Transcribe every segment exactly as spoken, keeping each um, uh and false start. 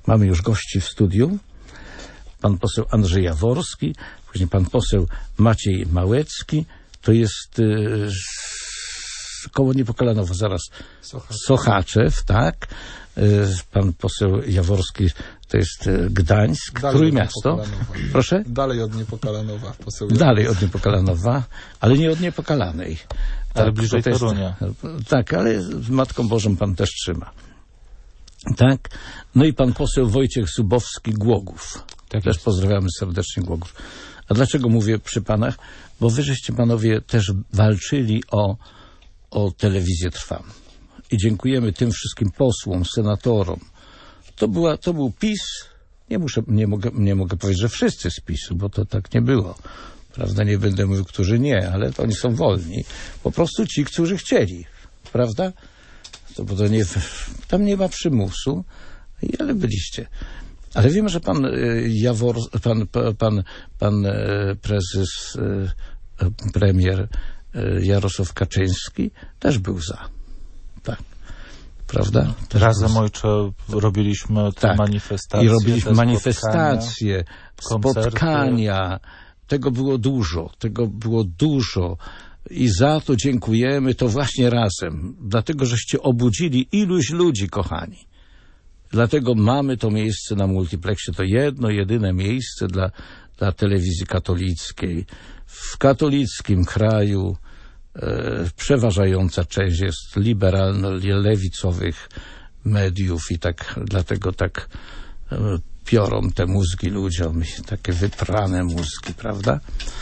Mamy już gości w studiu. Pan poseł Andrzej Jaworski, później pan poseł Maciej Małecki. To jest y, koło Niepokalanowa, zaraz Sochaczew, Sochaczew, tak. Y, pan poseł Jaworski to jest y, Gdańsk. Trójmiasto. Proszę? Dalej od Niepokalanowa. Poseł Dalej od Niepokalanowa, ale nie od Niepokalanej. Ale Tak, bliżej to jest, Torunia. Tak, ale z Matką Bożą pan też trzyma. Tak. No i pan poseł Wojciech Zubowski, Głogów. Tak też jest. pozdrawiamy serdecznie Głogów. A dlaczego mówię przy panach? Bo wy żeście panowie też walczyli o, o telewizję Trwam. I dziękujemy tym wszystkim posłom, senatorom. To, była, to był PiS. Nie, muszę, nie, mogę, nie mogę powiedzieć, że wszyscy z PiSu, bo to tak nie było. Prawda? Nie będę mówił, którzy nie, ale to oni są wolni. Po prostu ci, którzy chcieli. Prawda? To, bo to nie, tam nie ma przymusu, ale byliście. Ale wiem, że pan Jawor, pan, pan, pan prezes, premier Jarosław Kaczyński też był za. Tak. Prawda? Też Razem, ojcze, robiliśmy te tak. manifestacje. I robiliśmy te manifestacje, spotkania, spotkania. Tego było dużo. Tego było dużo. I za to dziękujemy, to właśnie razem. Dlatego, żeście obudzili iluś ludzi, kochani. Dlatego mamy to miejsce na multiplexie. To jedno, jedyne miejsce dla, dla telewizji katolickiej. W katolickim kraju e, przeważająca część jest liberalno-lewicowych mediów i tak, dlatego tak e, piorą te mózgi ludziom, takie wyprane mózgi, prawda?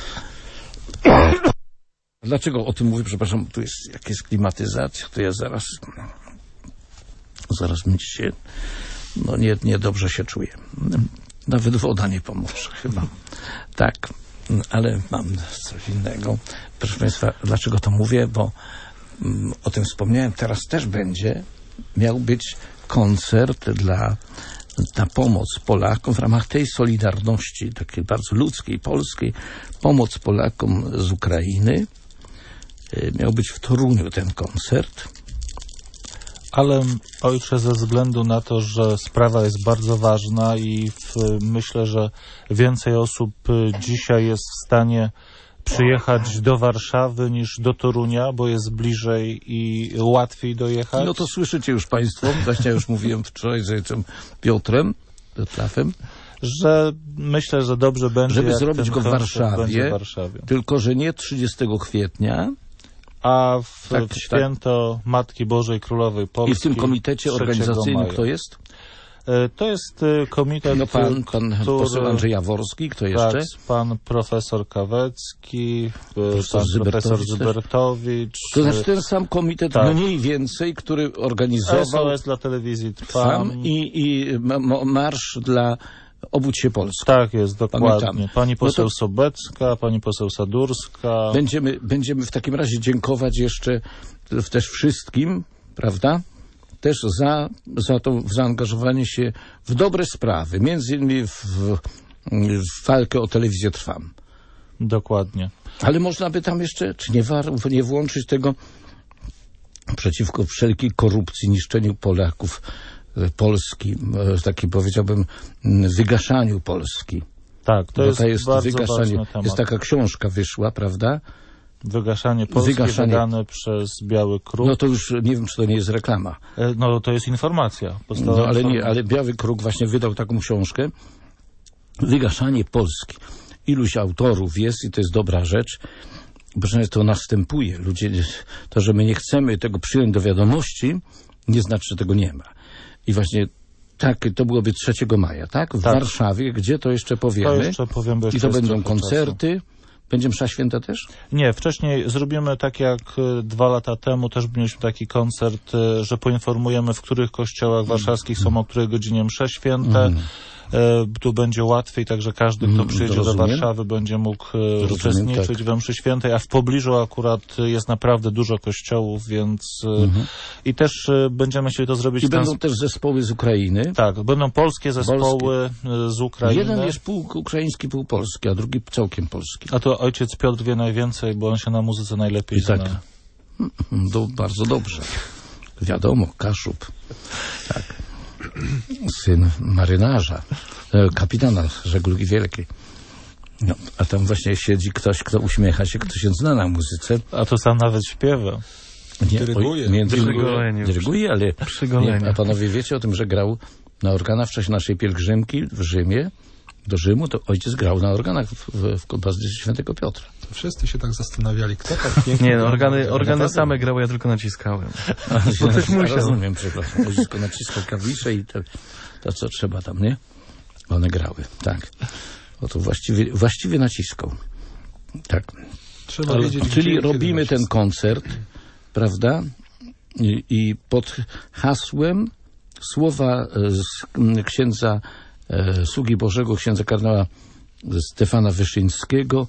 Dlaczego o tym mówię? Przepraszam, tu jest jakaś klimatyzacja, to ja zaraz zaraz mi się no nie, nie dobrze się czuję. Nawet woda nie pomoże chyba. Tak, ale mam coś innego. Proszę Państwa, dlaczego to mówię? Bo mm, o tym wspomniałem, teraz też będzie miał być koncert dla na pomoc Polakom w ramach tej solidarności, takiej bardzo ludzkiej, polskiej, pomoc Polakom z Ukrainy. Miał być w Toruniu ten koncert. Ale ojcze, ze względu na to, że sprawa jest bardzo ważna i w, myślę, że więcej osób dzisiaj jest w stanie przyjechać do Warszawy niż do Torunia, bo jest bliżej i łatwiej dojechać. No to słyszycie już Państwo, właśnie ja już mówiłem wczoraj z ojcem Piotrem, Piotrafem, że myślę, że dobrze będzie, żeby jak zrobić ten go w koncert będzie Warszawie, w Warszawie, tylko że nie trzydziestego kwietnia, a w, tak, w święto tak. Matki Bożej Królowej Polski. I w tym komitecie organizacyjnym kto jest? To jest komitet, no pan, pan który, poseł Andrzej Jaworski, kto jeszcze? Tak, pan profesor Kawecki, profesor pan profesor Zybertowicz. To znaczy ten sam komitet tak. mniej więcej, który organizował S O S dla telewizji Trwam i, i marsz dla Obudź się Polska. Tak jest, dokładnie. Pamiętam. Pani poseł no to... Sobecka, pani poseł Sadurska. Będziemy, będziemy w takim razie dziękować jeszcze też wszystkim, prawda? Też za, za to zaangażowanie się w dobre sprawy, między innymi w, w walkę o telewizję Trwam. Dokładnie. Ale można by tam jeszcze, czy nie, war, nie włączyć tego przeciwko wszelkiej korupcji, niszczeniu Polaków, Polski, takim powiedziałbym wygaszaniu Polski. Tak, to jest, to jest bardzo wygaszanie. ważny temat. Jest taka książka wyszła, prawda? Wygaszanie Polski Wygaszanie. wydane przez Biały Kruk. No to już nie wiem, czy to nie jest reklama. No to jest informacja. No ale informacja. nie, ale Biały Kruk właśnie wydał taką książkę. Wygaszanie Polski. Iluś autorów jest i to jest dobra rzecz. Bo przynajmniej to następuje. Ludzie, to, że my nie chcemy tego przyjąć do wiadomości, nie znaczy, że tego nie ma. I właśnie tak, to byłoby trzeciego maja, tak? W tak. Warszawie, gdzie to jeszcze powiemy. To jeszcze powiem, bo jeszcze I to będą trochę koncerty. czasu. Będzie msza święta też? Nie, wcześniej zrobimy tak jak dwa lata temu, też mieliśmy taki koncert, że poinformujemy, w których kościołach warszawskich są o której godzinie msze święte. Mm. Tu będzie łatwiej, także każdy, kto przyjedzie do Warszawy, będzie mógł rozumiem, uczestniczyć tak. we mszy świętej, a w pobliżu akurat jest naprawdę dużo kościołów, więc mm-hmm. i też będziemy chcieli to zrobić. I będą też zespoły z Ukrainy. Tak, będą polskie zespoły polskie. z Ukrainy. Jeden jest pół ukraiński, pół polski, a drugi całkiem polski. A to ojciec Piotr wie najwięcej, bo on się na muzyce najlepiej I tak. zna. Do, bardzo dobrze. Wiadomo, Kaszub. Tak. syn marynarza, e, kapitana żeglugi wielkiej. No, a tam właśnie siedzi ktoś, kto uśmiecha się, kto się zna na muzyce. A to sam nawet śpiewa. Nie, Dyryguje. Nie, Przygolenie. dyryguje, ale Przygolenie. nie, a panowie wiecie o tym, że grał na organach w czasie naszej pielgrzymki w Rzymie, do Rzymu, to ojciec grał na organach w, w, w Bazylice Świętego Piotra. Wszyscy się tak zastanawiali, kto tak pięknie... Nie, no, organy, gra. organy Naprawdę? same grały, ja tylko naciskałem. Bo ktoś musiał. Rozumiem, przepraszam. Ojciec naciskał klawisze i to, to, co trzeba tam, nie? One grały, tak. O to właściwie, właściwie naciskał. Tak. Trzeba Ale, wiedzieć, czyli gdzie, robimy kiedy ten nacisk. koncert, prawda? I, i pod hasłem słowa z m, księdza e, Sługi Bożego, księdza kardynała Stefana Wyszyńskiego.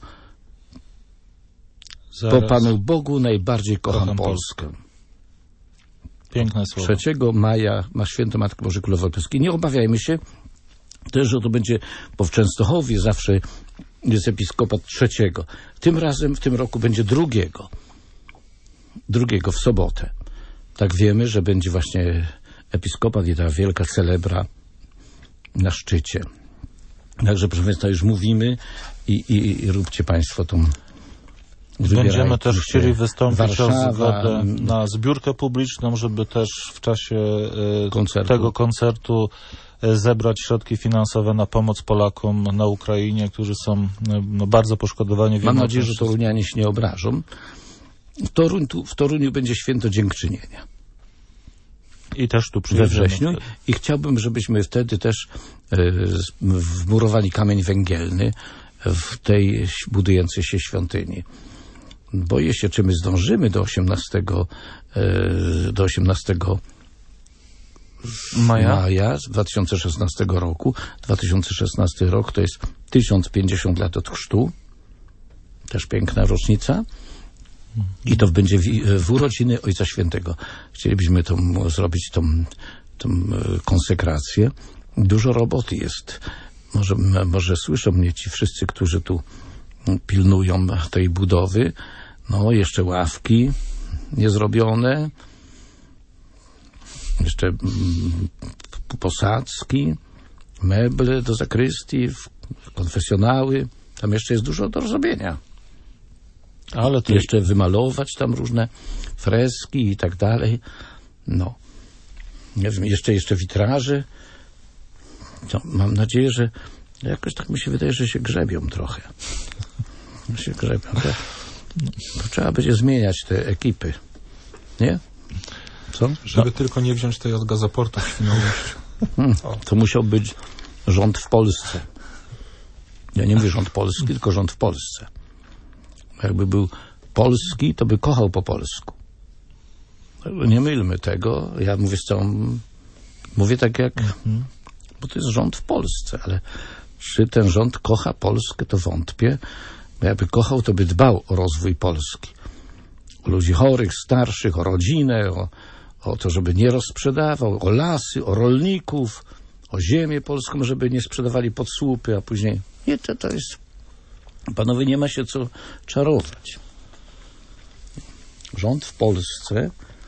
Zaraz. Po Panu Bogu najbardziej kocham, Kocham Polskę. Piękne słowo. trzeciego maja ma święto Matki Bożej Królowej Polskiej. Nie obawiajmy się też, że to będzie, bo w Częstochowie zawsze jest episkopat trzeciego. Tym razem w tym roku będzie drugiego. Drugiego w sobotę. Tak wiemy, że będzie właśnie episkopat i ta wielka celebra na szczycie. Także proszę Państwa, już mówimy i, i, i róbcie Państwo tą... Będziemy wybierajcie też się. chcieli wystąpić Warszawa, o zgodę na zbiórkę publiczną, żeby też w czasie e, Koncertu. tego koncertu e, zebrać środki finansowe na pomoc Polakom na Ukrainie, którzy są e, no, bardzo poszkodowani. Mam nadzieję, że Torunianie się nie obrażą. W, Toruń, tu, w Toruniu będzie święto dziękczynienia I też tu we przyjedziemy wrześniu wtedy. i chciałbym, żebyśmy wtedy też e, z- wmurowali kamień węgielny w tej budującej się świątyni. Boję się, czy my zdążymy do osiemnastego, e, do osiemnastego Maja? maja z dwa tysiące szesnastego roku. dwa tysiące szesnasty rok to jest tysiąc pięćdziesiąt lat od chrztu. Też piękna rocznica. I to będzie w, w urodziny Ojca Świętego. Chcielibyśmy tą, zrobić tą, tą e, konsekrację. Dużo roboty jest. Może, m- może słyszą mnie ci wszyscy, którzy tu pilnują tej budowy. No, jeszcze ławki niezrobione. Jeszcze mm, p- posadzki, meble do zakrystii, w- konfesjonały. Tam jeszcze jest dużo do zrobienia. Ale to Jeszcze wymalować tam różne freski i tak dalej. No. Nie wiem, jeszcze, jeszcze witraże. No, mam nadzieję, że jakoś tak mi się wydaje, że się grzebią trochę. Się grzebią. To, to trzeba będzie zmieniać te ekipy. Nie? Co? Żeby tylko nie wziąć tej od gazoportu w Świnoujściu. Hmm, to musiał być rząd w Polsce. Ja nie mówię rząd polski, tylko rząd w Polsce. Jakby był polski, to by kochał po polsku. Nie mylmy tego. Ja mówię z całą... Mówię tak jak... Bo to jest rząd w Polsce, ale czy ten rząd kocha Polskę, to wątpię. Bo jakby kochał, to by dbał o rozwój Polski. O ludzi chorych, starszych, o rodzinę, o, o to, żeby nie rozsprzedawał, o lasy, o rolników, o ziemię polską, żeby nie sprzedawali pod słupy, a później... Nie, to, to jest... Panowie, nie ma się co czarować. Rząd w Polsce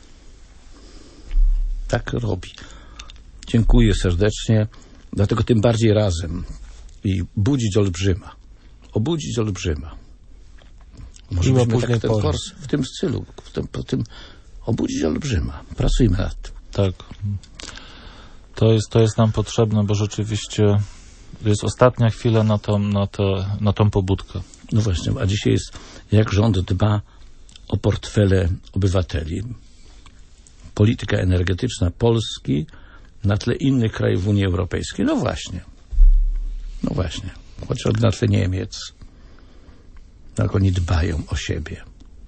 tak robi. Dziękuję serdecznie, dlatego tym bardziej razem i budzić olbrzyma. Obudzić olbrzyma. Może Miło byśmy późnej tak ten pory. kurs w tym stylu, w tym, po tym obudzić olbrzyma. Pracujmy nad tym. Tak. To jest, to jest nam potrzebne, bo rzeczywiście jest ostatnia chwila na tą, na to, na tą pobudkę. No właśnie, a dzisiaj jest, jak rząd dba o portfele obywateli. Polityka energetyczna Polski na tle innych krajów Unii Europejskiej. No właśnie. No właśnie. Chociażby na tle Niemiec. Jak oni dbają o siebie.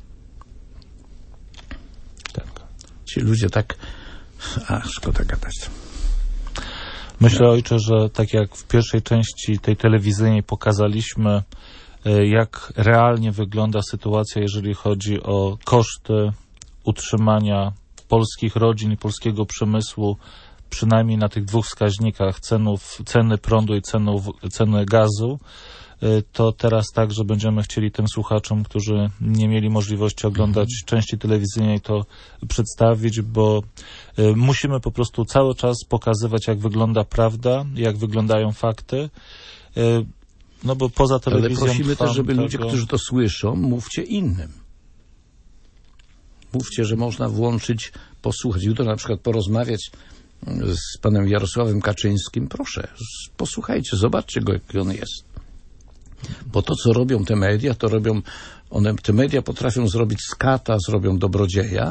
Tak. Ci ludzie tak... A, szkoda gadać. Myślę, ojcze, że tak jak w pierwszej części tej telewizyjnej pokazaliśmy, e, jak realnie wygląda sytuacja, jeżeli chodzi o koszty utrzymania polskich rodzin i polskiego przemysłu, przynajmniej na tych dwóch wskaźnikach cenów, ceny prądu i cenów, ceny gazu, to teraz także będziemy chcieli tym słuchaczom, którzy nie mieli możliwości oglądać mhm. części telewizyjnej, to przedstawić, bo musimy po prostu cały czas pokazywać, jak wygląda prawda, jak wyglądają fakty. No bo poza telewizją... Ale prosimy też, żeby tego... ludzie, którzy to słyszą, mówcie innym. Mówcie, że można włączyć, posłuchać. Jutro na przykład porozmawiać z panem Jarosławem Kaczyńskim. Proszę, posłuchajcie, zobaczcie go, jaki on jest. Bo to, co robią te media, to robią... One, te media potrafią zrobić z kata, zrobią dobrodzieja,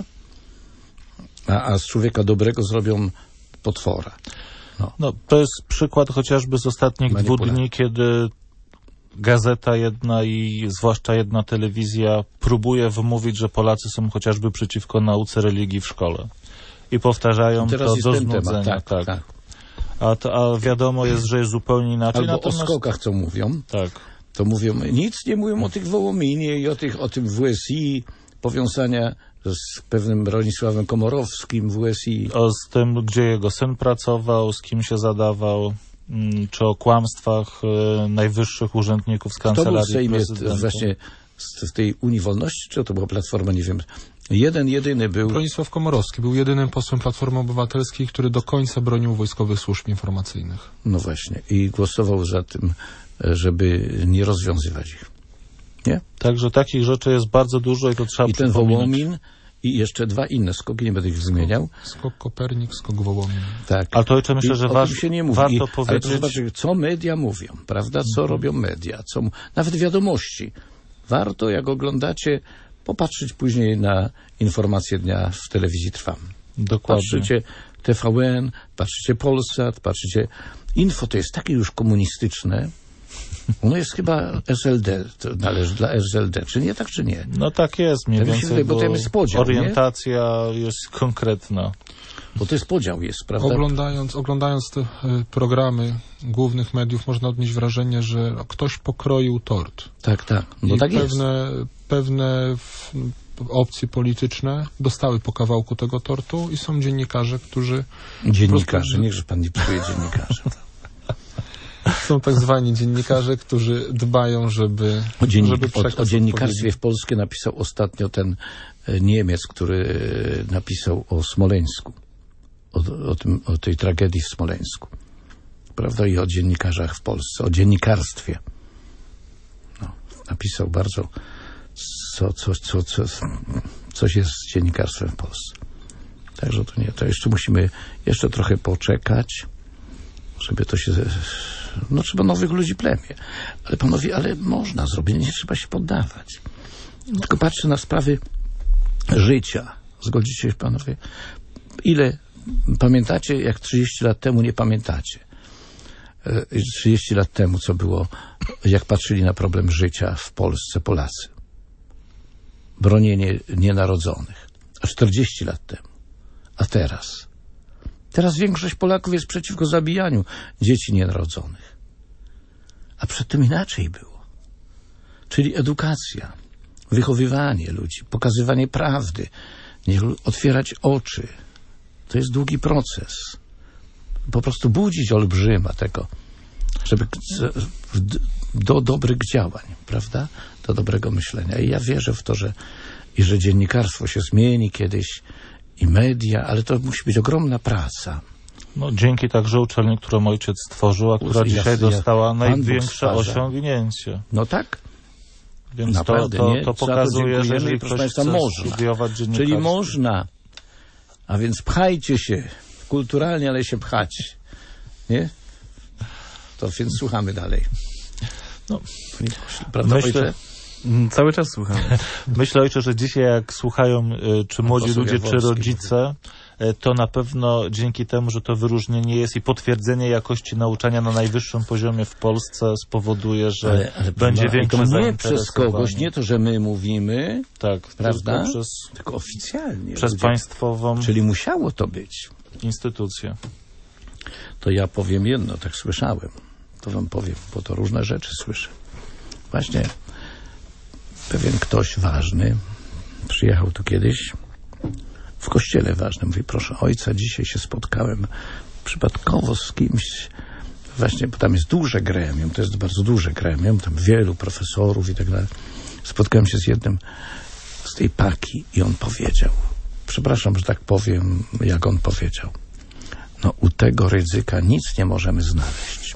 a, a z człowieka dobrego zrobią potwora. No. no, to jest przykład chociażby z ostatnich dwóch dni, kiedy gazeta jedna i zwłaszcza jedna telewizja próbuje wmówić, że Polacy są chociażby przeciwko nauce religii w szkole. I powtarzają Teraz to jest do ten znudzenia. temat, tak, tak. tak. A, to, a wiadomo jest, że jest zupełnie inaczej. Albo Natomiast... o skokach, co mówią. Tak. To mówią, nic nie mówią o tych Wołominie i o, tych, o tym W S I, powiązania z pewnym Bronisławem Komorowskim w S I. O z tym, gdzie jego syn pracował, z kim się zadawał, czy o kłamstwach y, najwyższych urzędników z kancelarii To był w Sejmie prezydenta. właśnie z, w tej Unii Wolności, czy to była Platforma, nie wiem. Jeden, jedyny był... Bronisław Komorowski był jedynym posłem Platformy Obywatelskiej, który do końca bronił wojskowych służb informacyjnych. No właśnie. I głosował za tym, żeby nie rozwiązywać ich. Nie? Także takich rzeczy jest bardzo dużo i to trzeba I ten przypominać. Wołomin i jeszcze dwa inne skoki, nie będę ich wymieniał. Skok Kopernik, skok Wołomin. Tak. Ale to ojcze myślę, I że o waż, tym się nie mówi. warto I, ale powiedzieć... proszę zobaczyć, co media mówią, prawda? Co Mhm. robią media? Co, nawet wiadomości. Warto, jak oglądacie, popatrzeć później na informacje dnia w telewizji Trwam. Dokładnie. Patrzycie T V N, patrzycie Polsat, patrzycie... Info to jest takie już komunistyczne. Ono jest chyba S L D, to należy dla S L D, czy nie, tak czy nie? No tak jest, mniej Ja więcej, myślę, bo bo tam jest podział, orientacja nie? jest konkretna. Bo to jest podział jest, prawda? Oglądając, oglądając te y, programy głównych mediów można odnieść wrażenie, że ktoś pokroił tort. Tak, tak. No I tak pewne, jest. pewne w, opcje polityczne dostały po kawałku tego tortu i są dziennikarze, którzy... Dziennikarze, prostu... niechże pan nie psuje dziennikarzy. Są tak zwani dziennikarze, którzy dbają, żeby, O, dziennik, żeby o, o dziennikarstwie w Polsce napisał ostatnio ten Niemiec, który napisał o Smoleńsku. O, o, tym, o tej tragedii w Smoleńsku. Prawda? I o dziennikarzach w Polsce, o dziennikarstwie. No, napisał bardzo co, co, co, co, coś jest z dziennikarstwem w Polsce. Także to nie, to jeszcze musimy jeszcze trochę poczekać, żeby to się... No trzeba nowych ludzi plemię. Ale panowie, ale można zrobić, nie trzeba się poddawać. Tylko patrzę na sprawy życia. Zgodzicie się panowie? Ile pamiętacie, jak trzydzieści lat temu nie pamiętacie? trzydzieści lat temu, co było, jak patrzyli na problem życia w Polsce Polacy. Bronienie nienarodzonych. A czterdzieści lat temu. A teraz? Teraz większość Polaków jest przeciwko zabijaniu dzieci nienarodzonych. A przedtem inaczej było. Czyli edukacja, wychowywanie ludzi, pokazywanie prawdy, niech otwierać oczy. To jest długi proces. Po prostu budzić olbrzyma tego, żeby do dobrych działań, prawda? Do dobrego myślenia. I ja wierzę w to, że i że dziennikarstwo się zmieni kiedyś, i media, ale to musi być ogromna praca. No, dzięki także uczelni, którą ojciec stworzył, a która Ja, dzisiaj ja, dostała Pan największe Bóg stwarza. osiągnięcie. No tak? Więc Naprawdę, to, to, nie? to Za to pokazuje, że dziękujemy jeżeli i proszę ktoś państwa, chce można. studiować dziennikarstwo... Czyli można. A więc pchajcie się. Kulturalnie, ale się pchać. Nie? To więc słuchamy dalej. No, prawda, myślę, ojcze? Cały czas słucham. Myślę, ojcze, że dzisiaj jak słuchają y, czy młodzi Poseł ludzie, czy Jaworski rodzice, y, to na pewno dzięki temu, że to wyróżnienie jest i potwierdzenie jakości nauczania na najwyższym poziomie w Polsce spowoduje, że Ale, ale będzie prawda, większe to nie zainteresowanie. przez kogoś, nie to, że my mówimy, Tak, prawda? tylko przez, tylko oficjalnie. przez ludzie. państwową Czyli musiało to być. instytucję. To ja powiem jedno, tak słyszałem. To wam powiem, bo to różne rzeczy słyszę. Właśnie pewien ktoś ważny przyjechał tu kiedyś w kościele ważnym. Mówi, proszę ojca, dzisiaj się spotkałem przypadkowo z kimś właśnie, bo tam jest duże gremium, to jest bardzo duże gremium, tam wielu profesorów i tak dalej. Spotkałem się z jednym z tej paki i on powiedział, przepraszam, że tak powiem, jak on powiedział, no u tego Rydzyka nic nie możemy znaleźć.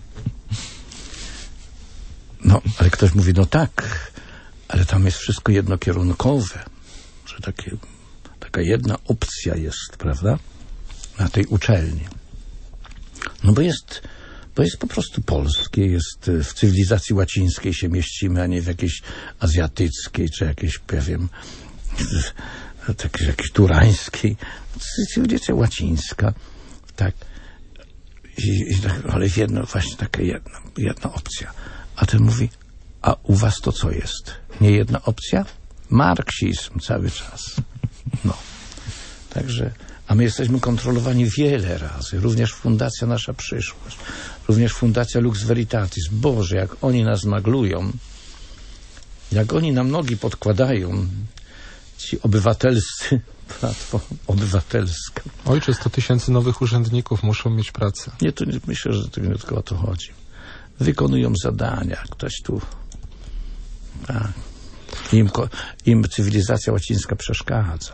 No, ale ktoś mówi, no tak, ale tam jest wszystko jednokierunkowe, że takie, taka jedna opcja jest, prawda, na tej uczelni. No bo jest, bo jest po prostu polskie, jest w cywilizacji łacińskiej się mieścimy, a nie w jakiejś azjatyckiej, czy jakiejś, powiem, takiej, jakiejś turańskiej. Cywilizacja łacińska, tak. I, i, ale jedno, właśnie taka jedna, jedna opcja. A ten mówi, a u was to co jest? Nie jedna opcja? Marksizm cały czas. No. Także, a my jesteśmy kontrolowani wiele razy. Również Fundacja Nasza Przyszłość. Również Fundacja Lux Veritatis. Boże, jak oni nas maglują. Jak oni nam nogi podkładają. Ci obywatelscy, Platforma Obywatelska. Ojcze, sto tysięcy nowych urzędników muszą mieć pracę. Nie, to nie, myślę, że to nie tylko o to chodzi. Wykonują zadania. Ktoś tu... Tak. Im, im cywilizacja łacińska przeszkadza.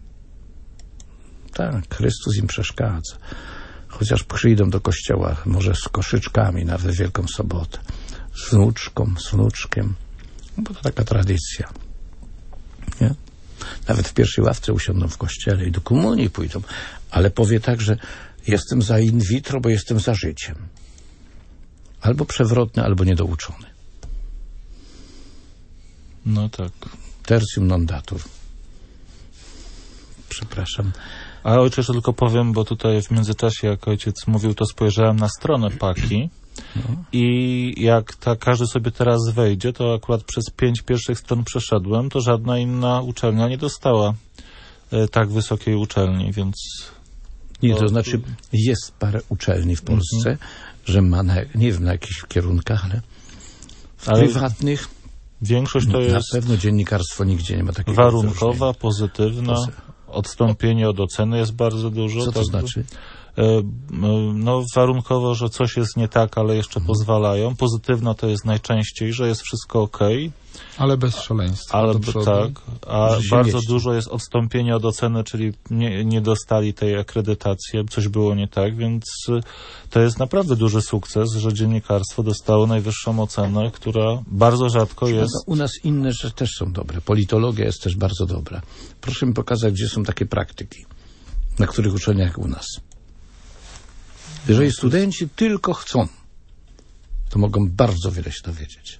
Tak, Chrystus im przeszkadza. Chociaż przyjdą do kościoła, może z koszyczkami na Wielką Sobotę. Z wnuczką, z wnuczkiem. Bo to taka tradycja. Nie? Nawet w pierwszej ławce usiądą w kościele i do komunii pójdą. Ale powie tak, że jestem za in vitro, bo jestem za życiem. Albo przewrotny, albo niedouczony. No tak. Tertium non datur. Przepraszam. A ojcze, jeszcze tylko powiem, bo tutaj w międzyczasie, jak ojciec mówił, to spojrzałem na stronę Paki no. I jak ta, każdy sobie teraz wejdzie, to akurat przez pięć pierwszych stron przeszedłem, to żadna inna uczelnia nie dostała e, tak wysokiej uczelni, więc... Nie, to znaczy jest parę uczelni w Polsce, mhm. że ma, na, nie wiem na jakich kierunkach, ale w ale prywatnych większość to na jest... Na pewno dziennikarstwo nigdzie nie ma takiego warunkowa, pozytywna, odstąpienie od oceny jest bardzo dużo. Co to tak, znaczy? No warunkowo, że coś jest nie tak, ale jeszcze hmm. pozwalają. Pozytywna to jest najczęściej, że jest wszystko okej. Okay. Ale bez szaleństwa. Ale tak, a bardzo mieści. Dużo jest odstąpienie od oceny, czyli nie, nie dostali tej akredytacji, coś było nie tak, więc to jest naprawdę duży sukces, że dziennikarstwo dostało najwyższą ocenę, która bardzo rzadko jest... U nas inne rzeczy też są dobre. Politologia jest też bardzo dobra. Proszę mi pokazać, gdzie są takie praktyki, na których uczelniach jak u nas. Jeżeli studenci tylko chcą, to mogą bardzo wiele się dowiedzieć.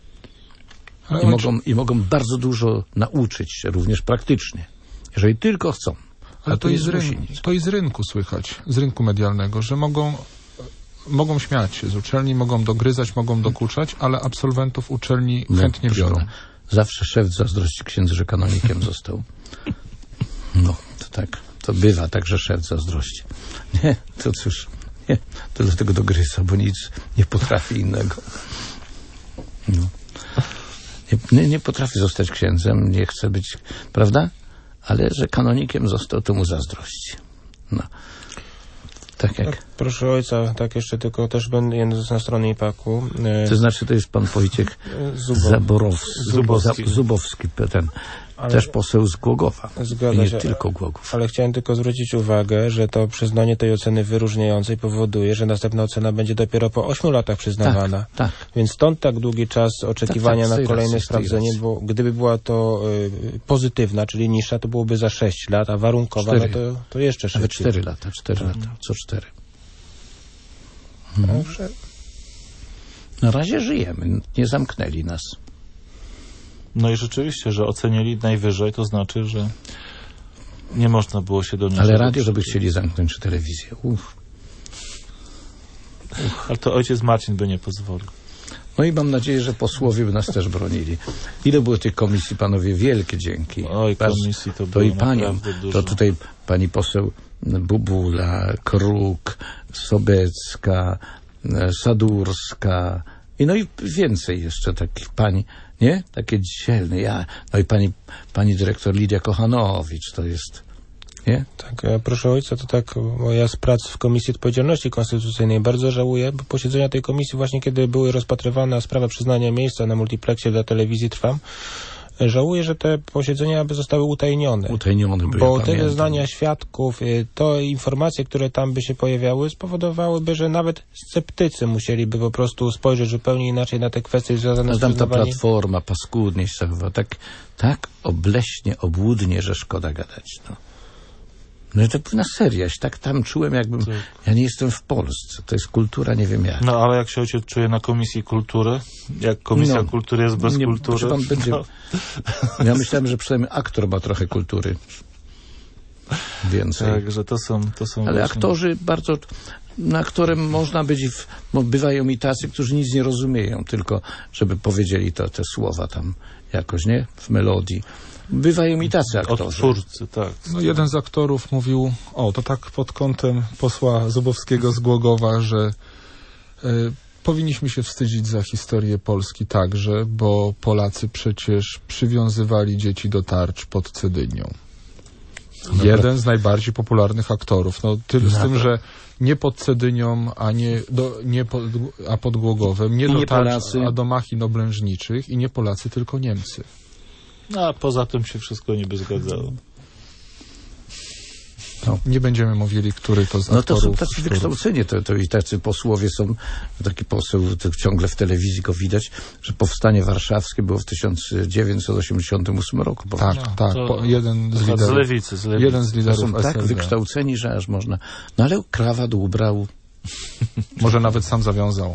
I mogą, I mogą bardzo dużo nauczyć się, również praktycznie. Jeżeli tylko chcą. Ale to, to, jest ryn, to i z rynku słychać, z rynku medialnego, że mogą, mogą śmiać się z uczelni, mogą dogryzać, mogą dokuczać, ale absolwentów uczelni no, chętnie biorą. Pana, zawsze szef zazdrości księdzu, że kanonikiem został. No, to tak. To bywa tak, że szef zazdrości. Nie, to cóż, nie, to dlatego dogryza, bo nic nie potrafi innego. No. Nie, nie potrafi zostać księdzem, nie chce być, prawda? Ale że kanonikiem został, to mu zazdrości. No. Tak jak... Tak, proszę ojca, tak jeszcze tylko też będę na stronie I P A K-u. To znaczy, to jest pan Wojciech Zubo... Zaborowski, Zubowski, Zubowski ten, ale... też poseł z Głogowa. Zgadza I nie się, tylko Głogów. Ale chciałem tylko zwrócić uwagę, że to przyznanie tej oceny wyróżniającej powoduje, że następna ocena będzie dopiero po ośmiu latach przyznawana. Tak, tak. Więc stąd tak długi czas oczekiwania tak, tak, na kolejne racji, sprawdzenie, bo gdyby była to y, pozytywna, czyli niższa, to byłoby za sześć lat, a warunkowa, no to, to jeszcze szybciej. Nawet cztery lata, cztery hmm. lata, co cztery. Hmm. Na razie żyjemy, nie zamknęli nas. No i rzeczywiście, że ocenili najwyżej, to znaczy, że nie można było się do niego... Ale radio, żeby chcieli zamknąć, czy telewizję. Uff. Uff. Ale to ojciec Marcin by nie pozwolił. No i mam nadzieję, że posłowie by nas też bronili. Ile było tych komisji, panowie? Wielkie dzięki. Oj, komisji to, to i paniom, to tutaj pani poseł Bubula, Kruk, Sobecka, Sadurska i no i więcej jeszcze takich pań, nie? Takie dzielne. Ja, no i pani, pani dyrektor Lidia Kochanowicz, to jest Nie? Tak, proszę ojca, to tak, bo ja z prac w Komisji Odpowiedzialności Konstytucyjnej bardzo żałuję, bo posiedzenia tej komisji właśnie kiedy były rozpatrywana sprawa przyznania miejsca na multiplexie dla telewizji Trwam, żałuję, że te posiedzenia by zostały utajnione. Utajnione były, bo ja te pamiętam. zeznania świadków, to informacje, które tam by się pojawiały, spowodowałyby, że nawet sceptycy musieliby po prostu spojrzeć zupełnie inaczej na te kwestie związane no, z tam ta przyznawaniem. Platforma paskudnie się zachowała. Tak, tak obleśnie, obłudnie, że szkoda gadać. No. No i to na serio, ja się tak tam czułem, jakbym... Tak. Ja nie jestem w Polsce, to jest kultura, nie wiem jak. No, ale jak się ojciec czuje na Komisji Kultury? Jak Komisja no, Kultury jest bez nie, kultury? Pan będzie... no. Ja myślałem, że przynajmniej aktor ma trochę kultury. Więcej. Tak, że to są... To są ale właśnie... aktorzy bardzo... No, aktorem można być... W... Bywają i tacy, którzy nic nie rozumieją, tylko żeby powiedzieli to, te słowa tam jakoś, nie? W melodii. Bywają i tacy aktorzy. Odtwórcy, tak. No, jeden z aktorów mówił, o, to tak pod kątem posła Zubowskiego z Głogowa, że y, powinniśmy się wstydzić za historię Polski także, bo Polacy przecież przywiązywali dzieci do tarcz pod Cedynią. Dobra. Jeden z najbardziej popularnych aktorów. No, ty, z tym, że nie pod Cedynią, a, nie do, nie pod, a pod Głogowem, nie I do nie tarcz, Polacy. a do machin oblężniczych i nie Polacy, tylko Niemcy. No, a poza tym się wszystko niby zgadzało. No, nie będziemy mówili, który to z No to są aktorów, tacy wykształceni, to, to i tacy posłowie są, taki poseł, to ciągle w telewizji go widać, że powstanie warszawskie było w tysiąc dziewięćset osiemdziesiątym ósmym roku. Tak, no, tak, po, jeden z liderów. Z lewicy, z lewicy. Jeden z liderów są tak S L D. wykształceni, że aż można. No ale krawat ubrał. Może nawet sam zawiązał.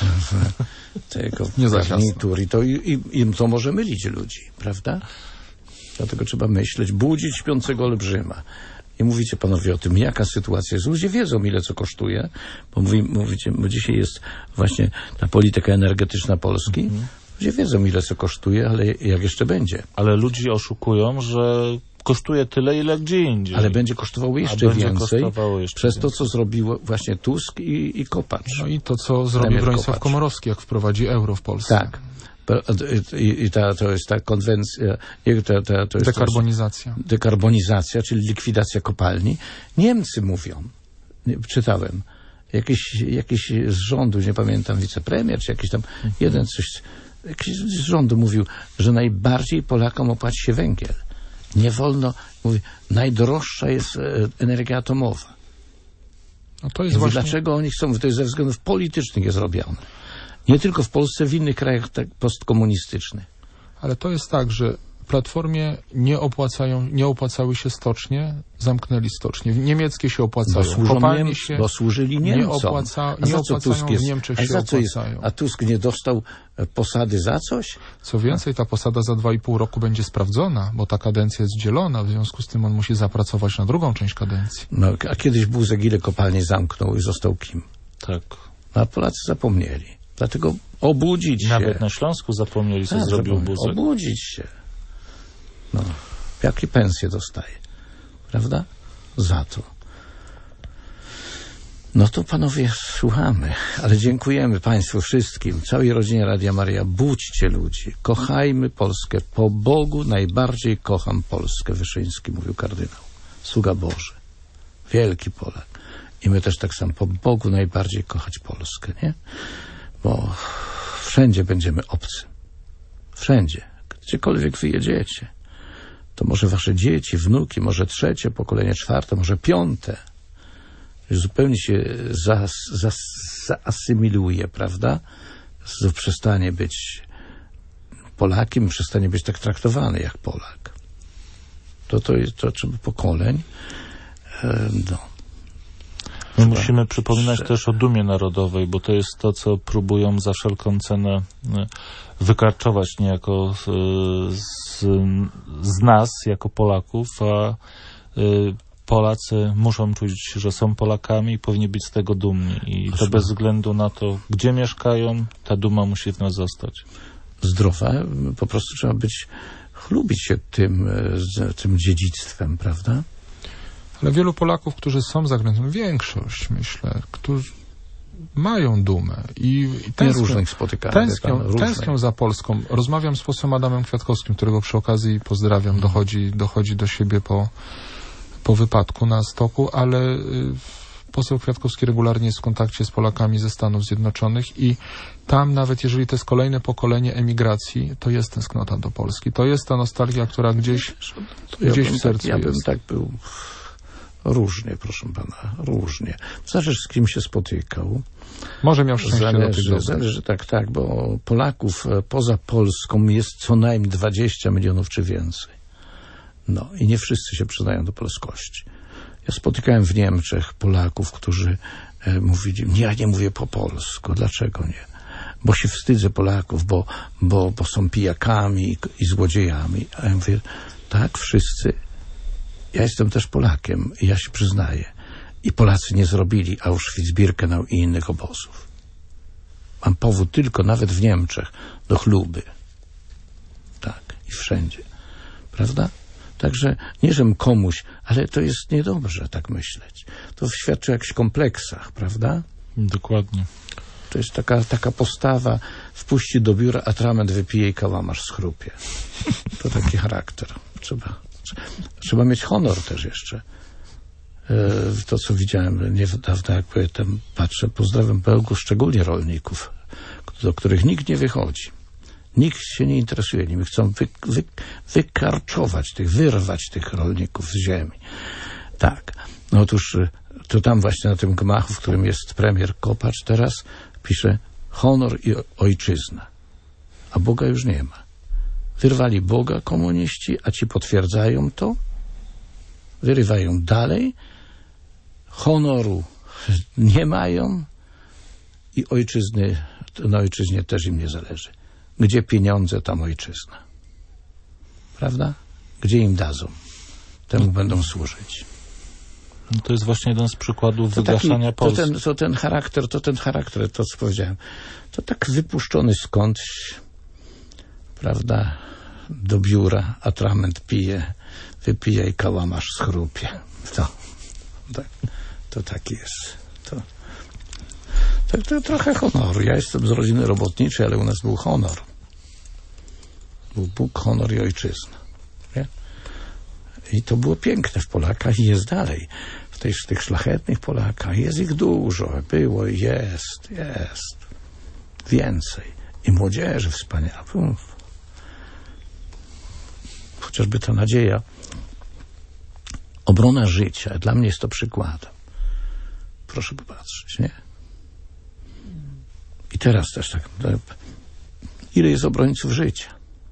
Tego Nie za garnitur i to, i, i, i to może mylić ludzi, prawda? Dlatego trzeba myśleć, budzić śpiącego olbrzyma. I mówicie panowie o tym, jaka sytuacja jest. Ludzie wiedzą, ile co kosztuje, bo mówi, mówicie, bo dzisiaj jest właśnie ta polityka energetyczna Polski. Mhm. Ludzie wiedzą, ile co kosztuje, ale jak jeszcze będzie. Ale ludzi oszukują, że kosztuje tyle, ile gdzie indziej. Ale będzie kosztowało jeszcze będzie więcej kosztowało jeszcze przez więcej. to, co zrobił właśnie Tusk i, i Kopacz. No i to, co zrobi Premier Bronisław Kopacz. Komorowski, jak wprowadzi euro w Polsce. Tak. I, i ta, to jest ta konwencja, ta, ta, to jest dekarbonizacja. To, dekarbonizacja, czyli likwidacja kopalni. Niemcy mówią, czytałem, jakiś, jakiś z rządu, nie pamiętam, wicepremier, czy jakiś tam, mhm. jeden coś, jakiś z rządu mówił, że najbardziej Polakom opłaci się węgiel. Nie wolno, mówi, najdroższa jest energia atomowa. No to jest mówi, właśnie... Dlaczego oni chcą, to jest ze względów politycznych jest robione. Nie tylko w Polsce, w innych krajach tak postkomunistycznych. Ale to jest tak, że Platformie nie opłacają, nie opłacały się stocznie, zamknęli stocznie. Niemieckie się opłacają. Bo, służą Kopalnie Niem się bo służyli Niemcom. Nie, opłaca, nie a za co opłacają, Tusk jest? w Niemczech a się za co jest? opłacają. A Tusk nie dostał posady za coś? Co więcej, ta posada za dwa i pół roku będzie sprawdzona, bo ta kadencja jest dzielona, w związku z tym on musi zapracować na drugą część kadencji. No, a kiedyś Buzek ile kopalni zamknął i został kim? Tak. A Polacy zapomnieli. Dlatego obudzić się. Nawet na Śląsku zapomnieli, co tak, zrobił zapomnieli. Buzek. Obudzić się. No. Jakie pensje dostaje? Prawda? Za to. No to panowie słuchamy, ale dziękujemy państwu wszystkim, całej rodzinie Radia Maryja. Budźcie ludzi, kochajmy Polskę. Po Bogu najbardziej kocham Polskę, Wyszyński mówił kardynał. Sługa Boży. Wielki Polak. I my też tak samo po Bogu najbardziej kochać Polskę, nie? Bo wszędzie będziemy obcy. Wszędzie. Gdziekolwiek wyjedziecie. To może wasze dzieci, wnuki, może trzecie pokolenie, czwarte, może piąte. Zupełnie się zas, zas, zaasymiluje, prawda? Z, przestanie być Polakiem, przestanie być tak traktowany jak Polak. To to jest to, trzeba pokoleń. E, no. My musimy przypominać że... też o dumie narodowej, bo to jest to, co próbują za wszelką cenę wykarczować niejako z, z nas, jako Polaków, a Polacy muszą czuć, że są Polakami i powinni być z tego dumni. I to bez względu na to, gdzie mieszkają, ta duma musi w nas zostać. Zdrowa, po prostu trzeba być, chlubić się tym, tym dziedzictwem, prawda? Ale wielu Polaków, którzy są za granicą, większość, myślę, którzy mają dumę i, i tęsknią, różnych spotykamy, tęsknią, tęsknią za Polską. Rozmawiam z posłem Adamem Kwiatkowskim, którego przy okazji pozdrawiam, dochodzi, dochodzi do siebie po, po wypadku na stoku, ale y, poseł Kwiatkowski regularnie jest w kontakcie z Polakami ze Stanów Zjednoczonych i tam nawet jeżeli to jest kolejne pokolenie emigracji, to jest tęsknota do Polski. To jest ta nostalgia, która gdzieś, ja gdzieś w tak, sercu ja jest. Ja bym tak był różnie, proszę pana, różnie. Zależy, z kim się spotykał. Może miał szczęście Zależy, do tego. zależy, tak, tak, bo Polaków poza Polską jest co najmniej dwadzieścia milionów czy więcej. No i nie wszyscy się przyznają do polskości. Ja spotykałem w Niemczech Polaków, którzy e, mówili, nie, ja nie mówię po polsku. Dlaczego nie? Bo się wstydzę Polaków, bo, bo, bo są pijakami i, i złodziejami. A ja mówię, tak, wszyscy. Ja jestem też Polakiem i ja się przyznaję. I Polacy nie zrobili Auschwitz-Birkenau i innych obozów. Mam powód tylko, nawet w Niemczech, do chluby. Tak, i wszędzie. Prawda? Także nie, żem komuś, ale to jest niedobrze tak myśleć. To świadczy o jakichś kompleksach, prawda? Dokładnie. To jest taka, taka postawa, wpuści do biura, atrament wypije i kałamarz schrupie. To taki charakter. Trzeba, trzeba mieć honor też jeszcze. To, co widziałem niedawno, jak potem patrzę, pozdrawiam Belgów, szczególnie rolników, do których nikt nie wychodzi. Nikt się nie interesuje nimi. Chcą wy, wy, wykarczować tych, wyrwać tych rolników z ziemi. Tak. No otóż to tam właśnie na tym gmachu, w którym jest premier Kopacz teraz, pisze honor i ojczyzna. A Boga już nie ma. Wyrwali Boga komuniści, a ci potwierdzają to. Wyrywają dalej. Honoru nie mają i ojczyzny, na ojczyźnie też im nie zależy. Gdzie pieniądze, tam ojczyzna. Prawda? Gdzie im dadzą, temu no. będą służyć. No to jest właśnie jeden z przykładów to wygaszania taki, Polski. To ten, to ten charakter, to ten charakter, to co powiedziałem, to tak wypuszczony skądś, prawda, do biura, atrament pije, wypija i kałamarz schrupie. To, tak, to taki jest. To, to, to trochę honoru. Ja jestem z rodziny robotniczej, ale u nas był honor. Był Bóg, honor i ojczyzna. Nie? I to było piękne w Polakach i jest dalej. W, tej, w tych szlachetnych Polakach jest ich dużo. Było i jest, jest. Więcej. I młodzieży wspaniała. Chociażby ta nadzieja. Obrona życia. Dla mnie jest to przykładem. Proszę popatrzeć, nie? I teraz też tak. Ile jest obrońców życia?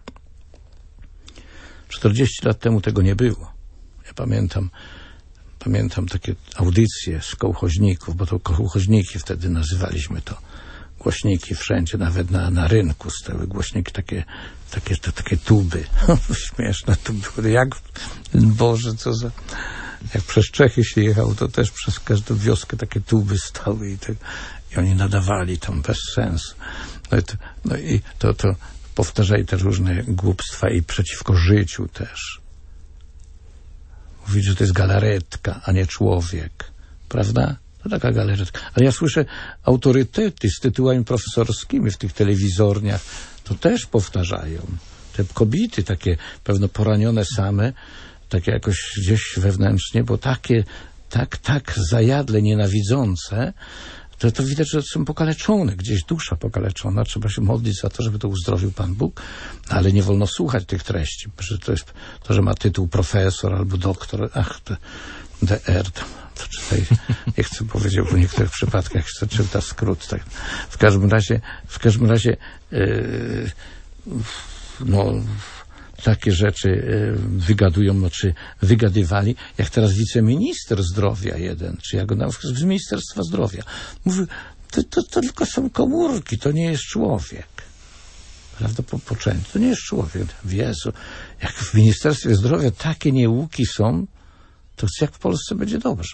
czterdzieści lat temu tego nie było. Ja pamiętam, pamiętam takie audycje z kołchoźników, bo to kołchoźniki wtedy nazywaliśmy to. Głośniki wszędzie, nawet na, na rynku stały głośniki, takie, takie, to, takie tuby. Śmieszne to było. Jak, Boże, co za... Jak przez Czechy się jechało, to też przez każdą wioskę takie tuby stały i, te, i oni nadawali tam bez sensu. No i to, no i to, to powtarzali te różne głupstwa i przeciwko życiu też. Mówić, że to jest galaretka, a nie człowiek. Prawda? To taka galaretka. Ale ja słyszę autorytety z tytułami profesorskimi w tych telewizorniach. To też powtarzają. Te kobiety takie pewno poranione same, takie jakoś gdzieś wewnętrznie, bo takie, tak, tak zajadle nienawidzące, to, to widać, że są pokaleczone, gdzieś dusza pokaleczona. Trzeba się modlić za to, żeby to uzdrowił Pan Bóg, ale nie wolno słuchać tych treści. To jest to, że ma tytuł profesor albo doktor. Ach, to D R tam. To czytaj, nie chcę powiedzieć, bo w niektórych przypadkach się czyta skrót. Tak. W każdym razie, w każdym razie yy, no takie rzeczy wygadują, no, czy wygadywali, jak teraz wiceminister zdrowia jeden, czy jak go nawet z Ministerstwa Zdrowia. Mówi, to, to, to tylko są komórki, to nie jest człowiek. Prawda, po poczęciu. To nie jest człowiek. Jezu, jak w Ministerstwie Zdrowia takie niełuki są, to jak w Polsce będzie dobrze.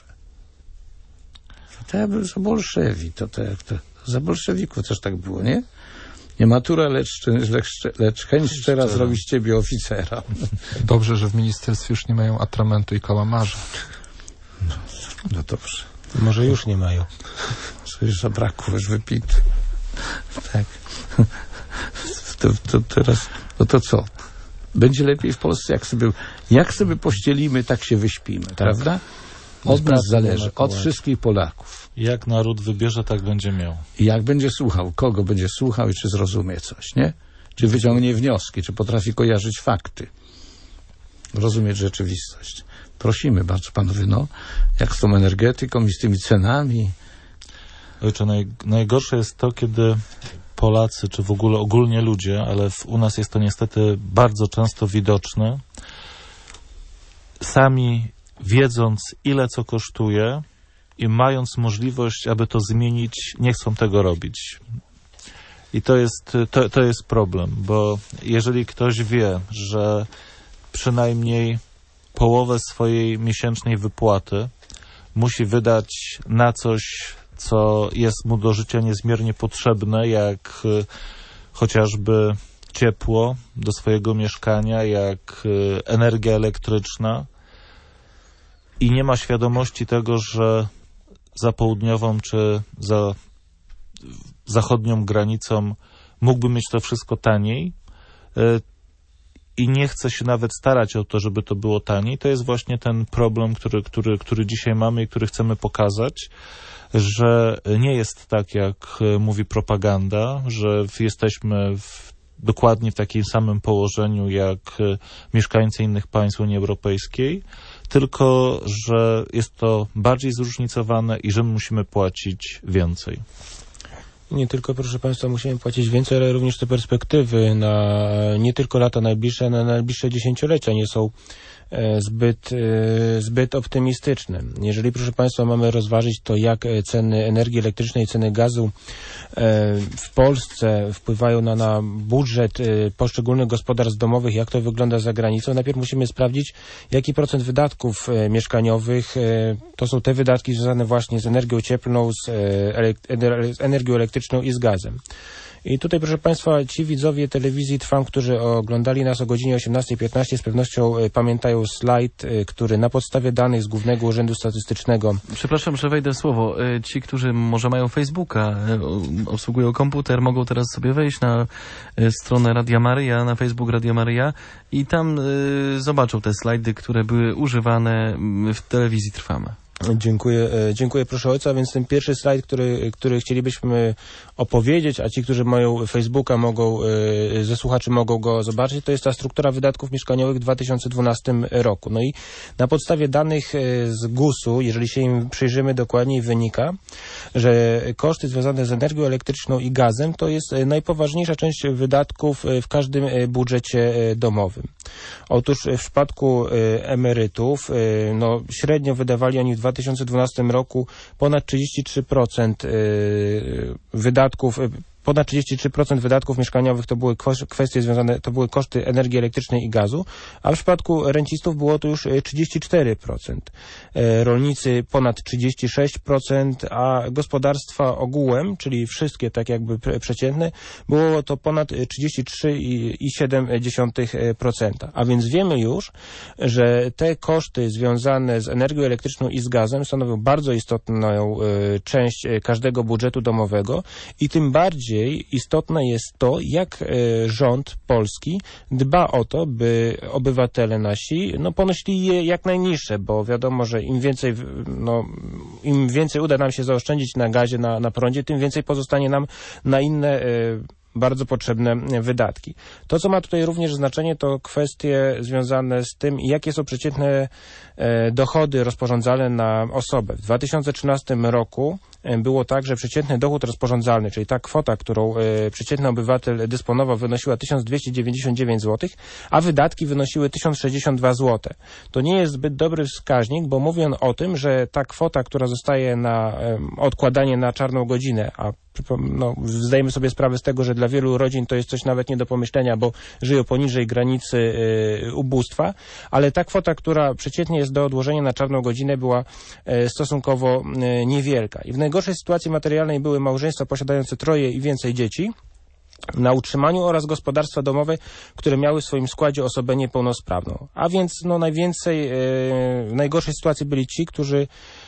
To ja bym za bolszewi, to, to, to za bolszewików też tak było, nie? Nie matura, lecz, lecz, lecz chęć szczera zrobi z ciebie oficera. Dobrze, że w ministerstwie już nie mają atramentu i kałamarza. No, no dobrze. Może już nie mają. Coś zabrakło, już wypity. Tak. To, to teraz, no to co? Będzie lepiej w Polsce, jak sobie, jak sobie pościelimy, tak się wyśpimy, tak. Prawda? Od nas zależy, od wszystkich Polaków. Jak naród wybierze, tak będzie miał. I jak będzie słuchał, kogo będzie słuchał i czy zrozumie coś, nie? Czy wyciągnie wnioski, czy potrafi kojarzyć fakty, rozumieć rzeczywistość. Prosimy bardzo, panowie, no, jak z tą energetyką i z tymi cenami. Ojcze, naj, najgorsze jest to, kiedy Polacy, czy w ogóle ogólnie ludzie, ale w, u nas jest to niestety bardzo często widoczne, sami wiedząc, ile co kosztuje i mając możliwość, aby to zmienić, nie chcą tego robić. I to jest, to, to jest problem, bo jeżeli ktoś wie, że przynajmniej połowę swojej miesięcznej wypłaty musi wydać na coś, co jest mu do życia niezmiernie potrzebne, jak y, chociażby ciepło do swojego mieszkania, jak y, energia elektryczna, i nie ma świadomości tego, że za południową czy za zachodnią granicą mógłby mieć to wszystko taniej y, i nie chce się nawet starać o to, żeby to było taniej, to jest właśnie ten problem, który, który, który dzisiaj mamy i który chcemy pokazać, że nie jest tak, jak mówi propaganda, że jesteśmy w, dokładnie w takim samym położeniu jak mieszkańcy innych państw Unii Europejskiej, tylko że jest to bardziej zróżnicowane i że my musimy płacić więcej. Nie tylko, proszę Państwa, musimy płacić więcej, ale również te perspektywy na nie tylko lata najbliższe, na najbliższe dziesięciolecia nie są zbyt, zbyt optymistyczne. Jeżeli, proszę Państwa, mamy rozważyć to, jak ceny energii elektrycznej i ceny gazu w Polsce wpływają na, na budżet poszczególnych gospodarstw domowych, jak to wygląda za granicą, najpierw musimy sprawdzić, jaki procent wydatków mieszkaniowych to są te wydatki związane właśnie z energią cieplną, z, z energią elektryczną i z gazem. I tutaj, proszę Państwa, ci widzowie telewizji Trwam, którzy oglądali nas o godzinie osiemnastej piętnaście, z pewnością pamiętają slajd, który na podstawie danych z Głównego Urzędu Statystycznego... Przepraszam, że wejdę w słowo. Ci, którzy może mają Facebooka, obsługują komputer, mogą teraz sobie wejść na stronę Radia Maryja, na Facebook Radia Maryja i tam y, zobaczą te slajdy, które były używane w telewizji Trwam. Dziękuję, dziękuję proszę ojca, więc ten pierwszy slajd, który, który chcielibyśmy opowiedzieć, a ci, którzy mają Facebooka mogą, ze słuchaczy mogą go zobaczyć, to jest ta struktura wydatków mieszkaniowych w dwa tysiące dwunastym roku. No i na podstawie danych z gusu, jeżeli się im przyjrzymy dokładniej, wynika, że koszty związane z energią elektryczną i gazem to jest najpoważniejsza część wydatków w każdym budżecie domowym. Otóż w przypadku emerytów, no średnio wydawali oni w dwa tysiące dwunastym roku ponad trzydzieści trzy procent wydatków, ponad trzydzieści trzy procent wydatków mieszkaniowych to były kwestie związane, to były koszty energii elektrycznej i gazu, a w przypadku rencistów było to już trzydzieści cztery procent. Rolnicy ponad trzydzieści sześć procent, a gospodarstwa ogółem, czyli wszystkie tak jakby przeciętne, było to ponad trzydzieści trzy przecinek siedem procent. A więc wiemy już, że te koszty związane z energią elektryczną i z gazem stanowią bardzo istotną część każdego budżetu domowego i tym bardziej istotne jest to, jak e, rząd polski dba o to, by obywatele nasi no, ponosili je jak najniższe, bo wiadomo, że im więcej, no, im więcej uda nam się zaoszczędzić na gazie, na, na prądzie, tym więcej pozostanie nam na inne e, bardzo potrzebne wydatki. To, co ma tutaj również znaczenie, to kwestie związane z tym, jakie są przeciętne e, dochody rozporządzalne na osobę. W dwa tysiące trzynastym roku było tak, że przeciętny dochód rozporządzalny, czyli ta kwota, którą e, przeciętny obywatel dysponował, wynosiła tysiąc dwieście dziewięćdziesiąt dziewięć złotych, a wydatki wynosiły tysiąc sześćdziesiąt dwa złote. To nie jest zbyt dobry wskaźnik, bo mówi on o tym, że ta kwota, która zostaje na e, odkładanie na czarną godzinę, a no, zdajemy sobie sprawę z tego, że dla wielu rodzin to jest coś nawet nie do pomyślenia, bo żyją poniżej granicy y, ubóstwa, ale ta kwota, która przeciętnie jest do odłożenia na czarną godzinę, była y, stosunkowo y, niewielka. I w najgorszej sytuacji materialnej były małżeństwa posiadające troje i więcej dzieci na utrzymaniu oraz gospodarstwa domowe, które miały w swoim składzie osobę niepełnosprawną. A więc no, najwięcej, y, w najgorszej sytuacji byli ci, którzy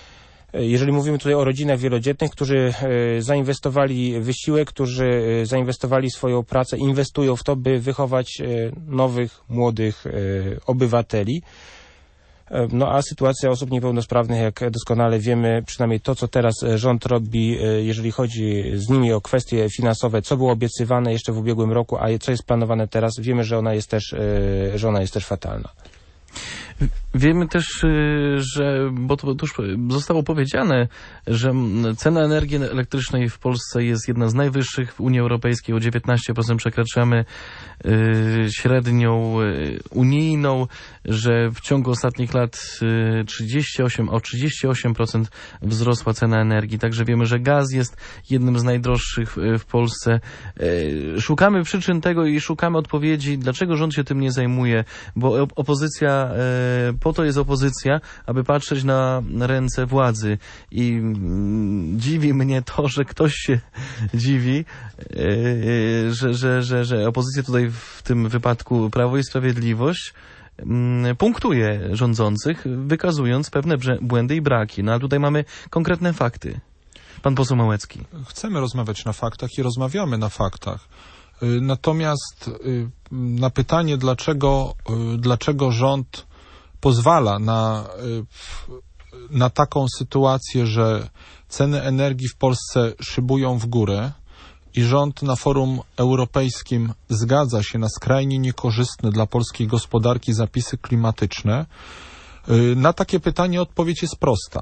Jeżeli mówimy tutaj o rodzinach wielodzietnych, którzy zainwestowali wysiłek, którzy zainwestowali swoją pracę, inwestują w to, by wychować nowych, młodych obywateli. No a sytuacja osób niepełnosprawnych, jak doskonale wiemy, przynajmniej to, co teraz rząd robi, jeżeli chodzi z nimi o kwestie finansowe, co było obiecywane jeszcze w ubiegłym roku, a co jest planowane teraz, wiemy, że ona jest też, że ona jest też fatalna. Wiemy też, że, bo to, to już zostało powiedziane, że cena energii elektrycznej w Polsce jest jedna z najwyższych w Unii Europejskiej. O dziewiętnaście procent przekraczamy średnią unijną, że w ciągu ostatnich lat trzydzieści osiem, o trzydzieści osiem procent wzrosła cena energii. Także wiemy, że gaz jest jednym z najdroższych w Polsce. Szukamy przyczyn tego i szukamy odpowiedzi, dlaczego rząd się tym nie zajmuje, bo opozycja, po to jest opozycja, aby patrzeć na ręce władzy i mm, dziwi mnie to, że ktoś się dziwi, yy, że, że, że, że opozycja tutaj w tym wypadku Prawo i Sprawiedliwość mm, punktuje rządzących, wykazując pewne błędy i braki. No a tutaj mamy konkretne fakty. Pan poseł Małecki. Chcemy rozmawiać na faktach i rozmawiamy na faktach. Natomiast na pytanie, dlaczego, dlaczego rząd pozwala na, na taką sytuację, że ceny energii w Polsce szybują w górę i rząd na forum europejskim zgadza się na skrajnie niekorzystne dla polskiej gospodarki zapisy klimatyczne, na takie pytanie odpowiedź jest prosta.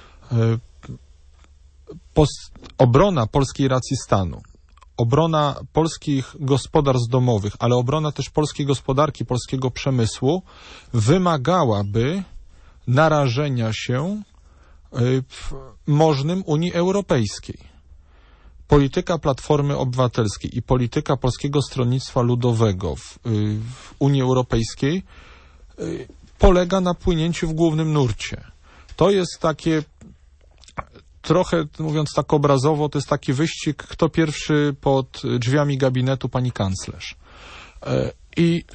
Obrona polskiej racji stanu, obrona polskich gospodarstw domowych, ale obrona też polskiej gospodarki, polskiego przemysłu wymagałaby narażenia się możnym Unii Europejskiej. Polityka Platformy Obywatelskiej i polityka Polskiego Stronnictwa Ludowego w, w Unii Europejskiej polega na płynięciu w głównym nurcie. To jest takie trochę, mówiąc tak obrazowo, to jest taki wyścig, kto pierwszy pod drzwiami gabinetu pani kanclerz. I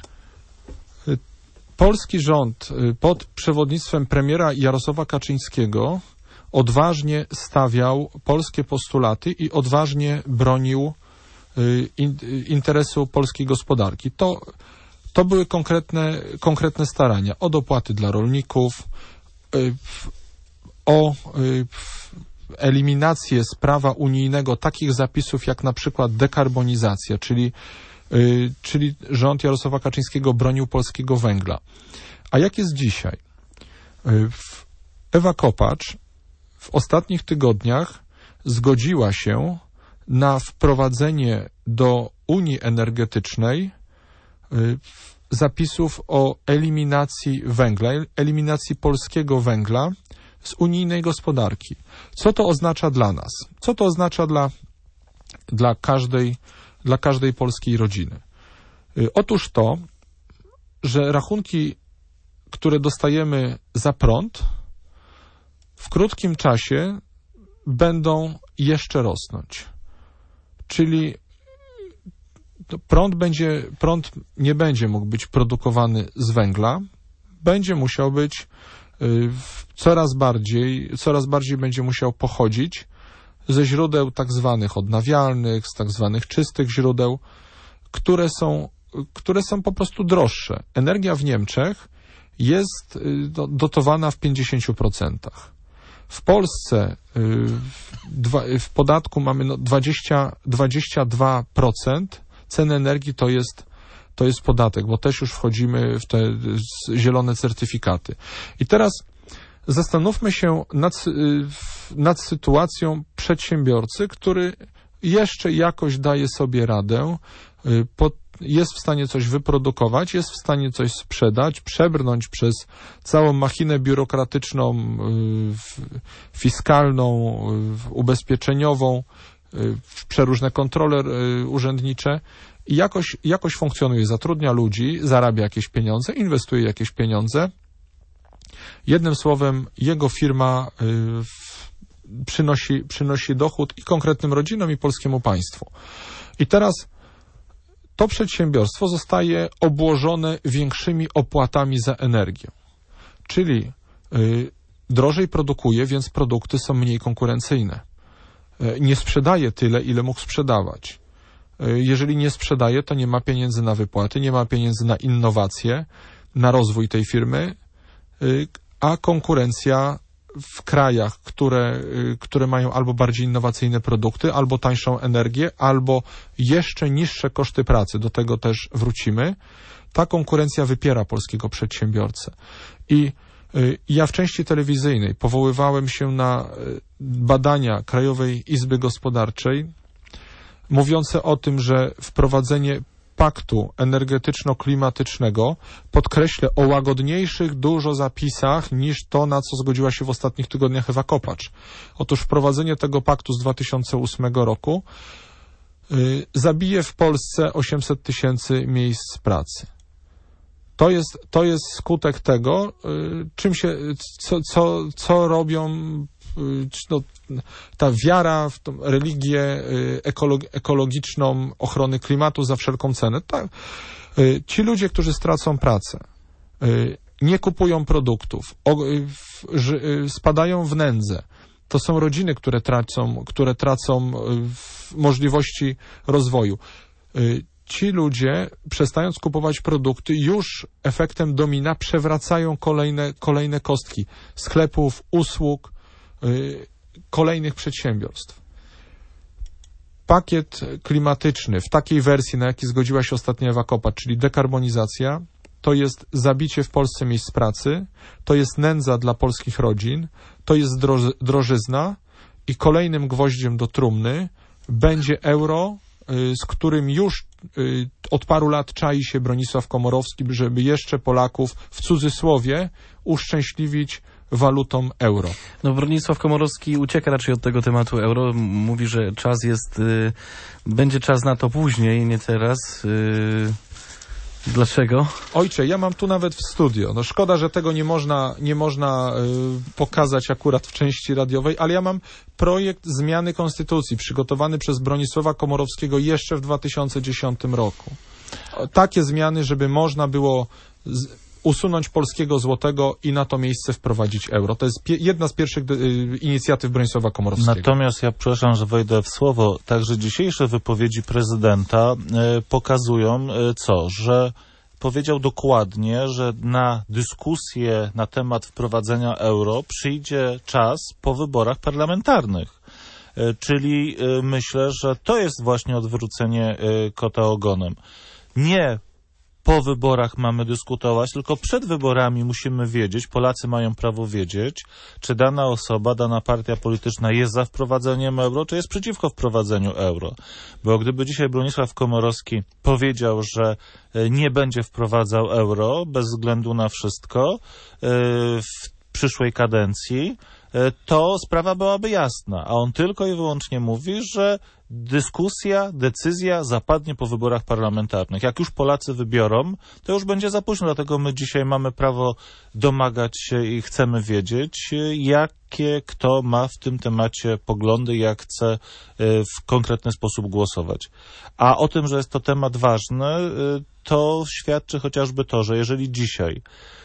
polski rząd pod przewodnictwem premiera Jarosława Kaczyńskiego odważnie stawiał polskie postulaty i odważnie bronił interesu polskiej gospodarki. To, to były konkretne, konkretne starania o dopłaty dla rolników, o eliminację z prawa unijnego takich zapisów jak na przykład dekarbonizacja, czyli, yy, czyli rząd Jarosława Kaczyńskiego bronił polskiego węgla. A jak jest dzisiaj? Yy, Ewa Kopacz w ostatnich tygodniach zgodziła się na wprowadzenie do Unii Energetycznej yy, zapisów o eliminacji węgla, eliminacji polskiego węgla z unijnej gospodarki. Co to oznacza dla nas? Co to oznacza dla, dla, każdej, dla każdej polskiej rodziny? Otóż to, że rachunki, które dostajemy za prąd, w krótkim czasie będą jeszcze rosnąć. Czyli prąd, będzie, prąd nie będzie mógł być produkowany z węgla, będzie musiał być coraz bardziej, coraz bardziej będzie musiał pochodzić ze źródeł tak zwanych odnawialnych, z tak zwanych czystych źródeł, które są, które są po prostu droższe. Energia w Niemczech jest dotowana w pięćdziesięciu procentach. W Polsce w podatku mamy dwadzieścia, dwadzieścia dwa procent ceny energii to jest to jest podatek, bo też już wchodzimy w te zielone certyfikaty. I teraz zastanówmy się nad, nad sytuacją przedsiębiorcy, który jeszcze jakoś daje sobie radę, jest w stanie coś wyprodukować, jest w stanie coś sprzedać, przebrnąć przez całą machinę biurokratyczną, fiskalną, ubezpieczeniową, przeróżne kontrole urzędnicze, i jakoś, jakoś funkcjonuje, zatrudnia ludzi, zarabia jakieś pieniądze, inwestuje jakieś pieniądze. Jednym słowem, jego firma y, przynosi, przynosi dochód i konkretnym rodzinom, i polskiemu państwu. I teraz to przedsiębiorstwo zostaje obłożone większymi opłatami za energię. Czyli y, drożej produkuje, więc produkty są mniej konkurencyjne. Nie sprzedaje tyle, ile mógł sprzedawać. Jeżeli nie sprzedaje, to nie ma pieniędzy na wypłaty, nie ma pieniędzy na innowacje, na rozwój tej firmy, a konkurencja w krajach, które, które mają albo bardziej innowacyjne produkty, albo tańszą energię, albo jeszcze niższe koszty pracy, do tego też wrócimy, ta konkurencja wypiera polskiego przedsiębiorcę. I ja w części telewizyjnej powoływałem się na badania Krajowej Izby Gospodarczej mówiące o tym, że wprowadzenie paktu energetyczno-klimatycznego, podkreślę, o łagodniejszych dużo zapisach niż to, na co zgodziła się w ostatnich tygodniach Ewa Kopacz. Otóż wprowadzenie tego paktu z dwa tysiące ósmego roku y, zabije w Polsce osiemset tysięcy miejsc pracy. To jest, to jest skutek tego, y, czym się, co, co, co robią y, no, ta wiara w tą religię y, ekolog, ekologiczną ochrony klimatu za wszelką cenę. Tak. Y, ci ludzie, którzy stracą pracę, y, nie kupują produktów, o, y, w, y, spadają w nędzę. To są rodziny, które tracą, które tracą y, możliwości rozwoju. Y, Ci ludzie, przestając kupować produkty, już efektem domina przewracają kolejne, kolejne kostki sklepów, usług, yy, kolejnych przedsiębiorstw. Pakiet klimatyczny w takiej wersji, na jakiej zgodziła się ostatnio Ewa Kopacz, czyli dekarbonizacja, to jest zabicie w Polsce miejsc pracy, to jest nędza dla polskich rodzin, to jest droży, drożyzna i kolejnym gwoździem do trumny będzie euro, z którym już od paru lat czai się Bronisław Komorowski, żeby jeszcze Polaków w cudzysłowie uszczęśliwić walutą euro. No Bronisław Komorowski ucieka raczej od tego tematu euro. Mówi, że czas jest, y, będzie czas na to później, nie teraz. Y, dlaczego? Ojcze, ja mam tu nawet w studio. No szkoda, że tego nie można, nie można y, pokazać akurat w części radiowej, ale ja mam projekt zmiany konstytucji przygotowany przez Bronisława Komorowskiego jeszcze w dwa tysiące dziesiątym roku. Takie zmiany, żeby można było z, usunąć polskiego złotego i na to miejsce wprowadzić euro. To jest pie, jedna z pierwszych y, inicjatyw Bronisława Komorowskiego. Natomiast ja przepraszam, że wejdę w słowo, także dzisiejsze wypowiedzi prezydenta y, pokazują y, co, że powiedział dokładnie, że na dyskusję na temat wprowadzenia euro przyjdzie czas po wyborach parlamentarnych. Y, czyli y, myślę, że to jest właśnie odwrócenie y, kota ogonem. Nie po wyborach mamy dyskutować, tylko przed wyborami musimy wiedzieć, Polacy mają prawo wiedzieć, czy dana osoba, dana partia polityczna jest za wprowadzeniem euro, czy jest przeciwko wprowadzeniu euro. Bo gdyby dzisiaj Bronisław Komorowski powiedział, że nie będzie wprowadzał euro bez względu na wszystko w przyszłej kadencji, to sprawa byłaby jasna, a on tylko i wyłącznie mówi, że dyskusja, decyzja zapadnie po wyborach parlamentarnych. Jak już Polacy wybiorą, to już będzie za późno, dlatego my dzisiaj mamy prawo domagać się i chcemy wiedzieć, jakie kto ma w tym temacie poglądy, jak chce w konkretny sposób głosować. A o tym, że jest to temat ważny, to świadczy chociażby to, że jeżeli dzisiaj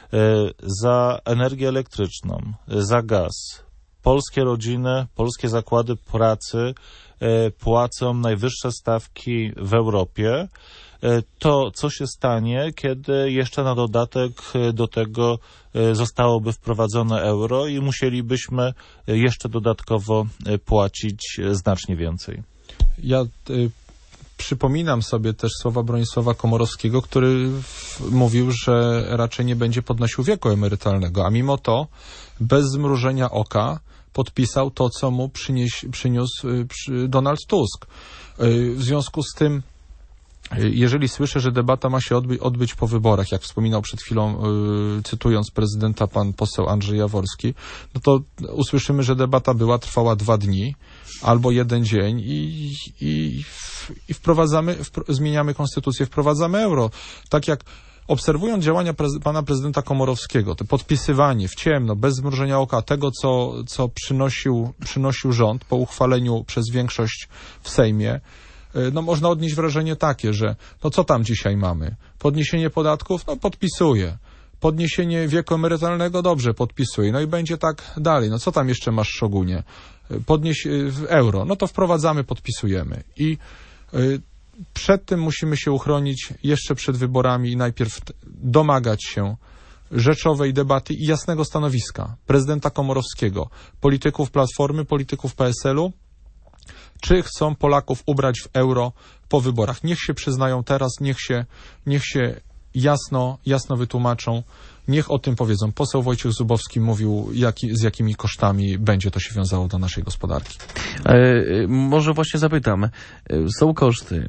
za energię elektryczną, za gaz polskie rodziny, polskie zakłady pracy płacą najwyższe stawki w Europie, to co się stanie, kiedy jeszcze na dodatek do tego zostałoby wprowadzone euro i musielibyśmy jeszcze dodatkowo płacić znacznie więcej? Ja y, przypominam sobie też słowa Bronisława Komorowskiego, który w, mówił, że raczej nie będzie podnosił wieku emerytalnego, a mimo to bez zmrużenia oka podpisał to, co mu przynieś, przyniósł y, przy Donald Tusk. Y, w związku z tym, y, jeżeli słyszę, że debata ma się odby odbyć po wyborach, jak wspominał przed chwilą, y, cytując prezydenta pan poseł Andrzej Jaworski, no to usłyszymy, że debata była, trwała dwa dni albo jeden dzień i, i, i wprowadzamy, wpro zmieniamy konstytucję, wprowadzamy euro. Tak jak obserwując działania prez pana prezydenta Komorowskiego, to podpisywanie w ciemno, bez zmrużenia oka tego, co, co przynosił, przynosił rząd po uchwaleniu przez większość w Sejmie, no można odnieść wrażenie takie, że no co tam dzisiaj mamy? Podniesienie podatków? No podpisuję. Podniesienie wieku emerytalnego, dobrze, podpisuję. No i będzie tak dalej. No co tam jeszcze masz, Szogunie? Podnieś w euro. No to wprowadzamy, podpisujemy. I y, przed tym musimy się uchronić jeszcze przed wyborami i najpierw domagać się rzeczowej debaty i jasnego stanowiska prezydenta Komorowskiego, polityków Platformy, polityków P S L-u, czy chcą Polaków ubrać w euro po wyborach. Niech się przyznają teraz, niech się, niech się jasno, jasno wytłumaczą, niech o tym powiedzą. Poseł Wojciech Zubowski mówił, jaki, z jakimi kosztami będzie to się wiązało do naszej gospodarki. E, może właśnie zapytam. Są koszty.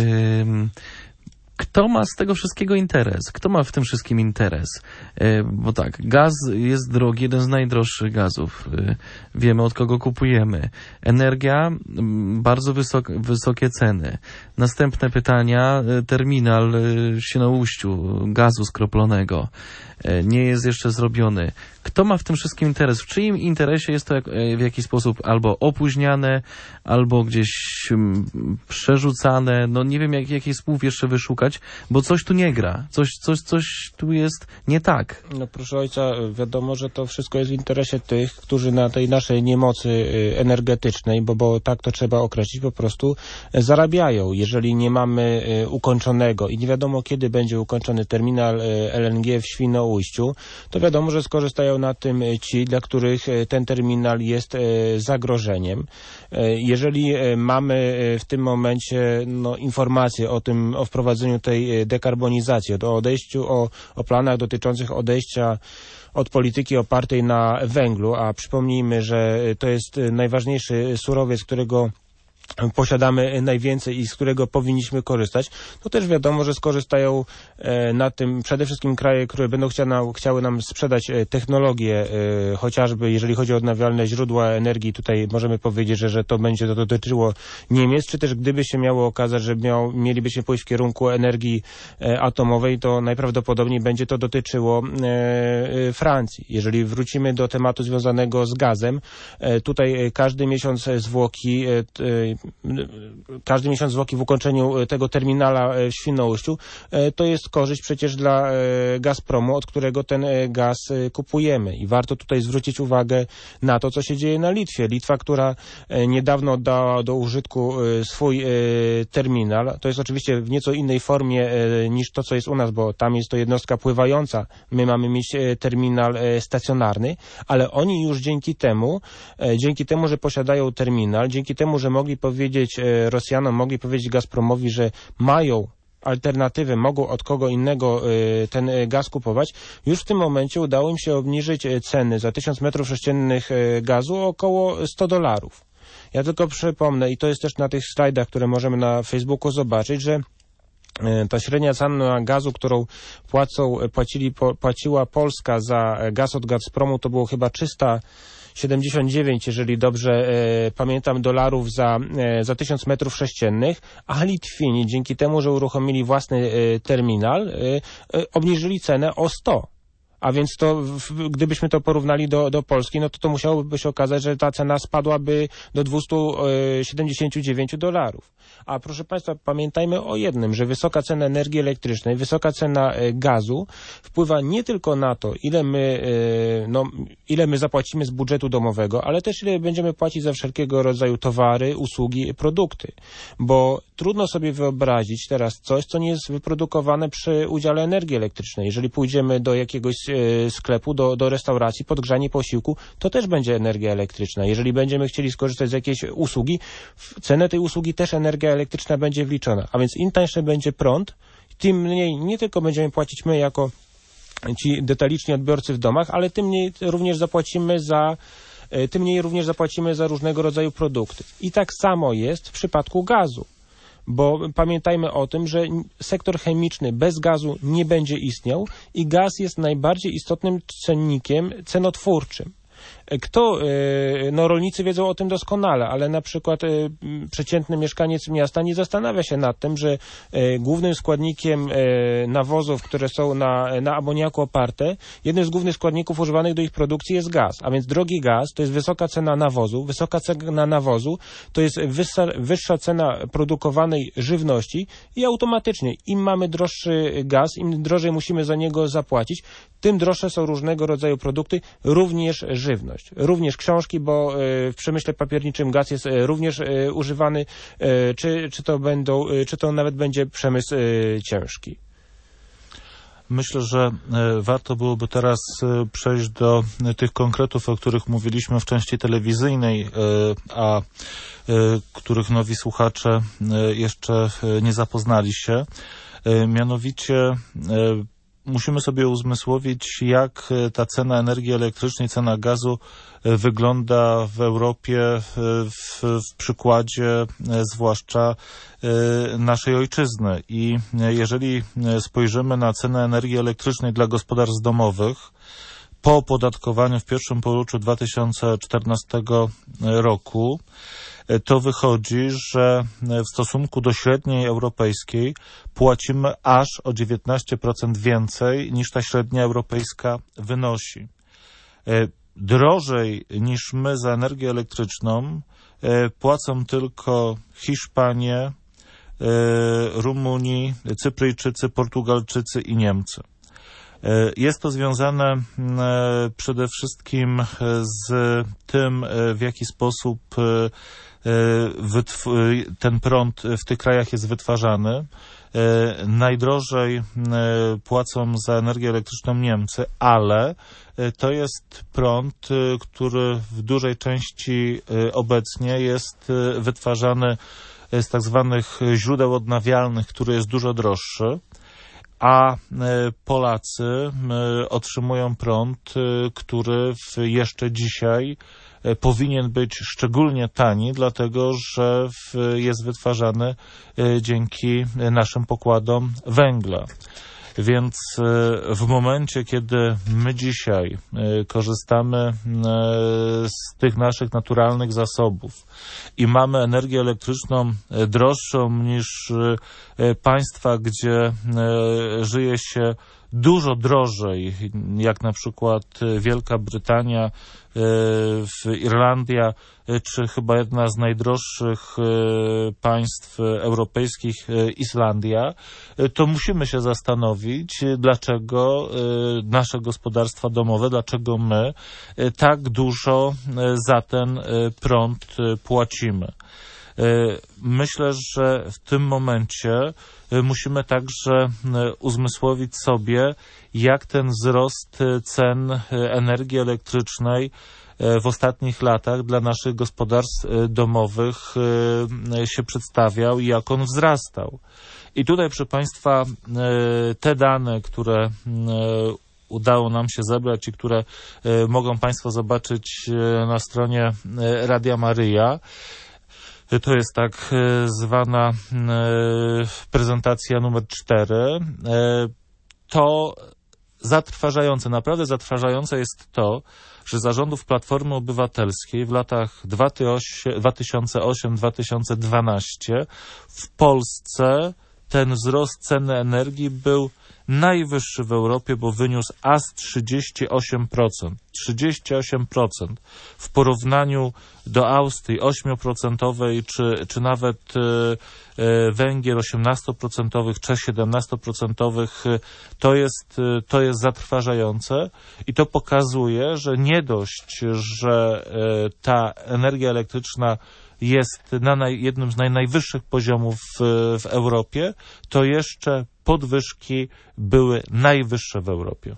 E, Kto ma z tego wszystkiego interes? Kto ma w tym wszystkim interes? E, bo tak, gaz jest drogi, jeden z najdroższych gazów. E, wiemy, od kogo kupujemy. Energia, m, bardzo wysok, wysokie ceny. Następne pytania, e, terminal e, w Świnoujściu, gazu skroplonego. E, nie jest jeszcze zrobiony. Kto ma w tym wszystkim interes? W czyim interesie jest to jak, e, w jakiś sposób albo opóźniane, albo gdzieś m, przerzucane? No nie wiem, jak, jakich słów jeszcze wyszukać, bo coś tu nie gra. Coś, coś, coś tu jest nie tak. No proszę ojca, wiadomo, że to wszystko jest w interesie tych, którzy na tej naszej niemocy energetycznej, bo, bo tak to trzeba określić, po prostu zarabiają. Jeżeli nie mamy ukończonego i nie wiadomo, kiedy będzie ukończony terminal L N G w Świnoujściu, to wiadomo, że skorzystają na tym ci, dla których ten terminal jest zagrożeniem. Jeżeli mamy w tym momencie no, informacje o tym, o wprowadzeniu tej dekarbonizacji, o odejściu, o, o planach dotyczących odejścia od polityki opartej na węglu, a przypomnijmy, że to jest najważniejszy surowiec, którego posiadamy najwięcej i z którego powinniśmy korzystać, to też wiadomo, że skorzystają na tym przede wszystkim kraje, które będą chciały, chciały nam sprzedać technologię, chociażby jeżeli chodzi o odnawialne źródła energii, tutaj możemy powiedzieć, że, że to będzie to dotyczyło Niemiec, czy też gdyby się miało okazać, że miał, mielibyśmy pójść w kierunku energii atomowej, to najprawdopodobniej będzie to dotyczyło Francji. Jeżeli wrócimy do tematu związanego z gazem, tutaj każdy miesiąc zwłoki każdy miesiąc zwłoki w ukończeniu tego terminala w Świnoujściu, to jest korzyść przecież dla Gazpromu, od którego ten gaz kupujemy. I warto tutaj zwrócić uwagę na to, co się dzieje na Litwie. Litwa, która niedawno oddała do użytku swój terminal, to jest oczywiście w nieco innej formie niż to, co jest u nas, bo tam jest to jednostka pływająca. My mamy mieć terminal stacjonarny, ale oni już dzięki temu, dzięki temu, że posiadają terminal, dzięki temu, że mogli powiedzieć Rosjanom, mogli powiedzieć Gazpromowi, że mają alternatywę, mogą od kogo innego ten gaz kupować, już w tym momencie udało im się obniżyć ceny za tysiąc metrów sześciennych gazu o około sto dolarów. Ja tylko przypomnę, i to jest też na tych slajdach, które możemy na Facebooku zobaczyć, że ta średnia cena gazu, którą płacą, płacili, płaciła Polska za gaz od Gazpromu, to było chyba trzysta siedemdziesiąt dziewięć, jeżeli dobrze e, pamiętam, dolarów za, e, za tysiąc metrów sześciennych, a Litwini dzięki temu, że uruchomili własny e, terminal, e, e, obniżyli cenę o sto. A więc to, w, gdybyśmy to porównali do, do Polski, no to to musiałoby się okazać, że ta cena spadłaby do dwieście siedemdziesiąt dziewięć dolarów. A proszę Państwa, pamiętajmy o jednym, że wysoka cena energii elektrycznej, wysoka cena gazu wpływa nie tylko na to, ile my, no, ile my zapłacimy z budżetu domowego, ale też ile będziemy płacić za wszelkiego rodzaju towary, usługi, produkty. Bo trudno sobie wyobrazić teraz coś, co nie jest wyprodukowane przy udziale energii elektrycznej. Jeżeli pójdziemy do jakiegoś sklepu, do, do restauracji, podgrzanie posiłku, to też będzie energia elektryczna. Jeżeli będziemy chcieli skorzystać z jakiejś usługi, w cenę tej usługi też energia elektryczna będzie wliczona. A więc im tańszy będzie prąd, tym mniej nie tylko będziemy płacić my jako ci detaliczni odbiorcy w domach, ale tym mniej również zapłacimy za tym mniej również zapłacimy za różnego rodzaju produkty. I tak samo jest w przypadku gazu. Bo pamiętajmy o tym, że sektor chemiczny bez gazu nie będzie istniał i gaz jest najbardziej istotnym cennikiem cenotwórczym. Kto, no rolnicy wiedzą o tym doskonale, ale na przykład przeciętny mieszkaniec miasta nie zastanawia się nad tym, że głównym składnikiem nawozów, które są na, na amoniaku oparte, jednym z głównych składników używanych do ich produkcji jest gaz, a więc drogi gaz to jest wysoka cena nawozu, wysoka cena nawozu to jest wyższa, wyższa cena produkowanej żywności i automatycznie im mamy droższy gaz, im drożej musimy za niego zapłacić, tym droższe są różnego rodzaju produkty, również żywność, również książki, bo w przemyśle papierniczym gaz jest również używany, czy, czy to będą, czy to nawet będzie przemysł ciężki. Myślę, że warto byłoby teraz przejść do tych konkretów, o których mówiliśmy w części telewizyjnej, a których nowi słuchacze jeszcze nie zapoznali się. Mianowicie musimy sobie uzmysłowić, jak ta cena energii elektrycznej, cena gazu wygląda w Europie w, w przykładzie zwłaszcza naszej ojczyzny. I jeżeli spojrzymy na cenę energii elektrycznej dla gospodarstw domowych po opodatkowaniu w pierwszym półroczu dwa tysiące czternastego roku, to wychodzi, że w stosunku do średniej europejskiej płacimy aż o dziewiętnaście procent więcej niż ta średnia europejska wynosi. Drożej niż my za energię elektryczną płacą tylko Hiszpanie, Rumuni, Cypryjczycy, Portugalczycy i Niemcy. Jest to związane przede wszystkim z tym, w jaki sposób ten prąd w tych krajach jest wytwarzany. Najdrożej płacą za energię elektryczną Niemcy, ale to jest prąd, który w dużej części obecnie jest wytwarzany z tak zwanych źródeł odnawialnych, który jest dużo droższy, a Polacy otrzymują prąd, który jeszcze dzisiaj powinien być szczególnie tani, dlatego że jest wytwarzany dzięki naszym pokładom węgla. Więc w momencie, kiedy my dzisiaj korzystamy z tych naszych naturalnych zasobów i mamy energię elektryczną droższą niż państwa, gdzie żyje się dużo drożej, jak na przykład Wielka Brytania, Irlandia, czy chyba jedna z najdroższych państw europejskich, Islandia, to musimy się zastanowić, dlaczego nasze gospodarstwa domowe, dlaczego my tak dużo za ten prąd płacimy. Myślę, że w tym momencie musimy także uzmysłowić sobie, jak ten wzrost cen energii elektrycznej w ostatnich latach dla naszych gospodarstw domowych się przedstawiał i jak on wzrastał. I tutaj, proszę Państwa, te dane, które udało nam się zebrać i które mogą Państwo zobaczyć na stronie Radia Maryja, to jest tak zwana prezentacja numer cztery. To zatrważające, naprawdę zatrważające jest to, że za rządów Platformy Obywatelskiej w latach dwa tysiące ósmym do dwa tysiące dwunastego w Polsce ten wzrost ceny energii był najwyższy w Europie, bo wyniósł aż trzydzieści osiem procent. trzydzieści osiem procent. W porównaniu do Austrii osiem procent, czy, czy nawet e, e, Węgier osiemnaście procent, Czech siedemnaście procent, to jest, to jest zatrważające i to pokazuje, że nie dość, że e, ta energia elektryczna jest na naj, jednym z naj, najwyższych poziomów w, w Europie, to jeszcze podwyżki były najwyższe w Europie.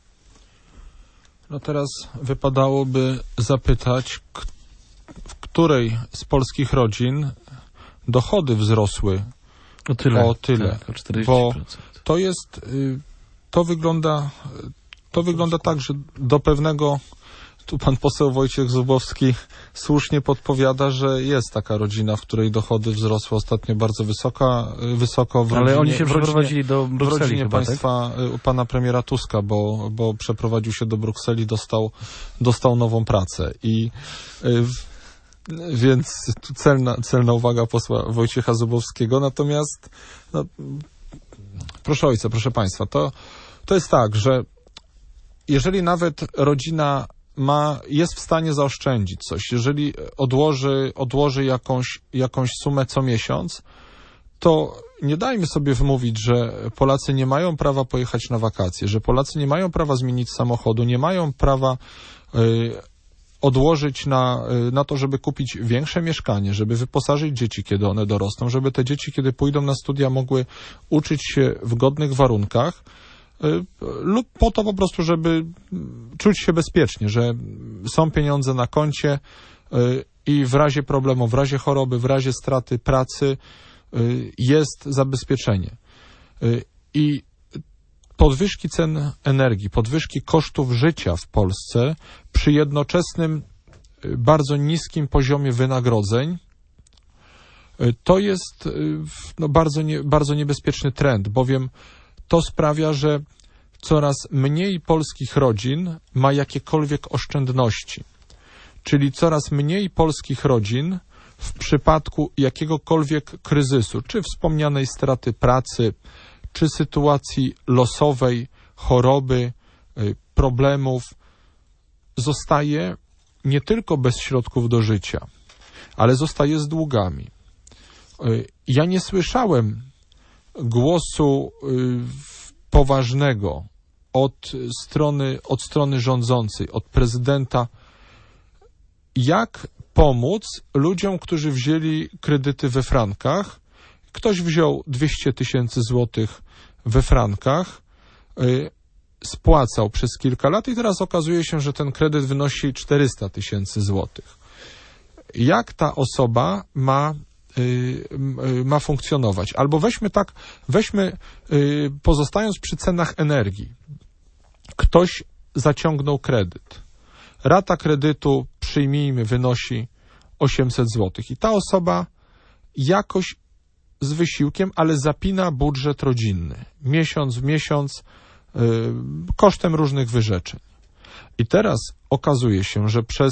No teraz wypadałoby zapytać, k- w której z polskich rodzin dochody wzrosły o tyle, o tyle. Tak, o czterdzieści bo procent. to jest, to wygląda, to wygląda tak, że do pewnego, tu pan poseł Wojciech Zubowski słusznie podpowiada, że jest taka rodzina, w której dochody wzrosły ostatnio bardzo wysoka, wysoko. W Ale rodzinie, oni się w rodzinie, przeprowadzili do Brukseli w rodzinie chyba, państwa tak? u pana premiera Tuska, bo, bo przeprowadził się do Brukseli, dostał, dostał nową pracę i y, więc tu celna, celna uwaga posła Wojciecha Zubowskiego. Natomiast no, proszę ojca, proszę państwa, to, to jest tak, że jeżeli nawet rodzina ma, jest w stanie zaoszczędzić coś, jeżeli odłoży, odłoży jakąś, jakąś sumę co miesiąc, to nie dajmy sobie wmówić, że Polacy nie mają prawa pojechać na wakacje, że Polacy nie mają prawa zmienić samochodu, nie mają prawa y, odłożyć na, y, na to, żeby kupić większe mieszkanie, żeby wyposażyć dzieci, kiedy one dorosną, żeby te dzieci, kiedy pójdą na studia, mogły uczyć się w godnych warunkach, lub po to po prostu, żeby czuć się bezpiecznie, że są pieniądze na koncie i w razie problemu, w razie choroby, w razie straty pracy jest zabezpieczenie. I podwyżki cen energii, podwyżki kosztów życia w Polsce przy jednoczesnym bardzo niskim poziomie wynagrodzeń to jest no, bardzo, nie, bardzo niebezpieczny trend, bowiem to sprawia, że coraz mniej polskich rodzin ma jakiekolwiek oszczędności. Czyli coraz mniej polskich rodzin w przypadku jakiegokolwiek kryzysu, czy wspomnianej straty pracy, czy sytuacji losowej, choroby, problemów, zostaje nie tylko bez środków do życia, ale zostaje z długami. Ja nie słyszałem głosu y, poważnego od strony, od strony rządzącej, od prezydenta, jak pomóc ludziom, którzy wzięli kredyty we frankach. Ktoś wziął dwieście tysięcy złotych we frankach, y, spłacał przez kilka lat i teraz okazuje się, że ten kredyt wynosi czterysta tysięcy złotych. Jak ta osoba ma ma funkcjonować. Albo weźmy tak, weźmy, pozostając przy cenach energii. Ktoś zaciągnął kredyt. Rata kredytu, przyjmijmy, wynosi osiemset złotych. I ta osoba jakoś z wysiłkiem, ale zapina budżet rodzinny. Miesiąc w miesiąc, kosztem różnych wyrzeczeń. I teraz okazuje się, że przez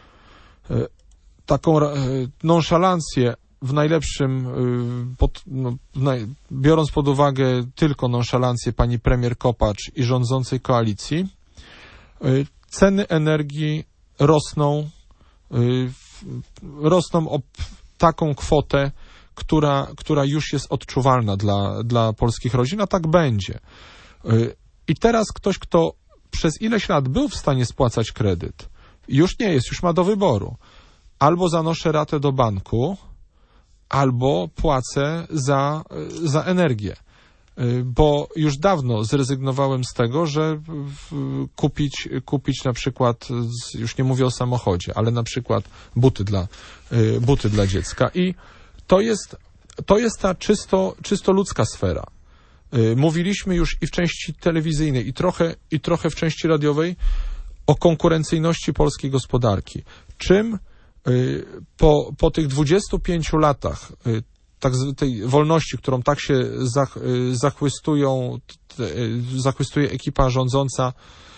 taką nonszalancję w najlepszym, pod, no, naj, biorąc pod uwagę tylko nonszalancję pani premier Kopacz i rządzącej koalicji, ceny energii rosną, rosną o taką kwotę, która, która już jest odczuwalna dla, dla polskich rodzin, a tak będzie. I teraz ktoś, kto przez ileś lat był w stanie spłacać kredyt, już nie jest, już ma do wyboru. Albo zanoszę ratę do banku, albo płacę za, za energię. Bo już dawno zrezygnowałem z tego, że kupić, kupić na przykład, już nie mówię o samochodzie, ale na przykład buty dla, buty dla dziecka. I to jest, to jest ta czysto, czysto ludzka sfera. Mówiliśmy już i w części telewizyjnej, i trochę, i trochę w części radiowej o konkurencyjności polskiej gospodarki. Czym po, po tych dwudziestu pięciu latach tak, tej wolności, którą tak się zach, zachwystują, zachwystuje ekipa rządząca,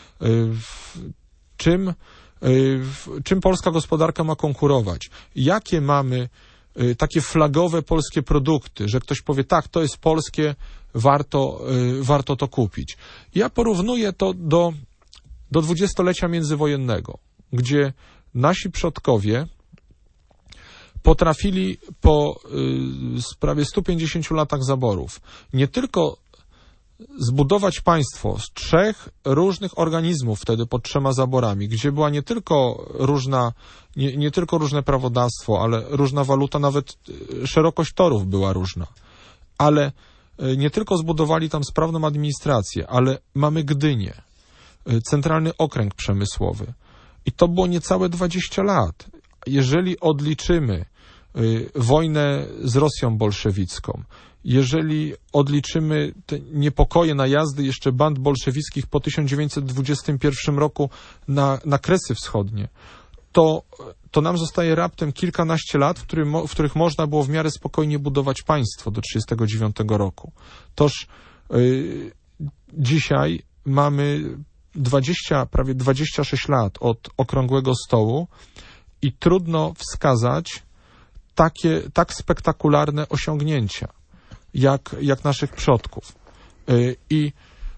czym, czym polska gospodarka ma konkurować? Jakie mamy takie flagowe polskie produkty, że ktoś powie, tak, to jest polskie, warto, warto to kupić. Ja porównuję to do, do dwudziestolecia międzywojennego, gdzie nasi przodkowie potrafili po y, prawie stu pięćdziesięciu latach zaborów nie tylko zbudować państwo z trzech różnych organizmów wtedy pod trzema zaborami, gdzie była nie tylko różna, nie, nie tylko różne prawodawstwo, ale różna waluta, nawet szerokość torów była różna. Ale nie tylko zbudowali tam sprawną administrację, ale mamy Gdynię, centralny okręg przemysłowy. I to było niecałe dwadzieścia lat. Jeżeli odliczymy wojnę z Rosją bolszewicką, jeżeli odliczymy te niepokoje, najazdy jeszcze band bolszewickich po tysiąc dziewięćset dwudziestym pierwszym roku na, na Kresy Wschodnie, to, to nam zostaje raptem kilkanaście lat, w, którym, w których można było w miarę spokojnie budować państwo do tysiąc dziewięćset trzydziestego dziewiątego roku. Toż yy, dzisiaj mamy dwadzieścia, prawie dwadzieścia sześć lat od Okrągłego Stołu i trudno wskazać takie, tak spektakularne osiągnięcia jak, jak naszych przodków. Yy, I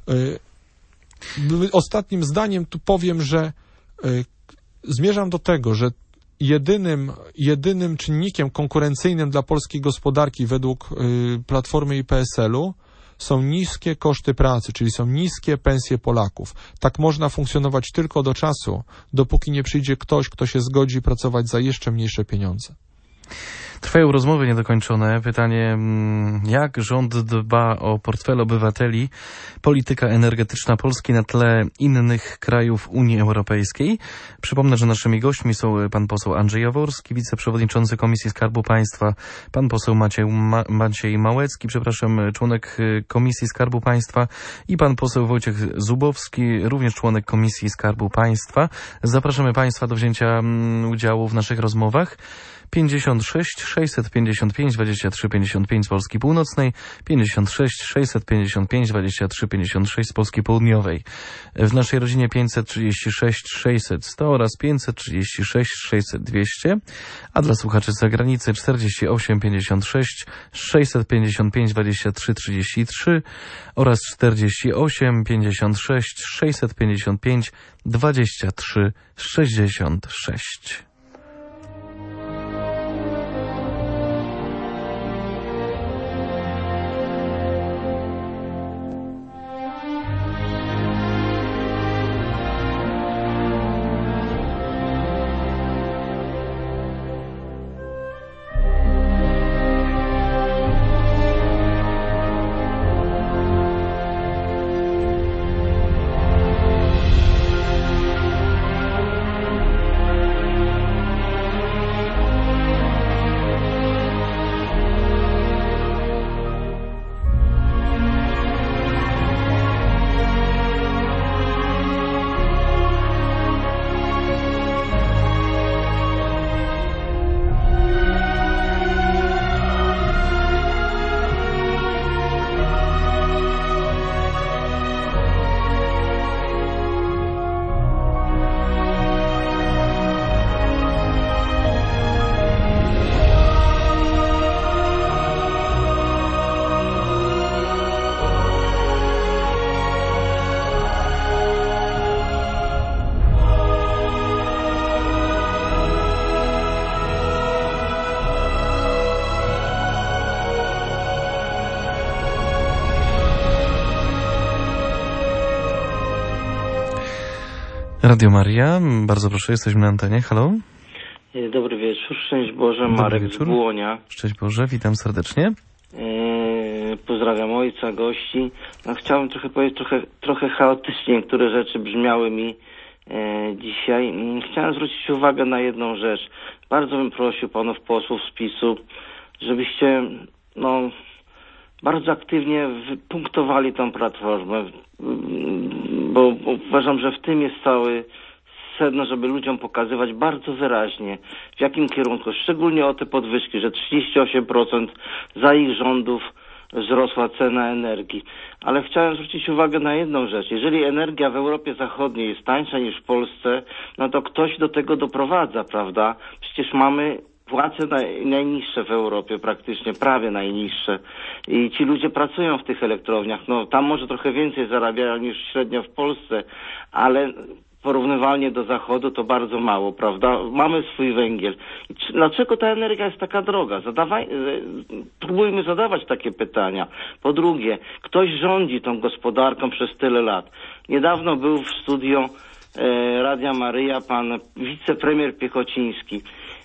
yy, ostatnim zdaniem tu powiem, że yy, zmierzam do tego, że jedynym, jedynym czynnikiem konkurencyjnym dla polskiej gospodarki według yy, Platformy i P S L-u są niskie koszty pracy, czyli są niskie pensje Polaków. Tak można funkcjonować tylko do czasu, dopóki nie przyjdzie ktoś, kto się zgodzi pracować za jeszcze mniejsze pieniądze. Trwają rozmowy niedokończone. Pytanie, jak rząd dba o portfel obywateli, polityka energetyczna Polski na tle innych krajów Unii Europejskiej? Przypomnę, że naszymi gośćmi są pan poseł Andrzej Jaworski, wiceprzewodniczący Komisji Skarbu Państwa, pan poseł Maciej, Ma- Maciej Małecki, przepraszam, członek Komisji Skarbu Państwa i pan poseł Wojciech Zubowski, również członek Komisji Skarbu Państwa. Zapraszamy państwa do wzięcia udziału w naszych rozmowach. pięćdziesiąt sześć sześćset pięćdziesiąt pięć dwadzieścia trzy pięćdziesiąt pięć z Polski Północnej, pięćdziesiąt sześć sześćset pięćdziesiąt pięć dwadzieścia trzy pięćdziesiąt sześć z Polski Południowej. W naszej rodzinie pięćset trzydzieści sześć sześćset sto oraz pięćset trzydzieści sześć sześćset dwieście, a dla słuchaczy z zagranicy czterdzieści osiem pięćdziesiąt sześć sześćset pięćdziesiąt pięć dwadzieścia trzy trzydzieści trzy oraz czterdzieści osiem pięćdziesiąt sześć sześćset pięćdziesiąt pięć dwadzieścia trzy sześćdziesiąt sześć. Radio Maria, bardzo proszę, jesteśmy na antenie. Halo? Dobry wieczór, szczęść Boże, Marek z Błonia. Szczęść Boże, witam serdecznie. Eee, pozdrawiam ojca, gości. No, chciałem trochę powiedzieć, trochę, trochę chaotycznie, niektóre rzeczy brzmiały mi e, dzisiaj. Chciałem zwrócić uwagę na jedną rzecz. Bardzo bym prosił panów posłów z PiS-u, żebyście no, bardzo aktywnie punktowali tą platformę, bo uważam, że w tym jest cały sedno, żeby ludziom pokazywać bardzo wyraźnie, w jakim kierunku, szczególnie o te podwyżki, że trzydzieści osiem procent za ich rządów wzrosła cena energii. Ale chciałem zwrócić uwagę na jedną rzecz. Jeżeli energia w Europie Zachodniej jest tańsza niż w Polsce, no to ktoś do tego doprowadza, prawda? Przecież mamy płace naj, najniższe w Europie, praktycznie prawie najniższe. I ci ludzie pracują w tych elektrowniach. No tam może trochę więcej zarabiają niż średnio w Polsce, ale porównywalnie do Zachodu to bardzo mało, prawda? Mamy swój węgiel. I czy, dlaczego ta energia jest taka droga? Zadawaj, próbujmy zadawać takie pytania. Po drugie, ktoś rządzi tą gospodarką przez tyle lat. Niedawno był w studio e, Radia Maryja pan wicepremier Piechociński.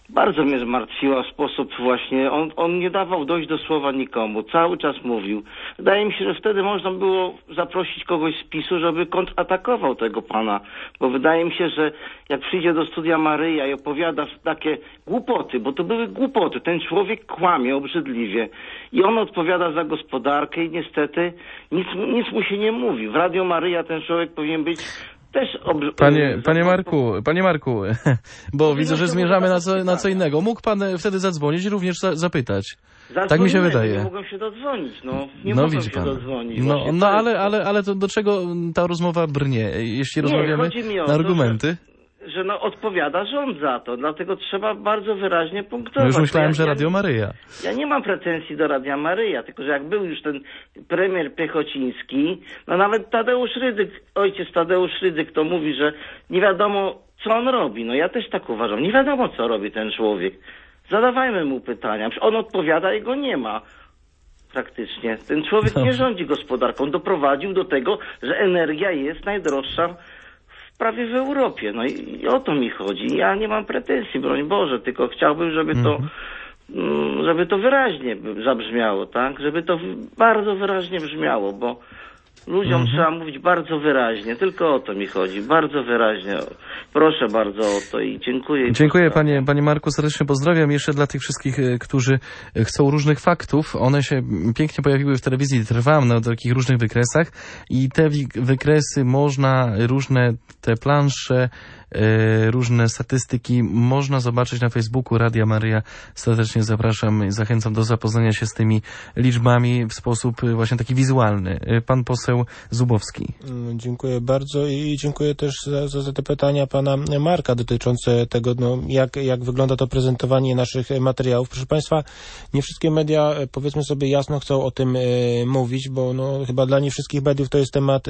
bardzo mnie zmartwiła w sposób właśnie, on, on nie dawał dojść do słowa nikomu, cały czas mówił. Wydaje mi się, że wtedy można było zaprosić kogoś z PiSu, żeby kontratakował tego pana, bo wydaje mi się, że jak przyjdzie do Studia Maryja i opowiada takie głupoty, bo to były głupoty, ten człowiek kłamie obrzydliwie i on odpowiada za gospodarkę i niestety nic, nic mu się nie mówi. W Radio Maryja ten człowiek powinien być też obr- Panie, panie Marku, panie Marku, bo widzę, że zmierzamy na co, na co innego. Mógł pan wtedy zadzwonić i również za, zapytać. Tak mi się wydaje. Nie mogłem się dodzwonić, no. Nie no, mogłem widzi się pan. dodzwonić. No, no ale, ale, ale to do czego ta rozmowa brnie? Jeśli nie, rozmawiamy na argumenty... To, że, że no odpowiada rząd za to, dlatego trzeba bardzo wyraźnie punktować. No już myślałem, ja, że Radio Maryja. Ja nie mam pretensji do Radia Maryja, tylko że jak był już ten premier Piechociński, no nawet Tadeusz Rydzyk, ojciec Tadeusz Rydzyk to mówi, że nie wiadomo co on robi. No ja też tak uważam, nie wiadomo co robi ten człowiek. Zadawajmy mu pytania, on odpowiada i go nie ma. Praktycznie. Ten człowiek nie rządzi gospodarką. Doprowadził do tego, że energia jest najdroższa w prawie w Europie. No i, i o to mi chodzi. Ja nie mam pretensji, broń Boże, tylko chciałbym, żeby to, mm. żeby to wyraźnie zabrzmiało, tak? Żeby to bardzo wyraźnie brzmiało, bo ludziom mhm. trzeba mówić bardzo wyraźnie. Tylko o to mi chodzi. Bardzo wyraźnie. Proszę bardzo o to i dziękuję. Dziękuję panie, panie Marku, serdecznie pozdrawiam. Jeszcze dla tych wszystkich, którzy chcą różnych faktów. One się pięknie pojawiły w telewizji Trwam na takich różnych wykresach i te wykresy można, różne te plansze, różne statystyki można zobaczyć na Facebooku Radia Maryja. Serdecznie zapraszam i zachęcam do zapoznania się z tymi liczbami w sposób właśnie taki wizualny. Pan poseł Zubowski. Dziękuję bardzo i dziękuję też za, za te pytania pana Marka dotyczące tego, no, jak, jak wygląda to prezentowanie naszych materiałów. Proszę państwa, nie wszystkie media, powiedzmy sobie jasno, chcą o tym e, mówić, bo no, chyba dla nie wszystkich mediów to jest temat e,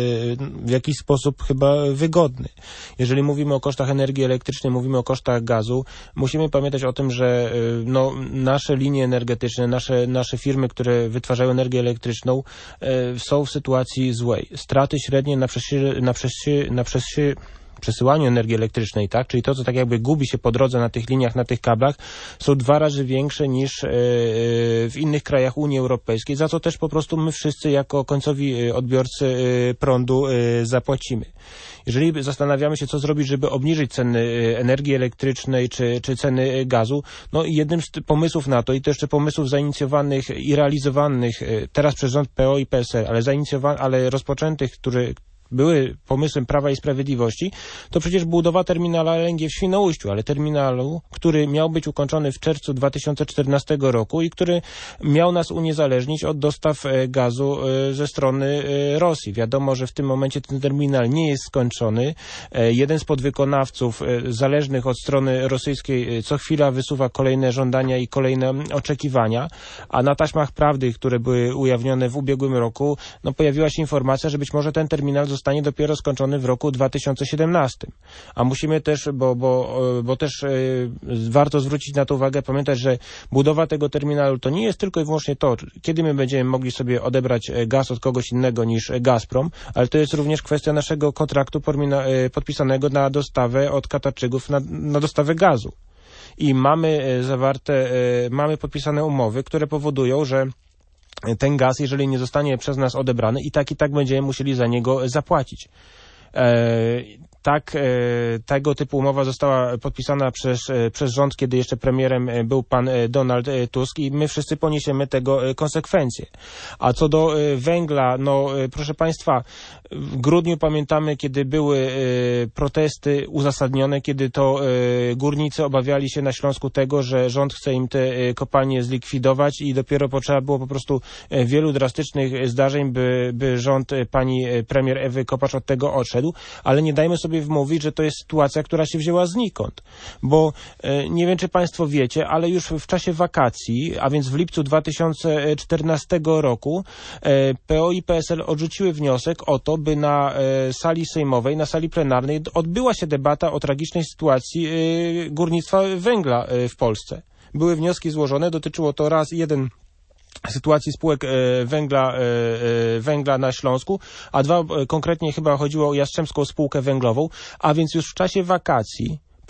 w jakiś sposób chyba wygodny. Jeżeli mówimy o kosztach energii elektrycznej, mówimy o kosztach gazu, musimy pamiętać o tym, że no, nasze linie energetyczne, nasze, nasze firmy, które wytwarzają energię elektryczną, e, są w sytuacji złej. Straty średnie na przesie, na przesie, na przesie, przesyłaniu energii elektrycznej, tak, czyli to, co tak jakby gubi się po drodze na tych liniach, na tych kablach, są dwa razy większe niż e, w innych krajach Unii Europejskiej, za co też po prostu my wszyscy jako końcowi odbiorcy e, prądu e, zapłacimy. Jeżeli zastanawiamy się, co zrobić, żeby obniżyć ceny energii elektrycznej czy, czy ceny gazu, no i jednym z pomysłów na to, i to jeszcze pomysłów zainicjowanych i realizowanych teraz przez rząd P O i P S L, ale zainicjowanych, ale rozpoczętych, które były pomysłem Prawa i Sprawiedliwości, to przecież budowa terminala L N G w Świnoujściu, ale terminalu, który miał być ukończony w czerwcu dwa tysiące czternastego roku i który miał nas uniezależnić od dostaw gazu ze strony Rosji. Wiadomo, że w tym momencie ten terminal nie jest skończony. Jeden z podwykonawców zależnych od strony rosyjskiej co chwila wysuwa kolejne żądania i kolejne oczekiwania, a na taśmach prawdy, które były ujawnione w ubiegłym roku, no pojawiła się informacja, że być może ten terminal zostanie zostanie dopiero skończony w roku dwa tysiące siedemnastym. A musimy też, bo, bo, bo też y, warto zwrócić na to uwagę, pamiętać, że budowa tego terminalu to nie jest tylko i wyłącznie to, kiedy my będziemy mogli sobie odebrać gaz od kogoś innego niż Gazprom, ale to jest również kwestia naszego kontraktu pormina, y, podpisanego na dostawę od Katarczygów, na, na dostawę gazu. I mamy zawarte, y, mamy podpisane umowy, które powodują, że ten gaz, jeżeli nie zostanie przez nas odebrany, i tak i tak będziemy musieli za niego zapłacić. E, tak, e, tego typu umowa została podpisana przez, e, przez rząd, kiedy jeszcze premierem był pan Donald Tusk i my wszyscy poniesiemy tego konsekwencje. A co do e, węgla, no e, proszę państwa, w grudniu pamiętamy, kiedy były e, protesty uzasadnione, kiedy to e, górnicy obawiali się na Śląsku tego, że rząd chce im te e, kopalnie zlikwidować i dopiero potrzeba było po prostu e, wielu drastycznych zdarzeń, by, by rząd e, pani premier Ewy Kopacz od tego odszedł, ale nie dajmy sobie wmówić, że to jest sytuacja, która się wzięła znikąd, bo e, nie wiem, czy państwo wiecie, ale już w czasie wakacji, a więc w lipcu dwa tysiące czternastego roku e, P O i P S L odrzuciły wniosek o to, by na e, sali sejmowej, na sali plenarnej odbyła się debata o tragicznej sytuacji e, górnictwa węgla e, w Polsce. Były wnioski złożone, dotyczyło to raz jeden sytuacji spółek e, węgla, e, e, węgla na Śląsku, a dwa e, konkretnie chyba chodziło o Jastrzębską Spółkę Węglową, a więc już w czasie wakacji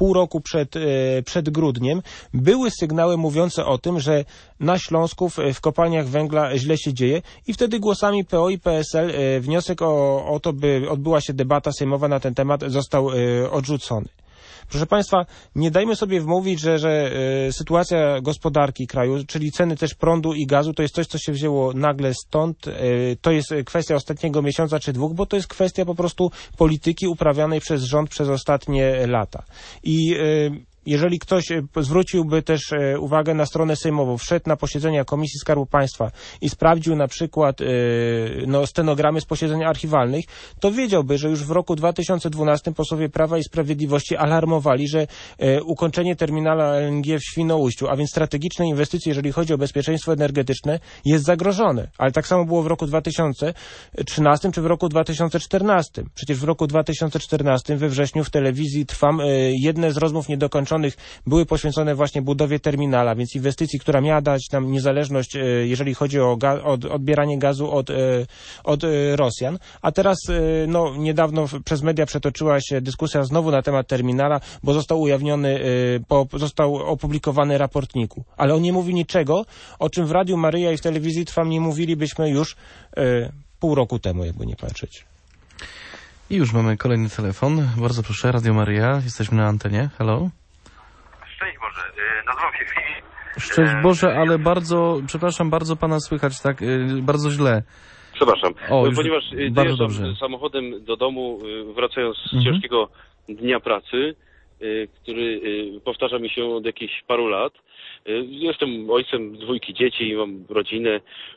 pół roku przed, przed grudniem, były sygnały mówiące o tym, że na Śląsku w, w kopalniach węgla źle się dzieje i wtedy głosami P O i P S L wniosek o, o to, by odbyła się debata sejmowa na ten temat, został odrzucony. Proszę Państwa, nie dajmy sobie wmówić, że, że y, sytuacja gospodarki kraju, czyli ceny też prądu i gazu, to jest coś, co się wzięło nagle stąd. Y, to jest kwestia ostatniego miesiąca czy dwóch, bo to jest kwestia po prostu polityki uprawianej przez rząd przez ostatnie lata. I y, jeżeli ktoś zwróciłby też uwagę na stronę sejmową, wszedł na posiedzenia Komisji Skarbu Państwa i sprawdził na przykład no, stenogramy z posiedzeń archiwalnych, to wiedziałby, że już w roku dwa tysiące dwunastym posłowie Prawa i Sprawiedliwości alarmowali, że ukończenie terminala L N G w Świnoujściu, a więc strategiczne inwestycje, jeżeli chodzi o bezpieczeństwo energetyczne, jest zagrożone. Ale tak samo było w roku dwa tysiące trzynastym czy w roku dwa tysiące czternastym. Przecież w roku dwa tysiące czternastym we wrześniu w telewizji Trwam jedne z rozmów niedokończonych były poświęcone właśnie budowie terminala, więc inwestycji, która miała dać nam niezależność, jeżeli chodzi o ga- od, odbieranie gazu od, od Rosjan. A teraz no, niedawno przez media przetoczyła się dyskusja znowu na temat terminala, bo został ujawniony, po, został opublikowany raport N I K-u. Ale on nie mówi niczego, o czym w Radiu Maryja i w telewizji Trwam nie mówilibyśmy już pół roku temu, jakby nie patrzeć. I już mamy kolejny telefon. Bardzo proszę, Radio Maryja. Jesteśmy na antenie. Hello. Szczęść Boże, nazywam się Filip. Szczęść Boże, ale bardzo, przepraszam, bardzo pana słychać tak, bardzo źle. Przepraszam, O, ponieważ bardzo dobrze. dojeżdżam samochodem do domu, wracając z Mhm. ciężkiego dnia pracy, który powtarza mi się od jakichś paru lat. Jestem ojcem dwójki dzieci i mam rodzinę,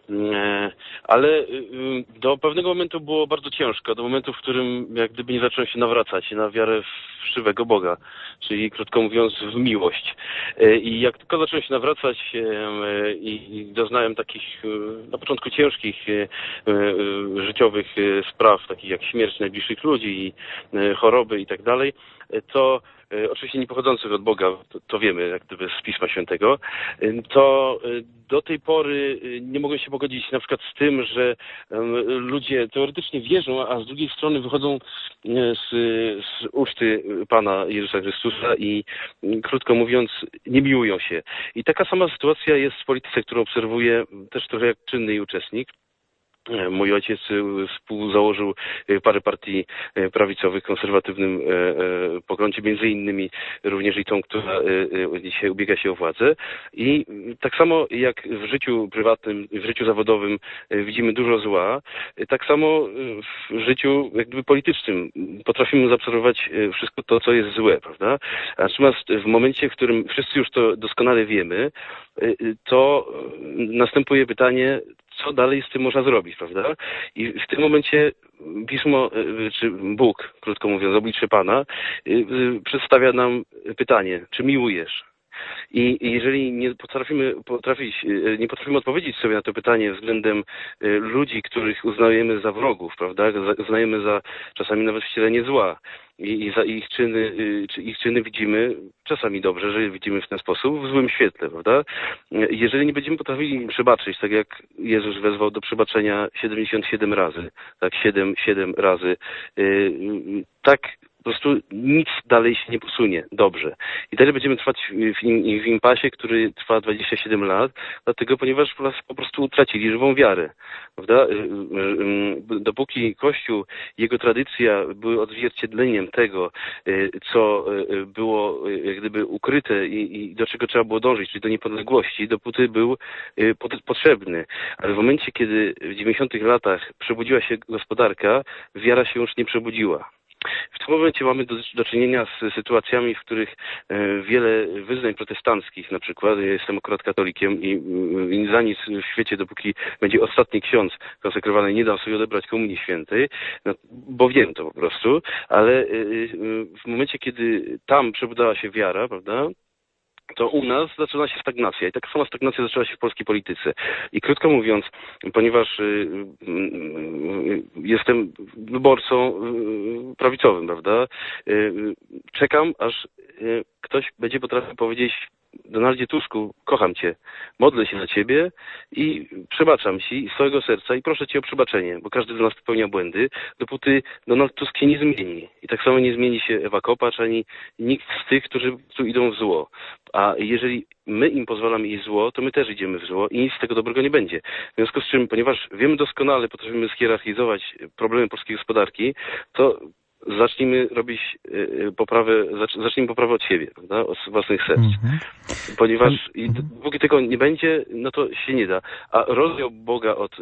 ale do pewnego momentu było bardzo ciężko, do momentu, w którym jak gdyby nie zacząłem się nawracać na wiarę w żywego Boga, czyli krótko mówiąc w miłość. I jak tylko zacząłem się nawracać i doznałem takich na początku ciężkich życiowych spraw, takich jak śmierć najbliższych ludzi i choroby i tak dalej, to oczywiście nie pochodzących od Boga, to, to wiemy jak gdyby z Pisma Świętego, to do tej pory nie mogłem się pogodzić na przykład z tym, że ludzie teoretycznie wierzą, a z drugiej strony wychodzą z, z uczty Pana Jezusa Chrystusa i krótko mówiąc nie miłują się. I taka sama sytuacja jest w polityce, którą obserwuję też trochę jak czynny uczestnik. Mój ojciec współzałożył parę partii prawicowych, konserwatywnym poglądzie, między innymi również i tą, która dzisiaj ubiega się o władzę. I tak samo jak w życiu prywatnym, w życiu zawodowym widzimy dużo zła, tak samo w życiu jakby politycznym potrafimy zaobserwować wszystko to, co jest złe, prawda? Natomiast w momencie, w którym wszyscy już to doskonale wiemy, to następuje pytanie, co dalej z tym można zrobić, prawda? I w tym momencie Pismo, czy Bóg, krótko mówiąc, oblicze Pana, przedstawia nam pytanie, czy miłujesz? I jeżeli nie potrafimy, potrafić, nie potrafimy odpowiedzieć sobie na to pytanie względem ludzi, których uznajemy za wrogów, prawda? Uznajemy za czasami nawet wcielenie zła i, i za ich czyny, czy ich czyny widzimy czasami dobrze, że widzimy w ten sposób, w złym świetle, prawda? Jeżeli nie będziemy potrafili im przebaczyć, tak jak Jezus wezwał do przebaczenia siedemdziesiąt siedem razy, tak siedem, siedem razy, tak po prostu nic dalej się nie posunie dobrze. I dalej będziemy trwać w, im, w impasie, który trwa dwadzieścia siedem lat, dlatego ponieważ po prostu utracili żywą wiarę. Prawda? Dopóki Kościół, jego tradycja były odzwierciedleniem tego, co było jak gdyby ukryte i, i do czego trzeba było dążyć, czyli do niepodległości, dopóty był potrzebny. Ale w momencie, kiedy w dziewięćdziesiątych latach przebudziła się gospodarka, wiara się już nie przebudziła. W tym momencie mamy do, do czynienia z sytuacjami, w których e, wiele wyznań protestanckich, na przykład, ja jestem akurat katolikiem i, i za nic w świecie, dopóki będzie ostatni ksiądz konsekrowany, nie dam sobie odebrać Komunii Świętej, no, bo wiem to po prostu, ale e, w momencie, kiedy tam przebudzała się wiara, prawda, to u nas zaczyna się stagnacja i taka sama stagnacja zaczęła się w polskiej polityce. I krótko mówiąc, ponieważ y, y, jestem wyborcą y, prawicowym, prawda, y, czekam, aż y, ktoś będzie potrafił powiedzieć Donaldzie Tuszku, kocham cię, modlę się za ciebie i przebaczam ci z całego serca i proszę cię o przebaczenie, bo każdy z nas popełnia błędy, dopóty Donald Tusk się nie zmieni. I tak samo nie zmieni się Ewa Kopacz, ani nikt z tych, którzy tu idą w zło. A jeżeli my im pozwalamy iść w zło, to my też idziemy w zło i nic z tego dobrego nie będzie. W związku z czym, ponieważ wiemy doskonale, potrafimy schierarchizować problemy polskiej gospodarki, to zacznijmy robić y, poprawę, zacz, zacznijmy poprawę od siebie, prawda? Od własnych serc. Mm-hmm. Ponieważ i, póki tego nie będzie, no to się nie da. A rozdział Boga od y,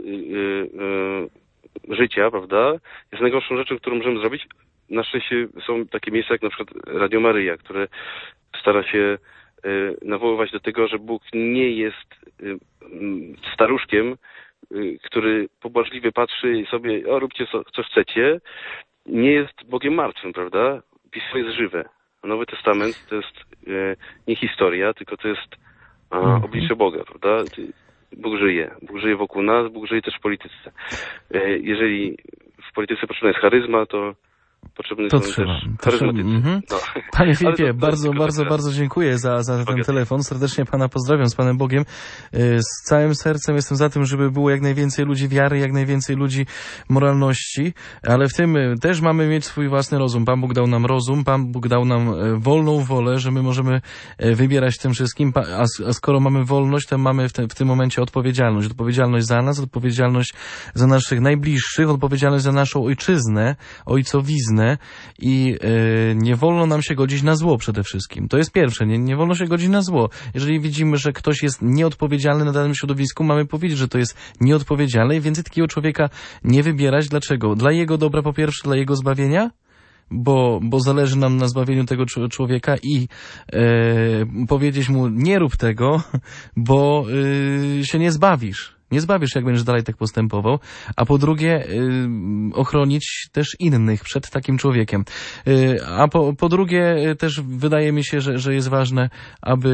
y, życia, prawda, jest najgorszą rzeczą, którą możemy zrobić. Na szczęście są takie miejsca jak na przykład Radio Maryja, które stara się y, nawoływać do tego, że Bóg nie jest y, staruszkiem, y, który pobłażliwie patrzy i sobie, o róbcie co, co chcecie, nie jest Bogiem martwym, prawda? Pismo jest żywe. A Nowy Testament to jest e, nie historia, tylko to jest a, oblicze Boga, prawda? Bóg żyje. Bóg żyje wokół nas, Bóg żyje też w polityce. E, jeżeli w polityce potrzebna jest charyzma, to potrzebny to są trzeba. też charyzmatycy. Mm-hmm. No. Panie Filipie, bardzo, to, bardzo, bardzo dziękuję za, za ten telefon. Serdecznie Pana pozdrawiam z Panem Bogiem. Z całym sercem jestem za tym, żeby było jak najwięcej ludzi wiary, jak najwięcej ludzi moralności, ale w tym też mamy mieć swój własny rozum. Pan Bóg dał nam rozum, Pan Bóg dał nam wolną wolę, że my możemy wybierać tym wszystkim, a, a skoro mamy wolność, to mamy w, te, w tym momencie odpowiedzialność. Odpowiedzialność za nas, odpowiedzialność za naszych najbliższych, odpowiedzialność za naszą ojczyznę, ojcowiznę, i y, nie wolno nam się godzić na zło przede wszystkim. To jest pierwsze, nie, nie wolno się godzić na zło. Jeżeli widzimy, że ktoś jest nieodpowiedzialny na danym środowisku, mamy powiedzieć, że to jest nieodpowiedzialne i więcej takiego człowieka nie wybierać. Dlaczego? Dla jego dobra po pierwsze, dla jego zbawienia? Bo, bo zależy nam na zbawieniu tego człowieka i e, powiedzieć mu, nie rób tego, bo y, się nie zbawisz. Nie zbawisz, jak będziesz dalej tak postępował, a po drugie y, ochronić też innych przed takim człowiekiem. Y, a po, po drugie y, też wydaje mi się, że, że jest ważne, aby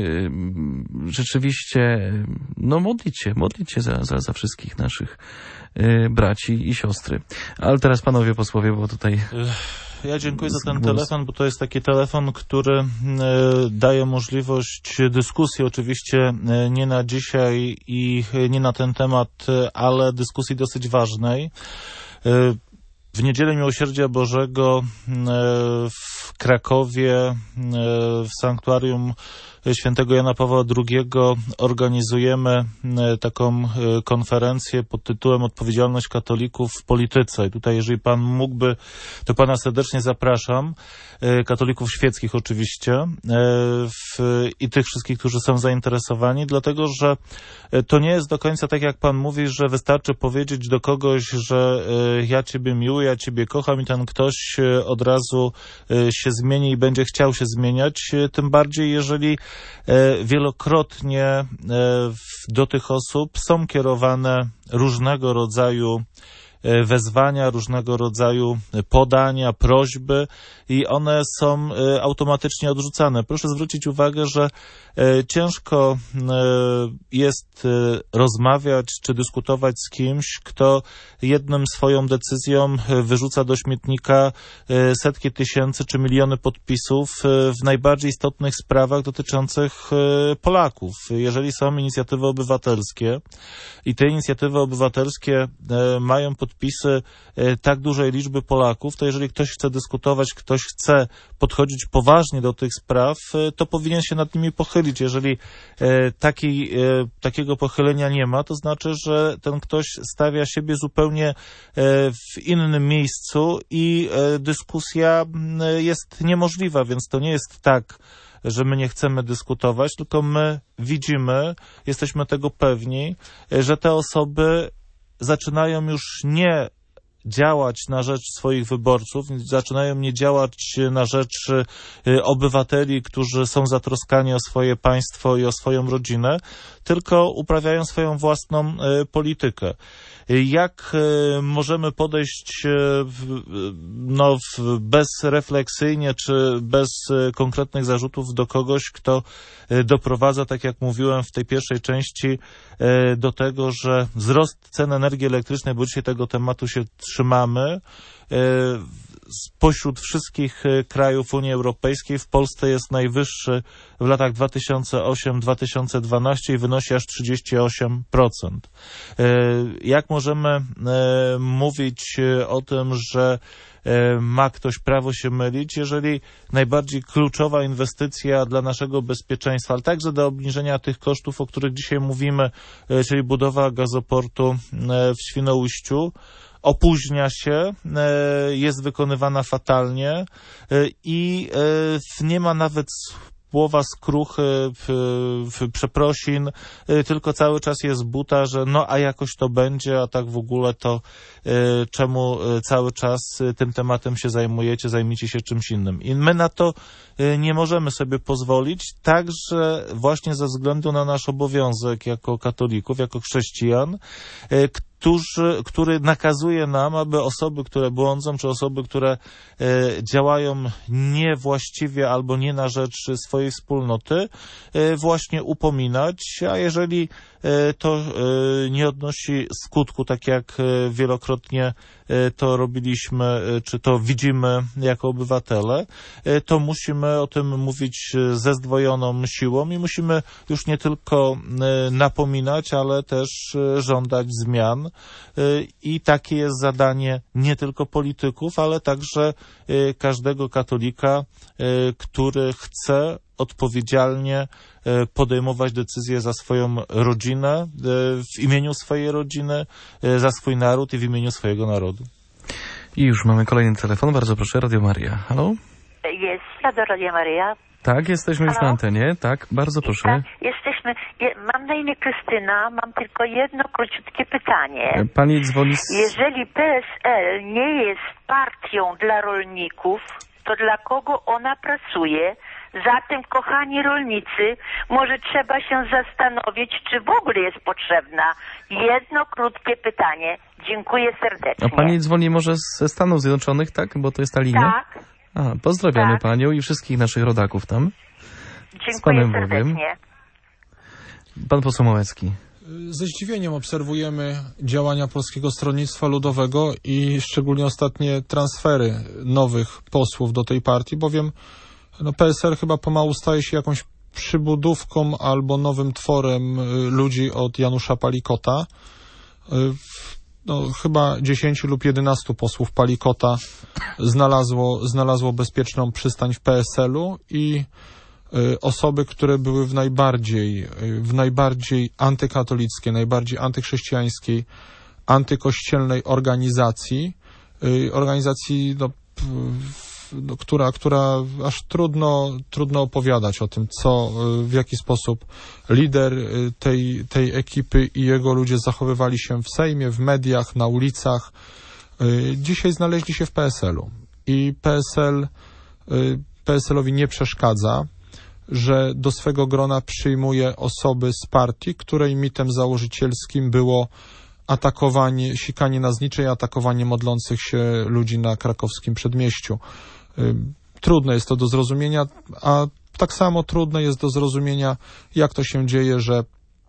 y, rzeczywiście no modlić się, modlić się za, za, za wszystkich naszych y, braci i siostry. Ale teraz panowie posłowie, bo tutaj... Ja dziękuję za ten telefon, bo to jest taki telefon, który daje możliwość dyskusji, oczywiście nie na dzisiaj i nie na ten temat, ale dyskusji dosyć ważnej. W Niedzielę Miłosierdzia Bożego w Krakowie, w sanktuarium Świętego Jana Pawła drugiego organizujemy taką konferencję pod tytułem Odpowiedzialność katolików w polityce. I tutaj, jeżeli pan mógłby, to pana serdecznie zapraszam, katolików świeckich oczywiście, w, i tych wszystkich, którzy są zainteresowani, dlatego, że to nie jest do końca tak, jak pan mówi, że wystarczy powiedzieć do kogoś, że ja ciebie miłuję, ja ciebie kocham i ten ktoś od razu się zmieni i będzie chciał się zmieniać, tym bardziej, jeżeli wielokrotnie do tych osób są kierowane różnego rodzaju wezwania, różnego rodzaju podania, prośby i one są automatycznie odrzucane. Proszę zwrócić uwagę, że ciężko jest rozmawiać czy dyskutować z kimś, kto jednym swoją decyzją wyrzuca do śmietnika setki tysięcy czy miliony podpisów w najbardziej istotnych sprawach dotyczących Polaków. Jeżeli są inicjatywy obywatelskie i te inicjatywy obywatelskie mają podpisy tak dużej liczby Polaków, to jeżeli ktoś chce dyskutować, ktoś chce podchodzić poważnie do tych spraw, to powinien się nad nimi pochylić. Jeżeli taki, takiego pochylenia nie ma, to znaczy, że ten ktoś stawia siebie zupełnie w innym miejscu i dyskusja jest niemożliwa, więc to nie jest tak, że my nie chcemy dyskutować, tylko my widzimy, jesteśmy tego pewni, że te osoby zaczynają już nie działać na rzecz swoich wyborców, zaczynają nie działać na rzecz obywateli, którzy są zatroskani o swoje państwo i o swoją rodzinę, tylko uprawiają swoją własną politykę. Jak możemy podejść no, bezrefleksyjnie czy bez konkretnych zarzutów do kogoś, kto doprowadza, tak jak mówiłem w tej pierwszej części, do tego, że wzrost cen energii elektrycznej, bo dzisiaj tego tematu się trzymamy, spośród wszystkich krajów Unii Europejskiej w Polsce jest najwyższy w latach dwa tysiące ósmym do dwa tysiące dwunastego i wynosi aż trzydzieści osiem procent. Jak możemy mówić o tym, że ma ktoś prawo się mylić, jeżeli najbardziej kluczowa inwestycja dla naszego bezpieczeństwa, ale także do obniżenia tych kosztów, o których dzisiaj mówimy, czyli budowa gazoportu w Świnoujściu, opóźnia się, jest wykonywana fatalnie i nie ma nawet słowa skruchy, przeprosin, tylko cały czas jest buta, że no a jakoś to będzie, a tak w ogóle to czemu cały czas tym tematem się zajmujecie, zajmijcie się czymś innym. I my na to nie możemy sobie pozwolić, także właśnie ze względu na nasz obowiązek jako katolików, jako chrześcijan, Którzy, który nakazuje nam, aby osoby, które błądzą, czy osoby, które e, działają niewłaściwie albo nie na rzecz swojej wspólnoty, e, właśnie upominać, a jeżeli e, to e, nie odnosi skutku, tak jak e, wielokrotnie e, to robiliśmy, e, czy to widzimy jako obywatele, e, to musimy o tym mówić ze zdwojoną siłą i musimy już nie tylko e, napominać, ale też e, żądać zmian. I takie jest zadanie nie tylko polityków, ale także każdego katolika, który chce odpowiedzialnie podejmować decyzje za swoją rodzinę, w imieniu swojej rodziny, za swój naród i w imieniu swojego narodu. I już mamy kolejny telefon. Bardzo proszę, Radio Maria. Halo? Jest, ja do Radio Maria. Tak, jesteśmy już na antenie. Tak, bardzo proszę. Tak, jesteśmy. Je, mam na imię Krystyna, mam tylko jedno króciutkie pytanie. Pani dzwoni z... Jeżeli P S L nie jest partią dla rolników, to dla kogo ona pracuje? Zatem, kochani rolnicy, może trzeba się zastanowić, czy w ogóle jest potrzebna. Jedno krótkie pytanie. Dziękuję serdecznie. A pani dzwoni może ze Stanów Zjednoczonych, tak? Bo to jest ta linia? Tak. A, pozdrawiamy tak. panią i wszystkich naszych rodaków tam. Dziękuję serdecznie. Pan poseł Małecki. Ze zdziwieniem obserwujemy działania Polskiego Stronnictwa Ludowego i szczególnie ostatnie transfery nowych posłów do tej partii, bowiem no, P S L chyba pomału staje się jakąś przybudówką albo nowym tworem ludzi od Janusza Palikota. No, chyba dziesięciu lub jedenastu posłów Palikota znalazło, znalazło bezpieczną przystań w P S L-u i y, osoby, które były w najbardziej, y, w najbardziej antykatolickiej, najbardziej antychrześcijańskiej, antykościelnej organizacji, y, organizacji, no, p, no, która, która aż trudno, trudno opowiadać o tym, co, w jaki sposób lider tej, tej ekipy i jego ludzie zachowywali się w Sejmie, w mediach, na ulicach. Dzisiaj znaleźli się w P S L-u i P S L, P S L-owi nie przeszkadza, że do swego grona przyjmuje osoby z partii, której mitem założycielskim było atakowanie, sikanie na znicze, atakowanie modlących się ludzi na krakowskim przedmieściu. Trudne jest to do zrozumienia, a tak samo trudne jest do zrozumienia, jak to się dzieje, że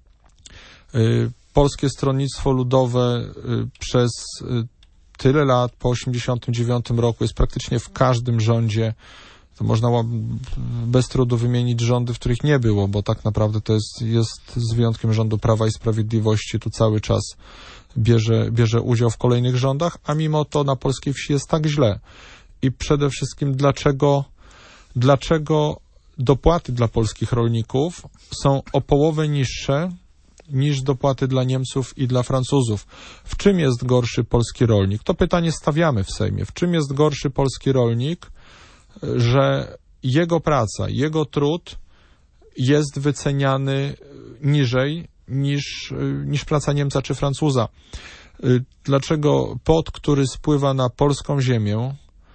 Polskie Stronnictwo Ludowe przez tyle lat, po osiemdziesiątym dziewiątym roku jest praktycznie w każdym rządzie. To można bez trudu wymienić rządy, w których nie było, bo tak naprawdę to jest, jest z wyjątkiem rządu Prawa i Sprawiedliwości, tu cały czas bierze, bierze udział w kolejnych rządach, a mimo to na polskiej wsi jest tak źle. I przede wszystkim dlaczego, dlaczego dopłaty dla polskich rolników są o połowę niższe niż dopłaty dla Niemców i dla Francuzów. W czym jest gorszy polski rolnik? To pytanie stawiamy w Sejmie. W czym jest gorszy polski rolnik, że jego praca, jego trud jest wyceniany niżej niż, niż praca Niemca czy Francuza? Dlaczego pot, który spływa na polską ziemię,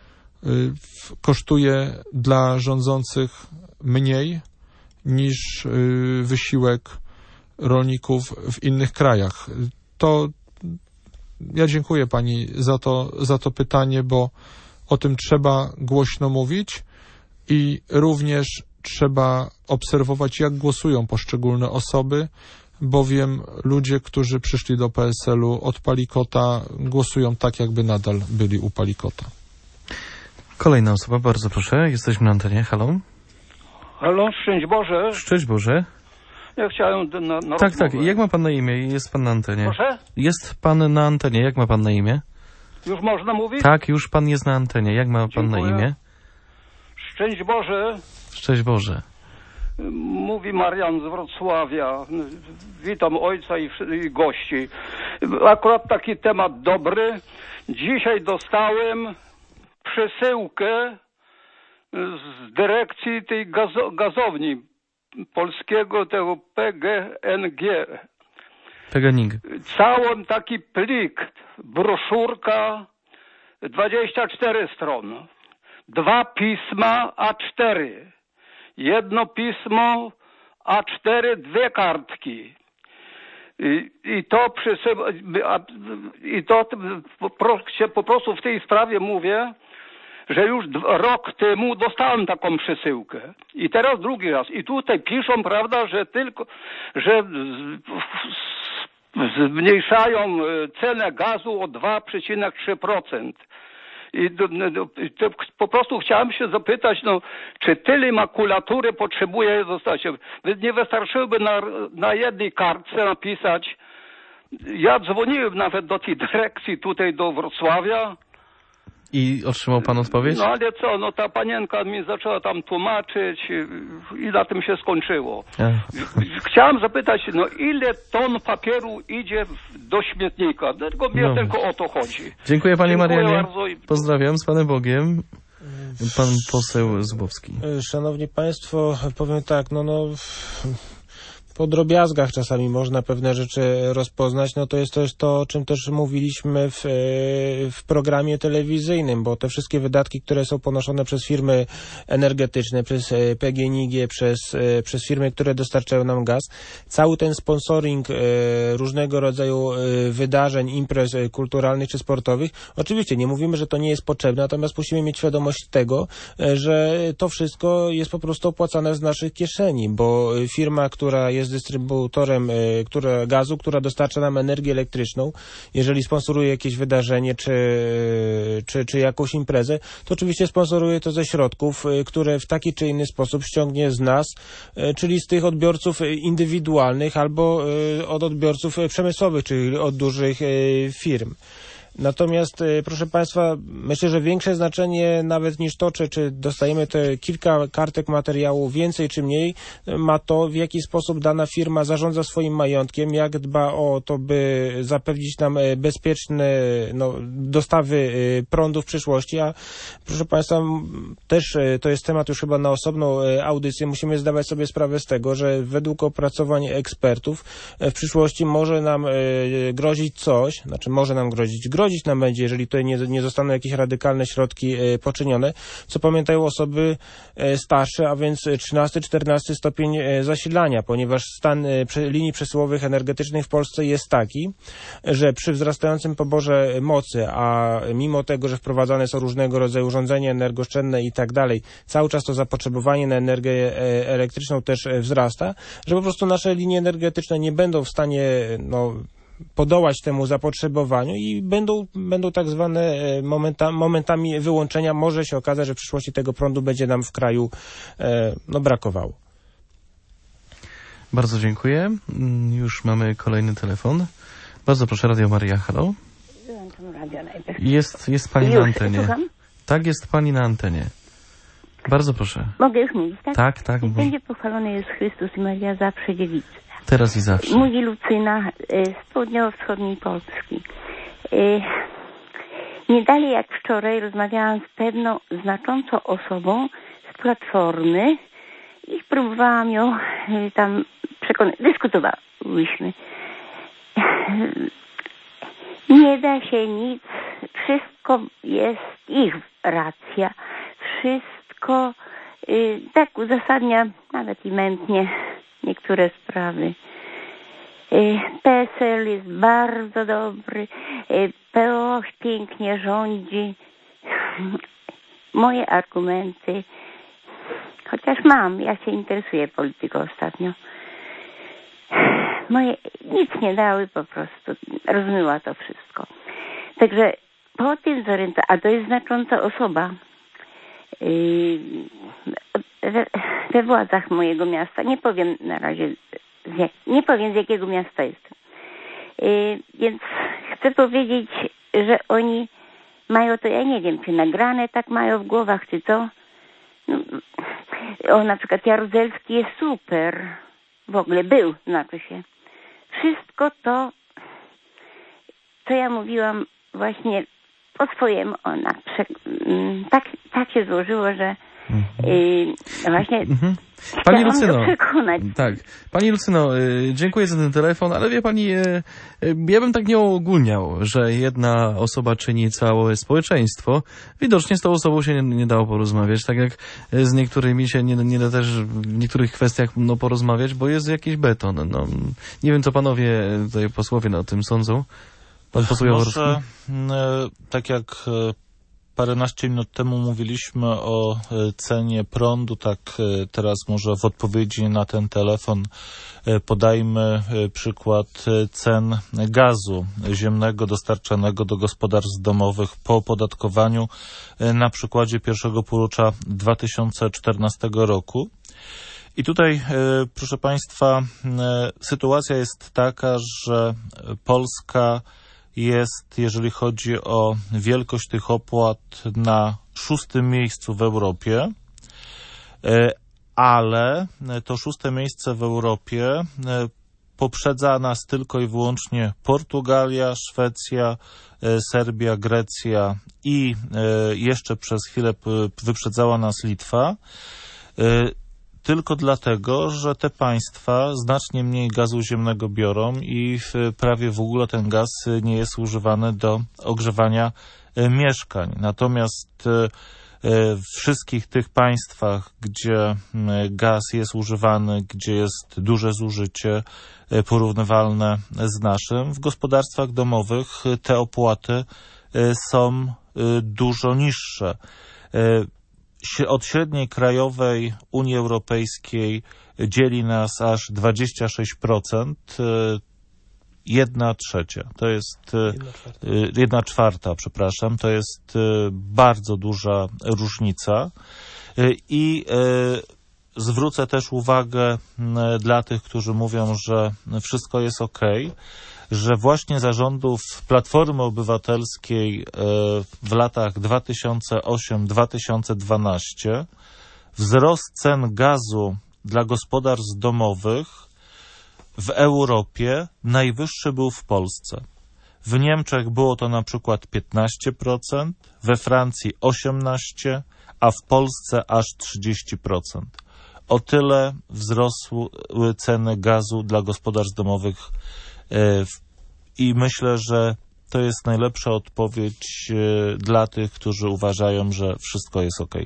kosztuje dla rządzących mniej niż wysiłek rolników w innych krajach? To ja dziękuję pani za to, za to pytanie, bo o tym trzeba głośno mówić i również trzeba obserwować, jak głosują poszczególne osoby, bowiem ludzie, którzy przyszli do P S L-u od Palikota, głosują tak, jakby nadal byli u Palikota. Kolejna osoba, bardzo proszę. Jesteśmy na antenie. Halo? Halo, szczęść Boże. Szczęść Boże. Ja chciałem na, na Tak, rozmowę. tak. Jak ma pan na imię? Jest pan na antenie. Proszę? Jest pan na antenie. Jak ma pan na imię? Już można mówić? Tak, już pan jest na antenie. Jak ma pan Dziękuję. na imię? Szczęść Boże. Szczęść Boże. Mówi Marian z Wrocławia. Witam ojca i, i gości. Akurat taki temat dobry. Dzisiaj dostałem przesyłkę z dyrekcji tej gazo gazowni polskiego, tego P G N G. P G N G. Cały taki plik, broszurka, dwadzieścia cztery stron. Dwa pisma A cztery. Jedno pismo A cztery, dwie kartki. I, i to przysyła, i to po, po prostu w tej sprawie mówię, że już rok temu dostałem taką przesyłkę. I teraz drugi raz. I tutaj piszą, prawda, że tylko, że zmniejszają cenę gazu o dwa przecinek trzy procent. I do, do, to po prostu chciałem się zapytać, no, czy tyle makulatury potrzebuje zostać? Nie wystarczyłoby na, na jednej kartce napisać. Ja dzwoniłem nawet do tej dyrekcji tutaj do Wrocławia. I otrzymał pan odpowiedź? No ale co, no ta panienka mi zaczęła tam tłumaczyć i na tym się skończyło. Ech. Chciałem zapytać, no ile ton papieru idzie do śmietnika? Tylko mnie no. tylko o to chodzi. Dziękuję panie Dziękuję Marianie. bardzo i... Pozdrawiam, z panem Bogiem. Pan poseł Zubowski. Szanowni państwo, powiem tak, no no... Po drobiazgach czasami można pewne rzeczy rozpoznać, no to jest też to, o czym też mówiliśmy w, w programie telewizyjnym, bo te wszystkie wydatki, które są ponoszone przez firmy energetyczne, przez P G N G, przez, przez firmy, które dostarczają nam gaz, cały ten sponsoring różnego rodzaju wydarzeń, imprez kulturalnych czy sportowych, oczywiście nie mówimy, że to nie jest potrzebne, natomiast musimy mieć świadomość tego, że to wszystko jest po prostu opłacane z naszych kieszeni, bo firma, która jest jest dystrybutorem y, która, gazu, która dostarcza nam energię elektryczną. Jeżeli sponsoruje jakieś wydarzenie czy, czy, czy jakąś imprezę, to oczywiście sponsoruje to ze środków, y, które w taki czy inny sposób ściągnie z nas, y, czyli z tych odbiorców indywidualnych albo y, od odbiorców przemysłowych, czyli od dużych y, firm. Natomiast, proszę państwa, myślę, że większe znaczenie nawet niż to, czy, czy dostajemy te kilka kartek materiału więcej czy mniej, ma to, w jaki sposób dana firma zarządza swoim majątkiem, jak dba o to, by zapewnić nam bezpieczne no, dostawy prądu w przyszłości, a proszę państwa, też to jest temat już chyba na osobną audycję, musimy zdawać sobie sprawę z tego, że według opracowań ekspertów w przyszłości może nam grozić coś, znaczy może nam grozić grozić, grozić nam będzie, jeżeli tutaj nie, nie zostaną jakieś radykalne środki e, poczynione, co pamiętają osoby e, starsze, a więc trzynasty czternasty stopień e, zasilania, ponieważ stan e, prze, linii przesyłowych energetycznych w Polsce jest taki, że przy wzrastającym poborze mocy, a mimo tego, że wprowadzane są różnego rodzaju urządzenia energooszczędne i tak dalej, cały czas to zapotrzebowanie na energię e, elektryczną też e, wzrasta, że po prostu nasze linie energetyczne nie będą w stanie no, podołać temu zapotrzebowaniu i będą, będą tak zwane momenta, momentami wyłączenia. Może się okazać, że w przyszłości tego prądu będzie nam w kraju e, no, brakowało. Bardzo dziękuję. Już mamy kolejny telefon. Bardzo proszę, Radio Maryja, halo. Jest, jest pani już, na antenie. Słucham? Tak, jest pani na antenie. Bardzo proszę. Mogę już mówić, tak? Tak, tak. Będzie pochwalony jest Chrystus i Maria zawsze dziewica. Teraz i zawsze. Mówi Lucyna z południowo-wschodniej Polski. Nie dalej jak wczoraj rozmawiałam z pewną znaczącą osobą z Platformy i próbowałam ją tam przekonać. Dyskutowałyśmy. Nie da się nic. Wszystko jest ich racja. Wszystko y, tak uzasadnia nawet i mętnie niektóre sprawy. P S L jest bardzo dobry, P O pięknie rządzi. Moje argumenty, chociaż mam, ja się interesuję polityką ostatnio, moje nic nie dały, po prostu rozmyła to wszystko. Także po tym zorientowaniu, a to jest znacząca osoba, we, we władzach mojego miasta. Nie powiem na razie, z jak, nie powiem z jakiego miasta jestem. Więc chcę powiedzieć, że oni mają to, ja nie wiem, czy nagrane tak mają w głowach, czy co. No, o, na przykład Jaruzelski jest super. W ogóle był, znaczy się. Wszystko to, co ja mówiłam właśnie po swojemu, ona prze, tak, tak się złożyło, że Yy, właśnie mhm. Pani Lucyno, przekonać. Tak. Pani Lucyno, y, dziękuję za ten telefon, ale wie pani, y, y, ja bym tak nie uogólniał, że jedna osoba czyni całe społeczeństwo. Widocznie z tą osobą się nie, nie dało porozmawiać, tak jak z niektórymi się nie, nie da też w niektórych kwestiach no, porozmawiać, bo jest jakiś beton. No, nie wiem, co panowie tutaj posłowie o tym sądzą. Pan poseł Jaworski? Może, tak jak paręnaście minut temu mówiliśmy o cenie prądu, tak teraz może w odpowiedzi na ten telefon podajmy przykład cen gazu ziemnego dostarczanego do gospodarstw domowych po opodatkowaniu na przykładzie pierwszego półrocza dwa tysiące czternastego roku. I tutaj, proszę Państwa, sytuacja jest taka, że Polska jest, jeżeli chodzi o wielkość tych opłat, na szóstym miejscu w Europie, ale to szóste miejsce w Europie poprzedza nas tylko i wyłącznie Portugalia, Szwecja, Serbia, Grecja i jeszcze przez chwilę wyprzedzała nas Litwa. Tylko dlatego, że te państwa znacznie mniej gazu ziemnego biorą i prawie w ogóle ten gaz nie jest używany do ogrzewania mieszkań. Natomiast w wszystkich tych państwach, gdzie gaz jest używany, gdzie jest duże zużycie porównywalne z naszym, w gospodarstwach domowych te opłaty są dużo niższe. Od średniej krajowej Unii Europejskiej dzieli nas aż dwadzieścia sześć procent, jedna trzecia, to jest jedna czwarta. jedna czwarta, przepraszam, to jest bardzo duża różnica i zwrócę też uwagę dla tych, którzy mówią, że wszystko jest okej, że właśnie za rządów Platformy Obywatelskiej w latach dwa tysiące ósmym do dwa tysiące dwunastego wzrost cen gazu dla gospodarstw domowych w Europie najwyższy był w Polsce. W Niemczech było to na przykład piętnaście procent, we Francji osiemnaście procent, a w Polsce aż trzydzieści procent. O tyle wzrosły ceny gazu dla gospodarstw domowych i myślę, że to jest najlepsza odpowiedź dla tych, którzy uważają, że wszystko jest okej.